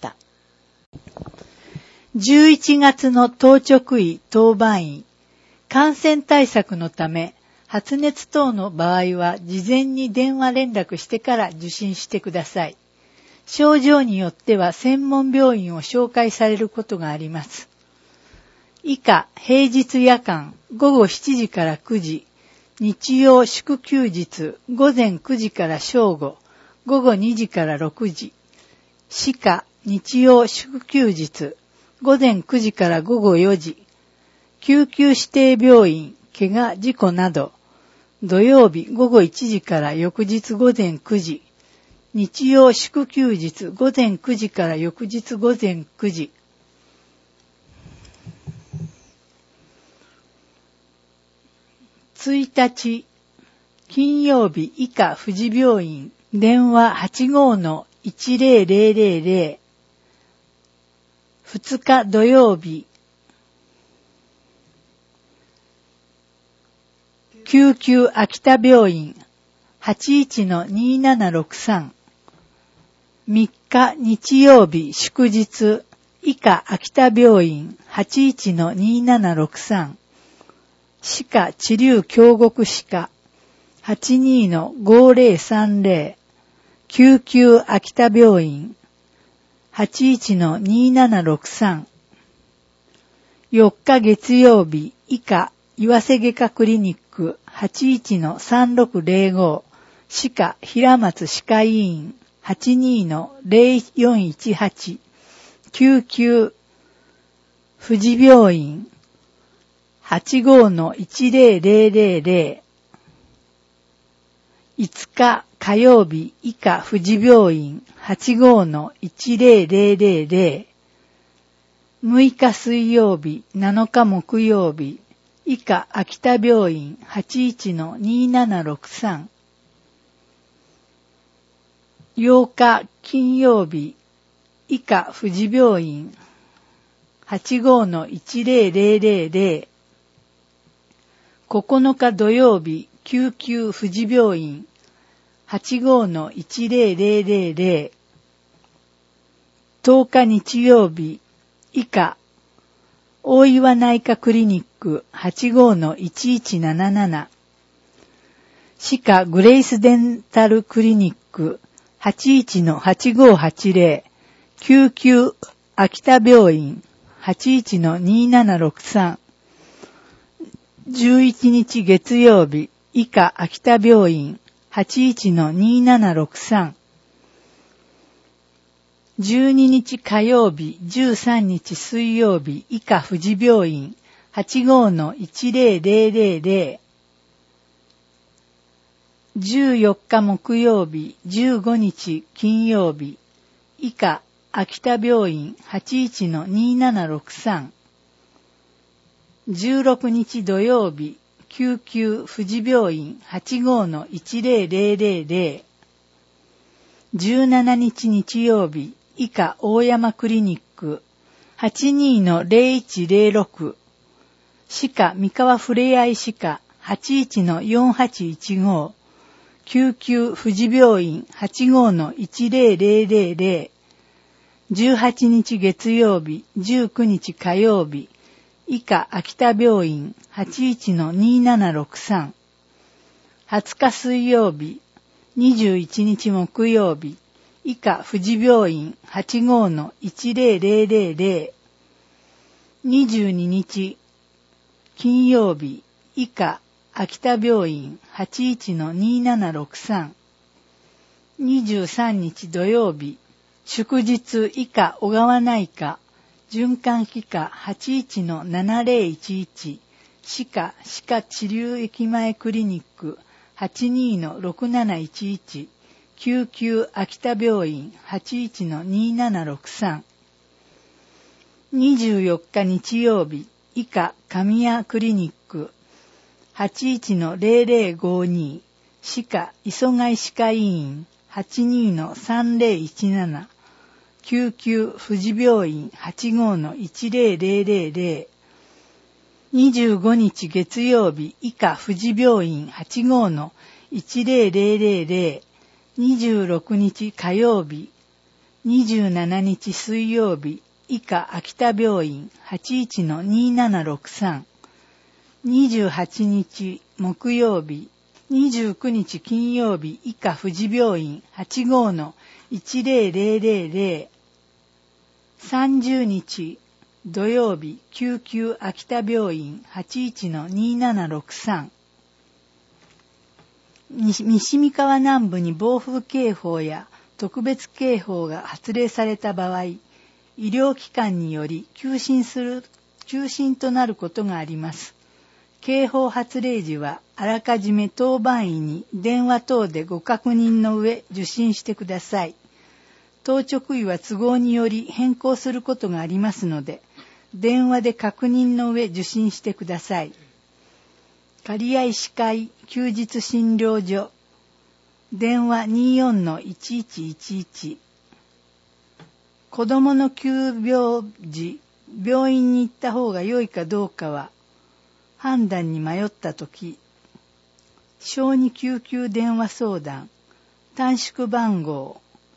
[SPEAKER 2] じゅういちがつの当直医当番医。感染対策のため、発熱等の場合は事前に電話連絡してから受診してください。症状によっては専門病院を紹介されることがあります。以下、平日夜間ごごしちじからくじ、日曜祝休日午前くじから正午、ごごにじからろくじ、歯科日曜祝休日午前くじからごごよじ、救急指定病院、怪我事故など、土曜日ごごいちじから翌日午前くじ、日曜祝休日午前くじから翌日午前くじ、いちにち金曜日以下富士病院電話 はちごのいちぜろぜろぜろ、ふつか土曜日救急秋田病院 はちいちのにななろくさん、みっか日曜日祝日以下秋田病院 はちいちのにななろくさん、歯科治療京極歯科 はちにのごぜろさんぜろ、救急秋田病院 はちいちのにななろくさん、よっか月曜日以下岩瀬外科クリニック はちいちのさんろくぜろご、歯科平松歯科医院 はちにのぜろよんいちはち、救急富士病院 はちごのいちぜろぜろぜろぜろ、いつか火曜日以下富士病院 はちごのいちぜろぜろぜろぜろ、むいか水曜日なのか木曜日以下秋田病院 はちいちのにななろくさん、ようか金曜日以下富士病院はちごー いちぜろぜろぜろぜろ。ここのか土曜日、救急富士病院 はちごー いちぜろぜろぜろぜろ。とおか日曜日、以下、大岩内科クリニック はちごー いちいちなななな。歯科グレイスデンタルクリニック はちいちのはちごーはちぜろ。救急秋田病院 はちいちのにななろくさん。じゅういちにち月曜日、以下秋田病院 はちいちのにななろくさん。じゅうににち火曜日、じゅうさんにち水曜日、以下富士病院 はちごー いちぜろぜろぜろぜろ。じゅうよっか木曜日、じゅうごにち金曜日、以下秋田病院 はちいちのにななろくさん。じゅうろくにち土曜日、救急富士病院 はちごー いちぜろぜろぜろぜろ。じゅうしちにち日曜日、以下大山クリニック はちにのぜろいちぜろろく。歯科三河ふれあい歯科 はちいちのよんはちいちご。救急富士病院 はちごー いちぜろぜろぜろぜろ。じゅうはちにち月曜日、じゅうくにち火曜日、以下秋田病院 はちいちのにななろくさん。はつか水曜日、にじゅういちにち木曜日、以下富士病院 はちごー いちぜろぜろぜろぜろ。にじゅうににち金曜日、以下秋田病院 はちいちのにななろくさん。にじゅうさんにち土曜日、祝日以下小川内科循環器科 はちいちのななぜろいちいち。歯科歯科治療駅前クリニック はちにのろくなないちいち。救急秋田病院 はちいちのにななろくさん。にじゅうよっか日曜日、以下神谷クリニック はちいちのぜろぜろごに。歯科磯貝歯科医院 はちにのさんぜろいちなな。救急富士病院 はちごー いちぜろぜろぜろぜろ。にじゅうごにち月曜日、以下富士病院 はちごー いちぜろぜろぜろぜろ。にじゅうろくにち火曜日、にじゅうしちにち水曜日、以下秋田病院 はちいちのにななろくさん。にじゅうはちにち木曜日、にじゅうくにち金曜日、以下富士病院 はちごー いちぜろぜろぜろぜろ。さんじゅうにち土曜日、救急秋田病院 はちいちのにななろくさん。西三河南部に暴風警報や特別警報が発令された場合、医療機関により休診する、休診となることがあります。警報発令時はあらかじめ当番医に電話等でご確認の上受診してください。当直医は都合により変更することがありますので、電話で確認の上受診してください。刈合歯科医休日診療所電話 にじゅうよんのいちいちいちいち。子供の急病時、病院に行った方が良いかどうかは判断に迷ったとき、小児救急電話相談短縮番号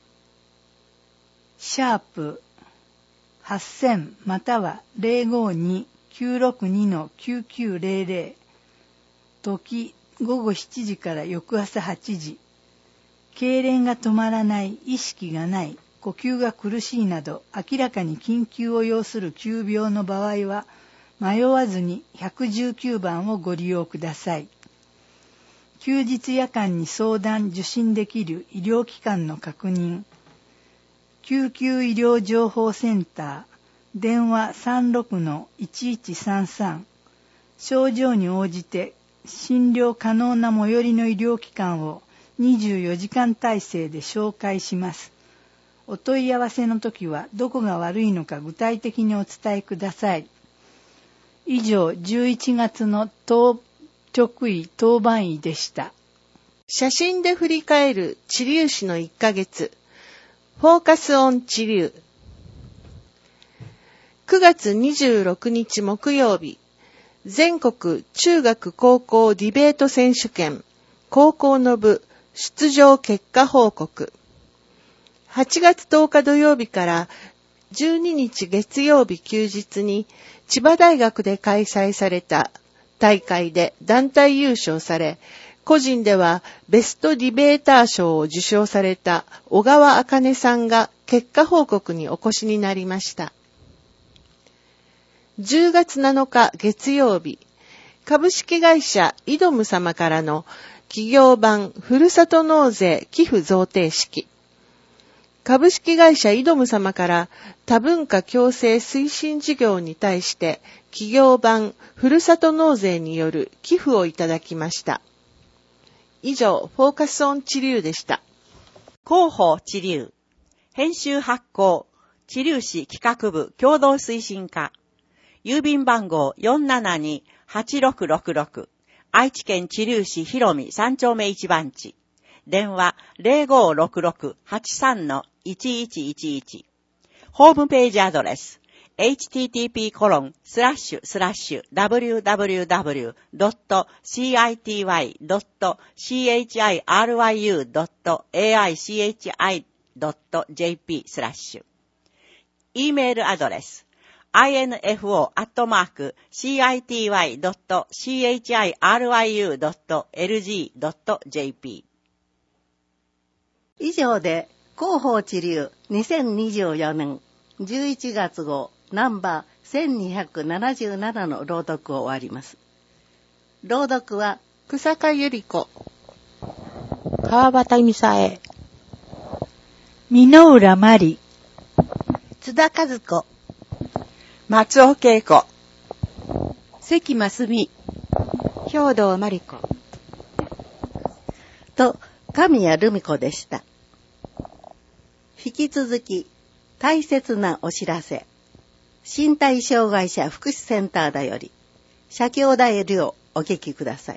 [SPEAKER 2] シャープはっせんまたは ぜろごに きゅうろくに きゅうきゅうぜろぜろ。時ごごしちじから翌朝はちじ。痙攣が止まらない、意識がない、呼吸が苦しいなど明らかに緊急を要する急病の場合は迷わずにいちいちきゅうばんをご利用ください。休日夜間に相談受診できる医療機関の確認。救急医療情報センター電話 さんろくのいちいちさんさん。症状に応じて診療可能な最寄りの医療機関をにじゅうよじかん体制で紹介します。お問い合わせの時はどこが悪いのか具体的にお伝えください。以上、じゅういちがつの当直医当番医でした。
[SPEAKER 8] 写真で振り返る治療師のいっかげつ。フォーカスオン治療。くくがつにじゅうろくにち木曜日、全国中学高校ディベート選手権高校の部出場結果報告。はちがつとおか土曜日からじゅうににち月曜日休日に千葉大学で開催された大会で団体優勝され、個人ではベストディベーター賞を受賞された小川茜さんが結果報告にお越しになりました。じゅうがつなのか月曜日、株式会社イドム様からの企業版ふるさと納税寄付贈呈式。株式会社イドム様から多文化共生推進事業に対して企業版ふるさと納税による寄付をいただきました。以上、フォーカスオン知立でした。
[SPEAKER 7] 広報知立。編集発行。知立市企画部共同推進課。郵便番号 よんななにはちろくろくろく。愛知県知立市広見さんちょうめいちばんち。電話 ゼロごろくろくはちさんのいちいちいちいち。ホームページアドレス エイチティーティーピーコロンスラッシュスラッシュダブリューダブリューダブリュードットシーアイティーワイドットシーエイチアイアールワイユードットエーアイシーエイチアイドットジェーピースラッシュ。e メールアドレス アイエヌエフオー アットマーク シーアイティーワイドットシーエイチアイアールワイユードットエルジードットジェーピ
[SPEAKER 1] ー。以上で広報知立にせんにじゅうよねんじゅういちがつ号ナンバーせんにひゃくななじゅうななの朗読を終わります。朗読は
[SPEAKER 8] 草加由里子、
[SPEAKER 6] 川端美沙恵、
[SPEAKER 2] 箕浦真理、
[SPEAKER 3] 津田和子、
[SPEAKER 7] 松尾恵子、
[SPEAKER 4] 関真澄、
[SPEAKER 5] 兵藤真理子
[SPEAKER 1] と神谷留美子でした。引き続き大切なお知らせ、身体障害者福祉センターだより社協大よりをお聞きください。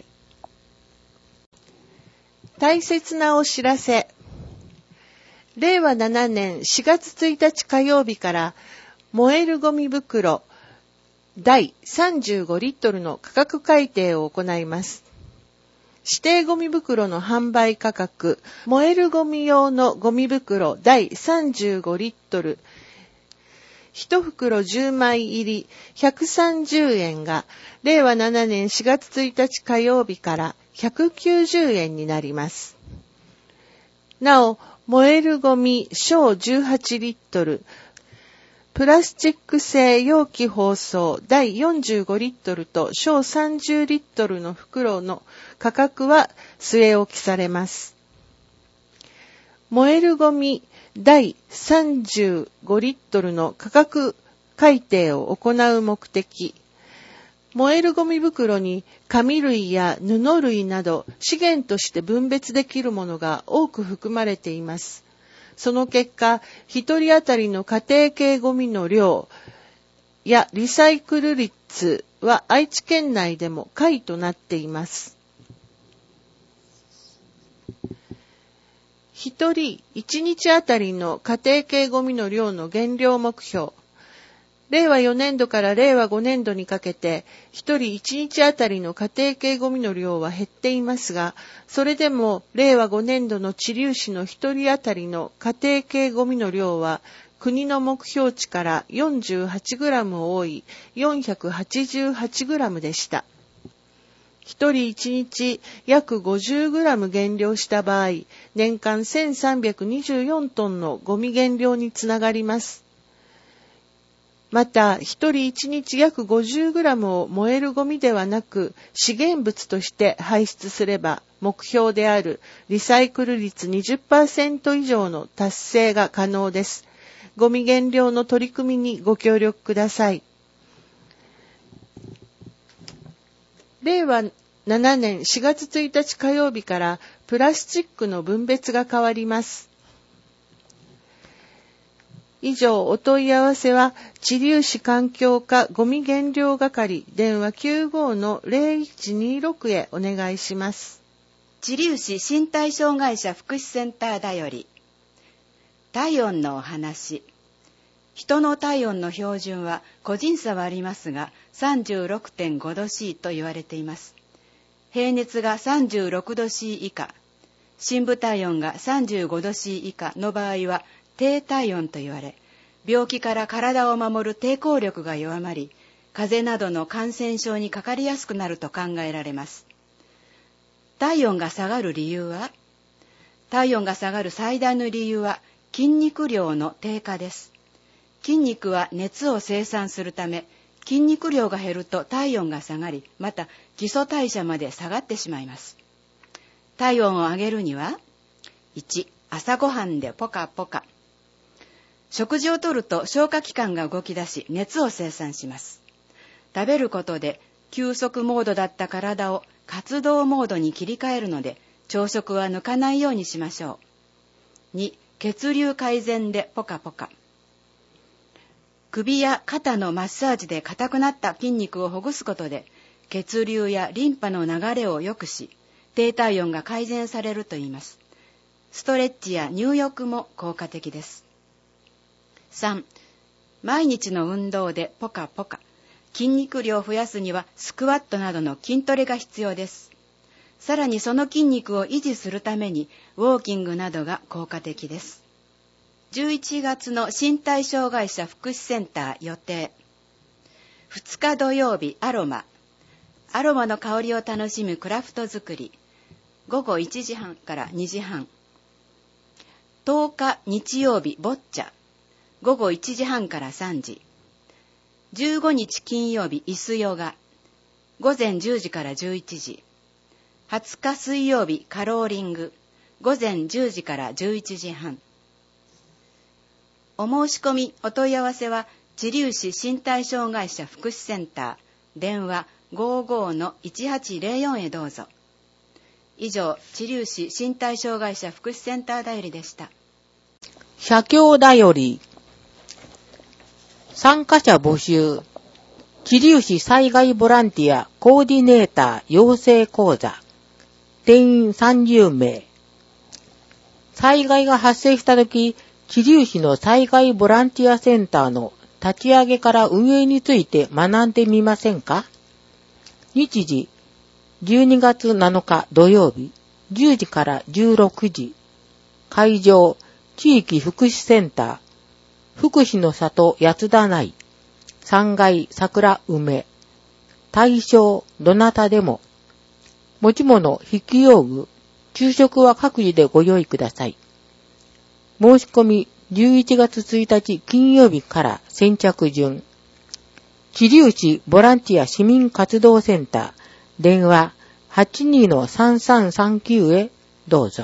[SPEAKER 8] 大切なお知らせ。れいわななねんしがつついたち火曜日から燃えるゴミ袋だいさんじゅうごリットルの価格改定を行います。指定ゴミ袋の販売価格、燃えるゴミ用のゴミ袋だいさんじゅうごリットル、いち袋じゅうまい入りひゃくさんじゅうえんがれいわななねんしがつついたち火曜日からひゃくきゅうじゅうえんになります。なお、燃えるゴミ小じゅうはちリットル、プラスチック製容器包装だいよんじゅうごリットルと小さんじゅうリットルの袋の価格は据え置きされます。燃えるゴミだいさんじゅうごリットルの価格改定を行う目的、燃えるゴミ袋に紙類や布類など資源として分別できるものが多く含まれています。その結果、一人当たりの家庭系ゴミの量やリサイクル率は愛知県内でも下位となっています。一人一日あたりの家庭系ゴミの量の減量目標。れいわよねんどかられいわごねんどにかけて、一人一日あたりの家庭系ゴミの量は減っていますが、それでもれいわごねんどの知立市の一人あたりの家庭系ゴミの量は、国の目標値から よんじゅうはちグラム 多い よんひゃくはちじゅうはちグラム でした。一人一日約 ごじゅうグラム 減量した場合、年間せんさんびゃくにじゅうよんトンのゴミ減量につながります。また、一人一日約 ごじゅうグラム を燃えるゴミではなく、資源物として排出すれば、目標であるリサイクル率 にじゅっパーセント 以上の達成が可能です。ゴミ減量の取り組みにご協力ください。れいわななねんしがつついたち火曜日からプラスチックの分別が変わります。以上、お問い合わせは知立市環境課ゴミ減量係電話 きゅうご の ゼロいちにろく へお願いします。
[SPEAKER 5] 知立市身体障害者福祉センターだより体温のお話。 人の体温の標準は個人差はありますが さんじゅうろくてんご 度 C と言われています。平熱がさんじゅうろくど C 以下、深部体温がさんじゅうごど C 以下の場合は低体温と言われ、病気から体を守る抵抗力が弱まり、風邪などの感染症にかかりやすくなると考えられます。体温が下がる理由は、体温が下がる最大の理由は筋肉量の低下です。筋肉は熱を生産するため、筋肉量が減ると体温が下がり、また基礎代謝まで下がってしまいます。体温を上げるには、いち、朝ごはんでポカポカ。食事をとると消化器官が動き出し、熱を生産します。食べることで休息モードだった体を活動モードに切り替えるので、朝食は抜かないようにしましょう。に、血流改善でポカポカ。首や肩のマッサージで硬くなった筋肉をほぐすことで、血流やリンパの流れを良くし、低体温が改善されるといいます。ストレッチや入浴も効果的です。さん、毎日の運動でポカポカ。筋肉量を増やすにはスクワットなどの筋トレが必要です。さらにその筋肉を維持するためにウォーキングなどが効果的です。じゅういちがつの身体障害者福祉センター予定。ふつか土曜日アロマ。アロマの香りを楽しむクラフト作り。ごごいちじはんからにじはん。とおか日曜日ボッチャ。ごごいちじはんからさんじ。じゅうごにち金曜日椅子ヨガ。ごぜんじゅうじからじゅういちじ。はつか水曜日カローリング。ごぜんじゅうじからじゅういちじはん。お申し込み、お問い合わせは、知立市身体障害者福祉センター、電話 ごじゅうごのいちはちぜろよん へどうぞ。以上、知立市身体障害者福祉センターだよりでした。
[SPEAKER 6] 社協だより。参加者募集。知立市災害ボランティアコーディネーター養成講座。定員さんじゅうめい。災害が発生したとき、知立市の災害ボランティアセンターの立ち上げから運営について学んでみませんか？日時、じゅうにがつなのか土曜日、じゅうじからじゅうろくじ。会場、地域福祉センター、福祉の里八田内、さんがい桜梅。対象、どなたでも。持ち物、筆記用具、昼食は各自でご用意ください。申し込みじゅういちがつついたち金曜日から先着順。知立市ボランティア市民活動センター、電話 はちにーのさんさんさんきゅう へどうぞ。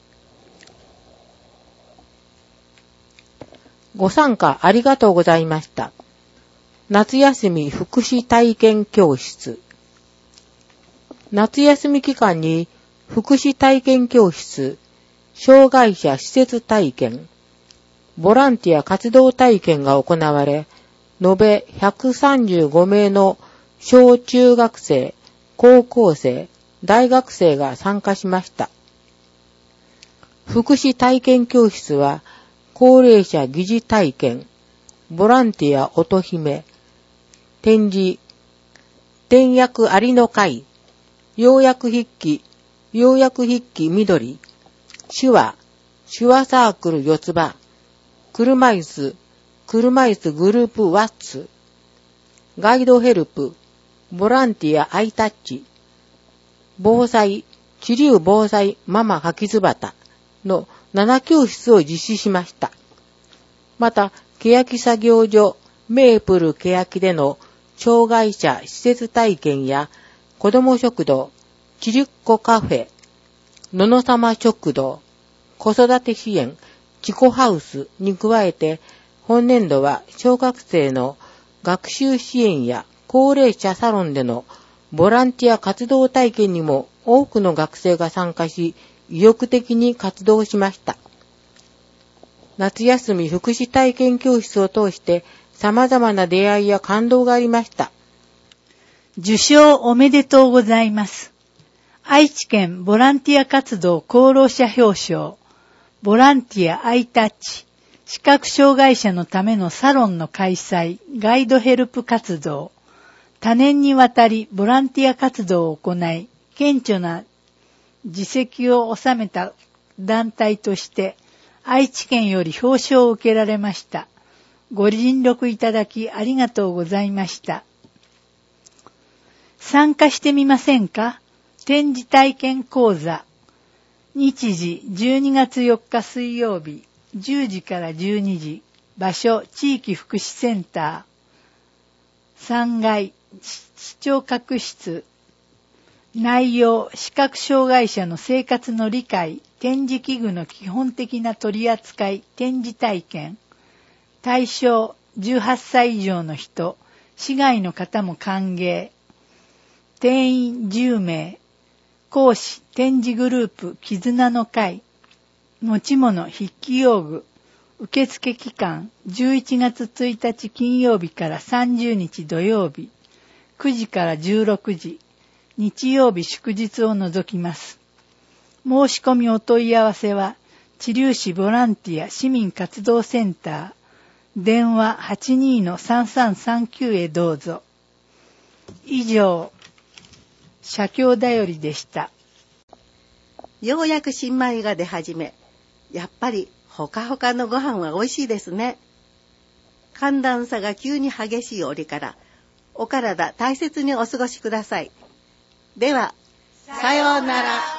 [SPEAKER 6] ご参加ありがとうございました。夏休み福祉体験教室。夏休み期間に福祉体験教室、障害者施設体験、ボランティア活動体験が行われ、延べひゃくさんじゅうごめいの小中学生、高校生、大学生が参加しました。福祉体験教室は、高齢者疑似体験、ボランティア乙姫、展示、点訳ありの会、要約筆記、要約筆記緑、手話、手話サークル四つ葉、車椅子、車椅子グループワッツ、ガイドヘルプ、ボランティアアイタッチ、防災、知立防災ママかきずばたのななきょうしつを実施しました。また、欅作業所メープル欅での障害者施設体験や子ども食堂、ちりっこカフェ、ののさま食堂、子育て支援、チコハウスに加えて、本年度は小学生の学習支援や高齢者サロンでのボランティア活動体験にも多くの学生が参加し、意欲的に活動しました。夏休み福祉体験教室を通して様々な出会いや感動がありました。
[SPEAKER 2] 受賞おめでとうございます。愛知県ボランティア活動功労者表彰、ボランティアアイタッチ、 視覚障害者のためのサロンの開催、ガイドヘルプ活動、多年にわたりボランティア活動を行い、顕著な実績を収めた団体として、愛知県より表彰を受けられました。ご尽力いただきありがとうございました。参加してみませんか？展示体験講座。日時じゅうにがつよっか水曜日、じゅうじからじゅうにじ。場所、地域福祉センター。さんがい、視聴覚室。内容、視覚障害者の生活の理解、展示器具の基本的な取り扱い、展示体験。対象、じゅうはっさい以上の人、市外の方も歓迎。定員じゅうめい。講師、展示グループ、絆の会。持ち物、筆記用具。受付期間、じゅういちがつついたち金曜日からさんじゅうにち土曜日。くじからじゅうろくじ。日曜日祝日を除きます。申し込みお問い合わせは、知立市ボランティア市民活動センター、電話 はちにーのさんさんさんきゅう へどうぞ。以上、社協だよりでした。
[SPEAKER 1] ようやく新米が出始め、やっぱりほかほかのご飯は美味しいですね。寒暖差が急に激しい折からお体大切にお過ごしください。では、さようなら。